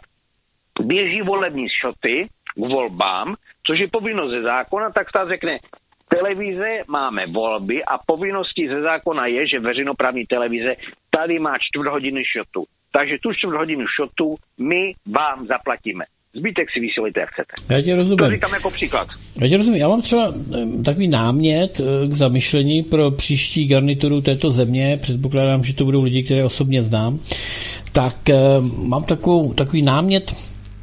běží volební šoty k volbám, což je povinnost ze zákona, tak stát řekne, televize máme volby a povinností ze zákona je, že veřejnoprávní televize tady má čtvrt hodiny šotu. Takže tu čtvrt hodinu šotu my vám zaplatíme. Zbytek si vysílejte, jak chcete. Já tě rozumím. To říkám jako příklad. Já tě rozumím. Já mám třeba takový námět k zamyšlení pro příští garnituru této země. Předpokládám, že to budou lidi, které osobně znám. Tak mám takovou, takový námět.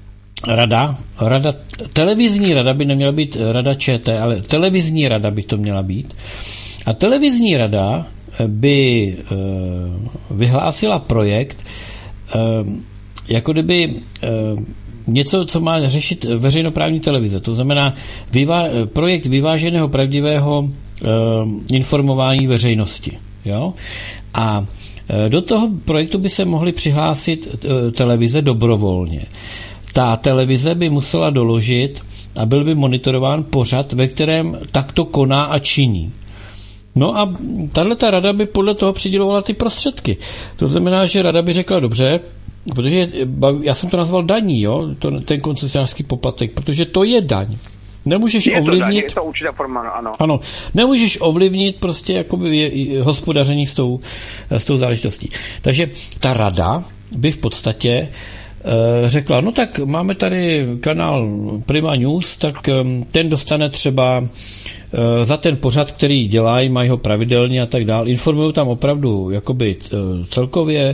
Rada, rada, televizní rada by neměla být rada ČT, ale televizní rada by to měla být. A televizní rada by e, vyhlásila projekt, e, jako kdyby e, něco, co má řešit veřejnoprávní televize. To znamená vyvá, projekt vyváženého pravdivého e, informování veřejnosti. Jo? A e, do toho projektu by se mohly přihlásit e, televize dobrovolně. Ta televize by musela doložit a byl by monitorován pořad, ve kterém takto koná a činí. No a tahleta rada by podle toho přidělovala ty prostředky. To znamená, že rada by řekla dobře, protože já jsem to nazval daní, jo, to, ten koncesionářský poplatek, protože to je daň. Nemůžeš je to ovlivnit... daň, je to určitá forma, ano. Ano, nemůžeš ovlivnit prostě jakoby je, je, hospodaření s tou, s tou záležitostí. Takže ta rada by v podstatě řekla, no tak máme tady kanál Prima News, tak ten dostane třeba za ten pořad, který dělají, mají ho pravidelně a tak dál. Informují tam opravdu jakoby celkově,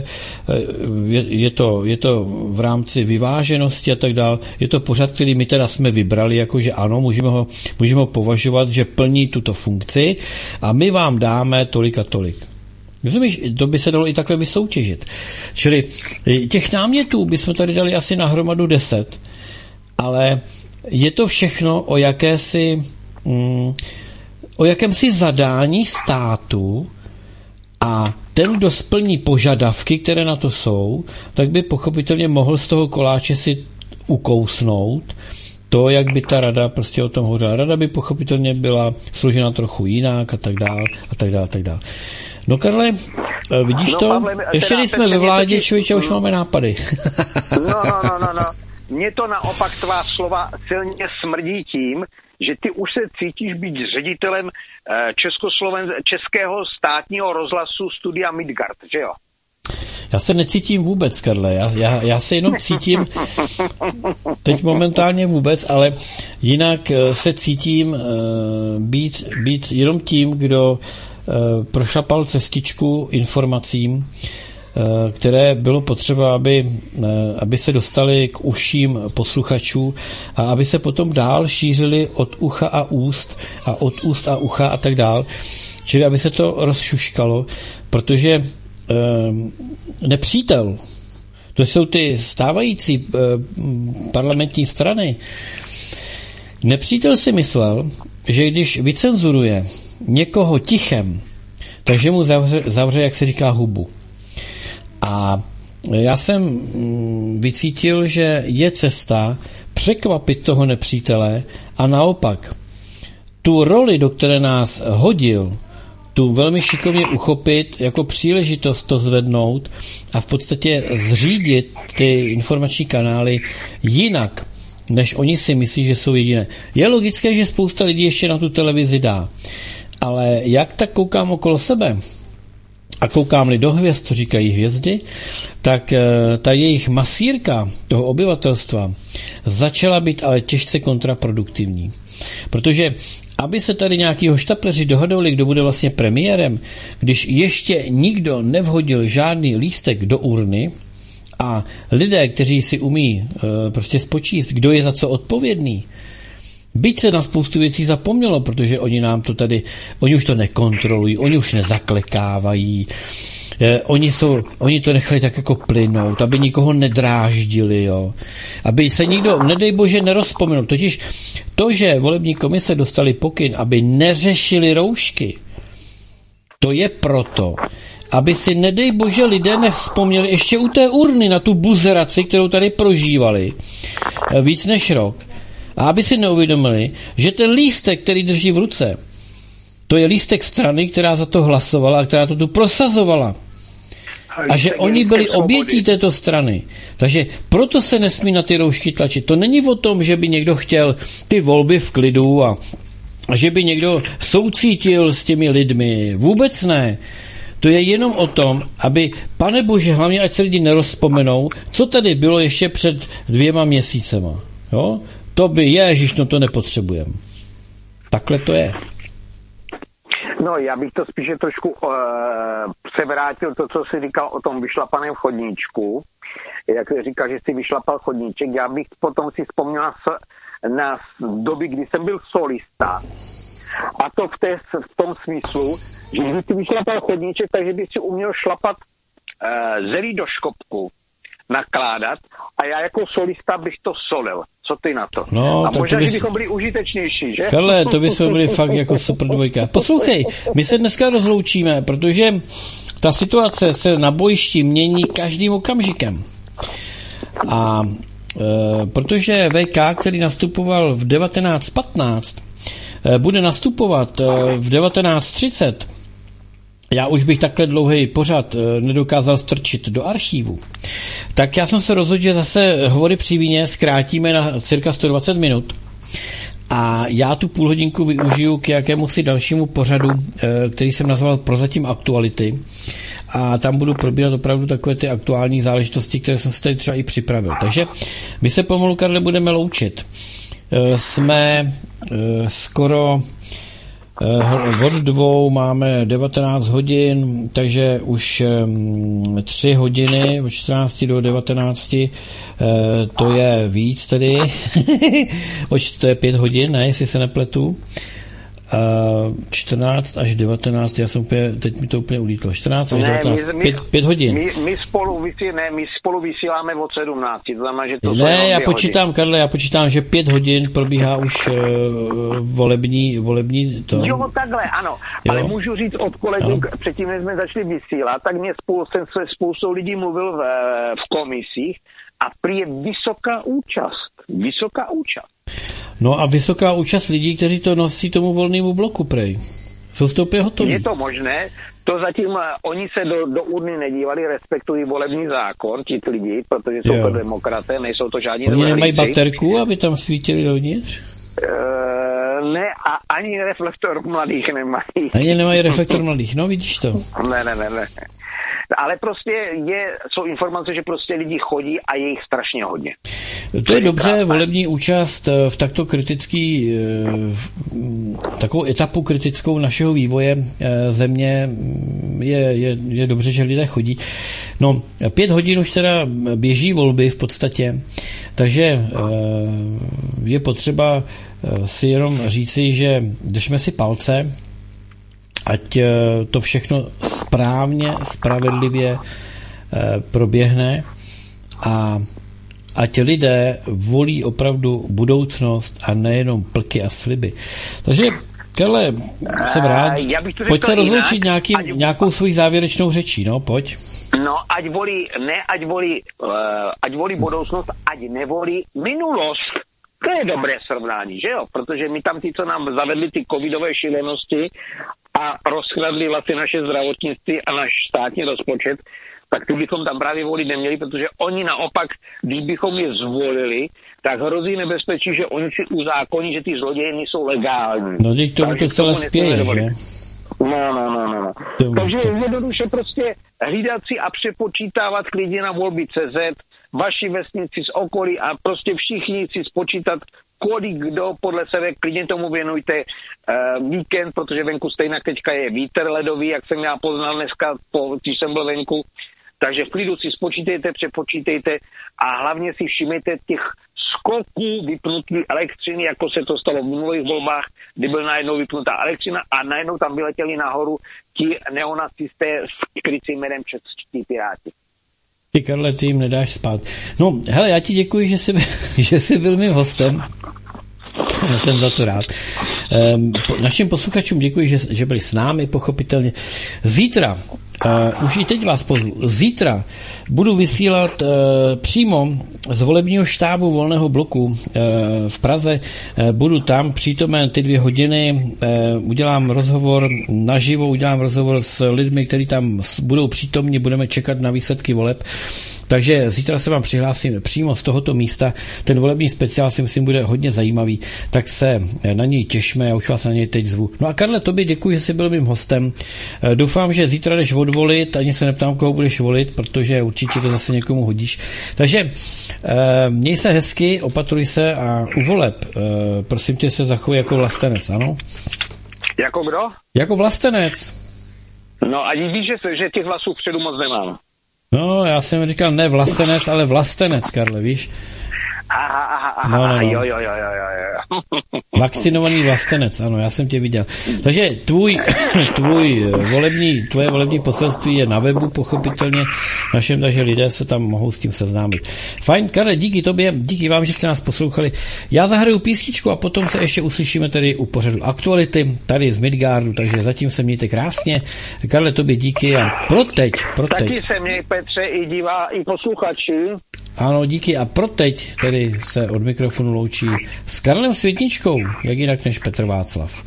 je, je, to, je to v rámci vyváženosti a tak dál. Je to pořad, který my teda jsme vybrali, jakože ano, můžeme ho, můžeme ho považovat, že plní tuto funkci a my vám dáme tolik a tolik. Rozumíš, to by se dalo i takhle vysoutěžit. Čili těch námětů bychom tady dali asi na hromadu deset, ale je to všechno o jakési mm, o jakémsi zadání státu a ten, kdo splní požadavky, které na to jsou, tak by pochopitelně mohl z toho koláče si ukousnout to, jak by ta rada prostě o tom hovořila. Rada by pochopitelně byla složena trochu jinak a tak dál a tak dál a tak dál. No Karle, vidíš no, to? Pavle, ještě nejsme ve vládě, člověče, už máme nápady. no, no, no, no, no. Mně to naopak tvá slova silně smrdí tím, že ty už se cítíš být ředitelem Českosloven, Českého státního rozhlasu Studia Midgard, že jo? Já se necítím vůbec, Karle, já, já, já se jenom cítím teď momentálně vůbec, ale jinak se cítím uh, být, být jenom tím, kdo uh, prošlapal cestičku informacím, uh, které bylo potřeba, aby, uh, aby se dostali k uším posluchačů a aby se potom dál šířili od ucha a úst a od úst a ucha a tak dál, čili aby se to rozšuškalo, protože nepřítel, to jsou ty stávající parlamentní strany. Nepřítel si myslel, že když vycenzuruje někoho tichem, takže mu zavře, zavře, jak se říká, hubu. A já jsem vycítil, že je cesta překvapit toho nepřítele a naopak tu roli, do které nás hodil, tu velmi šikovně uchopit, jako příležitost to zvednout a v podstatě zřídit ty informační kanály jinak, než oni si myslí, že jsou jediné. Je logické, že spousta lidí ještě na tu televizi dá, ale jak tak koukám okolo sebe a koukám-li do hvězd, co říkají hvězdy, tak ta jejich masírka toho obyvatelstva začala být ale těžce kontraproduktivní. Protože aby se tady nějaký hoštapleři dohadovali, kdo bude vlastně premiérem, když ještě nikdo nevhodil žádný lístek do urny a lidé, kteří si umí e, prostě spočíst, kdo je za co odpovědný, byť se na spoustu věcí zapomnělo, protože oni nám to tady, oni už to nekontrolují, oni už nezaklekávají, eh, oni, jsou, oni to nechali tak jako plynout, aby nikoho nedráždili, jo. Aby se nikdo, nedej bože, nerozpomenul. Totiž to, že volební komise dostali pokyn, aby neřešili roušky, to je proto, aby si, nedej bože, lidé nevzpomněli ještě u té urny na tu buzeraci, kterou tady prožívali víc než rok. A aby si neuvědomili, že ten lístek, který drží v ruce, to je lístek strany, která za to hlasovala a která to tu prosazovala. A že oni byli obětí této strany. Takže proto se nesmí na ty roušky tlačit. To není o tom, že by někdo chtěl ty volby v klidu a že by někdo soucítil s těmi lidmi. Vůbec ne. To je jenom o tom, aby, pane bože, hlavně ať se lidi nerozpomenou, co tady bylo ještě před dvěma měsícema. Jo? To by, ježiš, no to nepotřebujeme. Takhle to je. No, já bych to spíše trošku uh, se vrátil to, co jsi říkal o tom vyšlapaném chodníčku. Jak říkal, že jsi vyšlapal chodníček, já bych potom si vzpomněl na, na doby, kdy jsem byl solista. A to v, té, v tom smyslu, že když jsi vyšlapal chodníček, takže by si uměl šlapat uh, zelí do škopku, nakládat a já jako solista bych to solil. Co ty na to? No, a možná, bys... že bychom byli užitečnější, že? Karle, to bychom byli fakt jako super dvojka. Poslouchej, my se dneska rozloučíme, protože ta situace se na bojišti mění každým okamžikem. A e, protože V K, který nastupoval v devatenáct patnáct, e, bude nastupovat e, v devatenáct třicet, já už bych takhle dlouhý pořad e, nedokázal strčit do archívu, tak já jsem se rozhodl, že zase hovory při víně zkrátíme na cirka sto dvacet minut a já tu půl hodinku využiju k jakémusi dalšímu pořadu, který jsem nazval Prozatím aktuality a tam budu probírat opravdu takové ty aktuální záležitosti, které jsem si tady třeba i připravil. Takže my se pomalu, Karle, budeme loučit. Jsme skoro od dvou, máme devatenáct hodin, takže už tři hodiny, od čtrnácti do devatenácti, to je víc tedy, to je pět hodin, ne, jestli se nepletu. čtrnáct až devatenáct, já jsem úplně, teď mi to úplně ulítlo, čtrnáct až devatenáct, my, pět, pět hodin. My, my, spolu vysí, ne, my spolu vysíláme od sedmnácti, to znamená, že to ne, já počítám, hodin. Karle, já počítám, že pět hodin probíhá už uh, volební, volební to. Jo, takhle, ano, jo. Ale můžu říct od kolegů, předtím, než jsme začali vysílat, tak mě spolu, jsem se spoustou lidí mluvil v, v komisích a prý je vysoká účast, vysoká účast. No a vysoká účast lidí, kteří to nosí tomu volnému bloku, prej. Jsou stoupě hotoví. Je to možné, to zatím uh, oni se do, do urny nedívali, respektují volební zákon, ti lidi, protože jsou to demokraté, nejsou to žádní Oni nemají baterku, aby tam svítili dovnitř? Uh, ne, a ani reflektor mladých nemají. Ani nemají reflektor mladých, no vidíš to. Ne, ne, ne, ne. Ale prostě je, jsou informace, že prostě lidi chodí a je jich strašně hodně. To je dobře, volební účast v takto kritický, takovou etapu kritickou našeho vývoje země je, je, je dobře, že lidé chodí. No, pět hodin už teda běží volby v podstatě, takže je potřeba si jenom říci, že držme si palce, ať to všechno správně, spravedlivě proběhne a ať lidé volí opravdu budoucnost a nejenom plky a sliby. Takže, Karle, jsem rád. Pojď se rozloučit nějaký, ať... nějakou svojí závěrečnou řečí, no, pojď. No, ať volí, ne, ať volí, uh, ať volí budoucnost, ať nevolí minulost. To je dobré srovnání, že jo? Protože my tam ty, co nám zavedli ty covidové šílenosti a rozkradli vlastně naše zdravotnictví a náš státní rozpočet, tak tu bychom tam právě volit neměli, protože oni naopak, když bychom je zvolili, tak hrozí nebezpečí, že oni si uzákoní, že ty zlodějiny jsou legální. No, teď tomu to celé spěje, že? No, no, no, no. Takže jednoduše prostě hlídat si a přepočítávat klidně na volby tečka cé zet, vaši vesnici z okolí a prostě všichni si spočítat, kolik kdo podle sebe, klidně tomu věnujte uh, víkend, protože venku stejně teďka je vítr ledový, jak jsem já poznal dneska, po, když jsem byl venku. Takže v klidu si spočítejte, přepočítejte a hlavně si všimejte těch skoků vypnutí elektřiny, jako se to stalo v minulých volbách, kdy byl najednou vypnutá elektřina a najednou tam vyletěli nahoru ti neonacisté s krycím jménem Čeští piráti. Ty, Karle, ty jim nedáš spát. No, hele, já ti děkuji, že jsi, že jsi byl mým hostem. Jsem za to rád. Um, našim posluchačům děkuji, že, že byli s námi, pochopitelně. Zítra, uh, už i teď vás pozvu, zítra budu vysílat uh, přímo z volebního štábu Volného bloku uh, v Praze. Uh, budu tam přítomen ty dvě hodiny, uh, udělám rozhovor naživo, udělám rozhovor s lidmi, kteří tam budou přítomni, budeme čekat na výsledky voleb. Takže zítra se vám přihlásím přímo z tohoto místa. Ten volební speciál si myslím bude hodně zajímavý, tak se na něj těšme, já už vás na něj teď zvu. No a Karle, tobě děkuji, že jsi byl mým hostem. Doufám, že zítra jdeš odvolit, ani se neptám, koho budeš volit, protože určitě to zase někomu hodíš. Takže měj se hezky, opatruj se a u voleb, prosím tě, se zachovej jako vlastenec, ano? Jako kdo? Jako vlastenec. No a víš, že, že těch hlasů vpředu moc nemám. No, já jsem říkal ne vlastenec, ale vlastenec, Karle, víš? Aha, aha, aha, no, no, no. jo, jo, jo, jo, jo. Vakcinovaný vlastenec, ano, já jsem tě viděl. Takže tvůj, tvůj volební, tvoje volební poselství je na webu, pochopitelně našem, takže lidé se tam mohou s tím seznámit. Fajn, Karle, díky tobě, díky vám, že jste nás poslouchali. Já zahraju písničku a potom se ještě uslyšíme tady u pořadu Aktuality, tady z Midgardu, takže zatím se mějte krásně. Karle, tobě díky a pro teď, pro teď. Taky se měj, Petře, i divá, i posluchači. Ano, díky a pro teď tedy se od mikrofonu loučí s Karlem Světničkou, jak jinak než Petr Václav.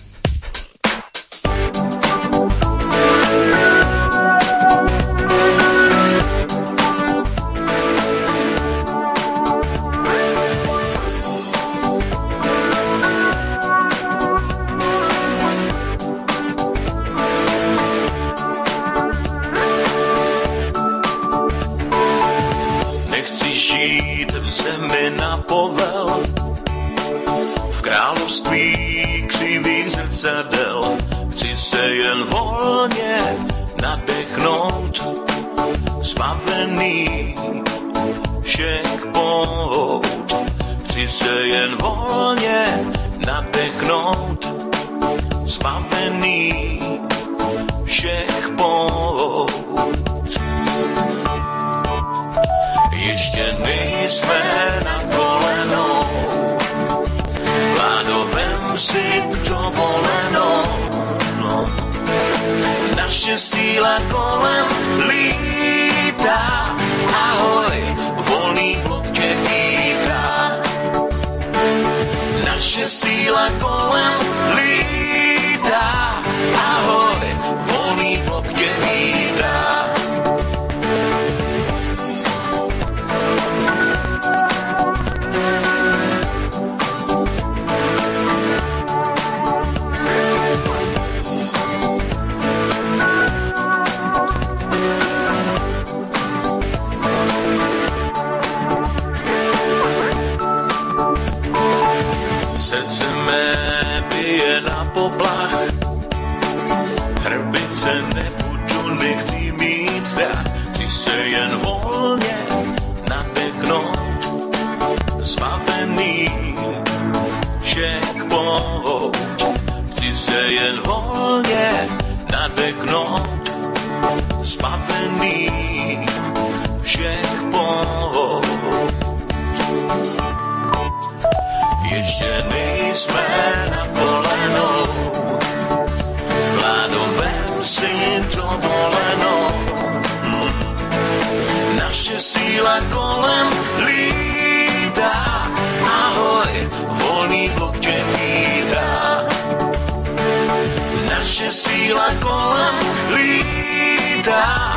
Chci se jen volně nadechnout, zbavený všech pout. Chci se jen volně nadechnout, zbavený všech pout. Ještě nejsme na kolenou, vládo, vem si dovolenou. Naše síla kolem lítá, ahoj, volný blok tě vítá. Naše síla kolem lítá, ahoj, volný blok tě vítá. Srdce mé bije na poplach, hrbice nebudu, nechci mít strach. Chci se jen volně nadechnout, zbavený všech pout. Chci se jen volně nadechnout, zbavený všech pout. Ještě nejsme na kolenou, vládo, vem si dovolenou. Hmm. Naše síla kolem lítá, ahoj, volný blok tě vítá. Naše síla kolem lítá,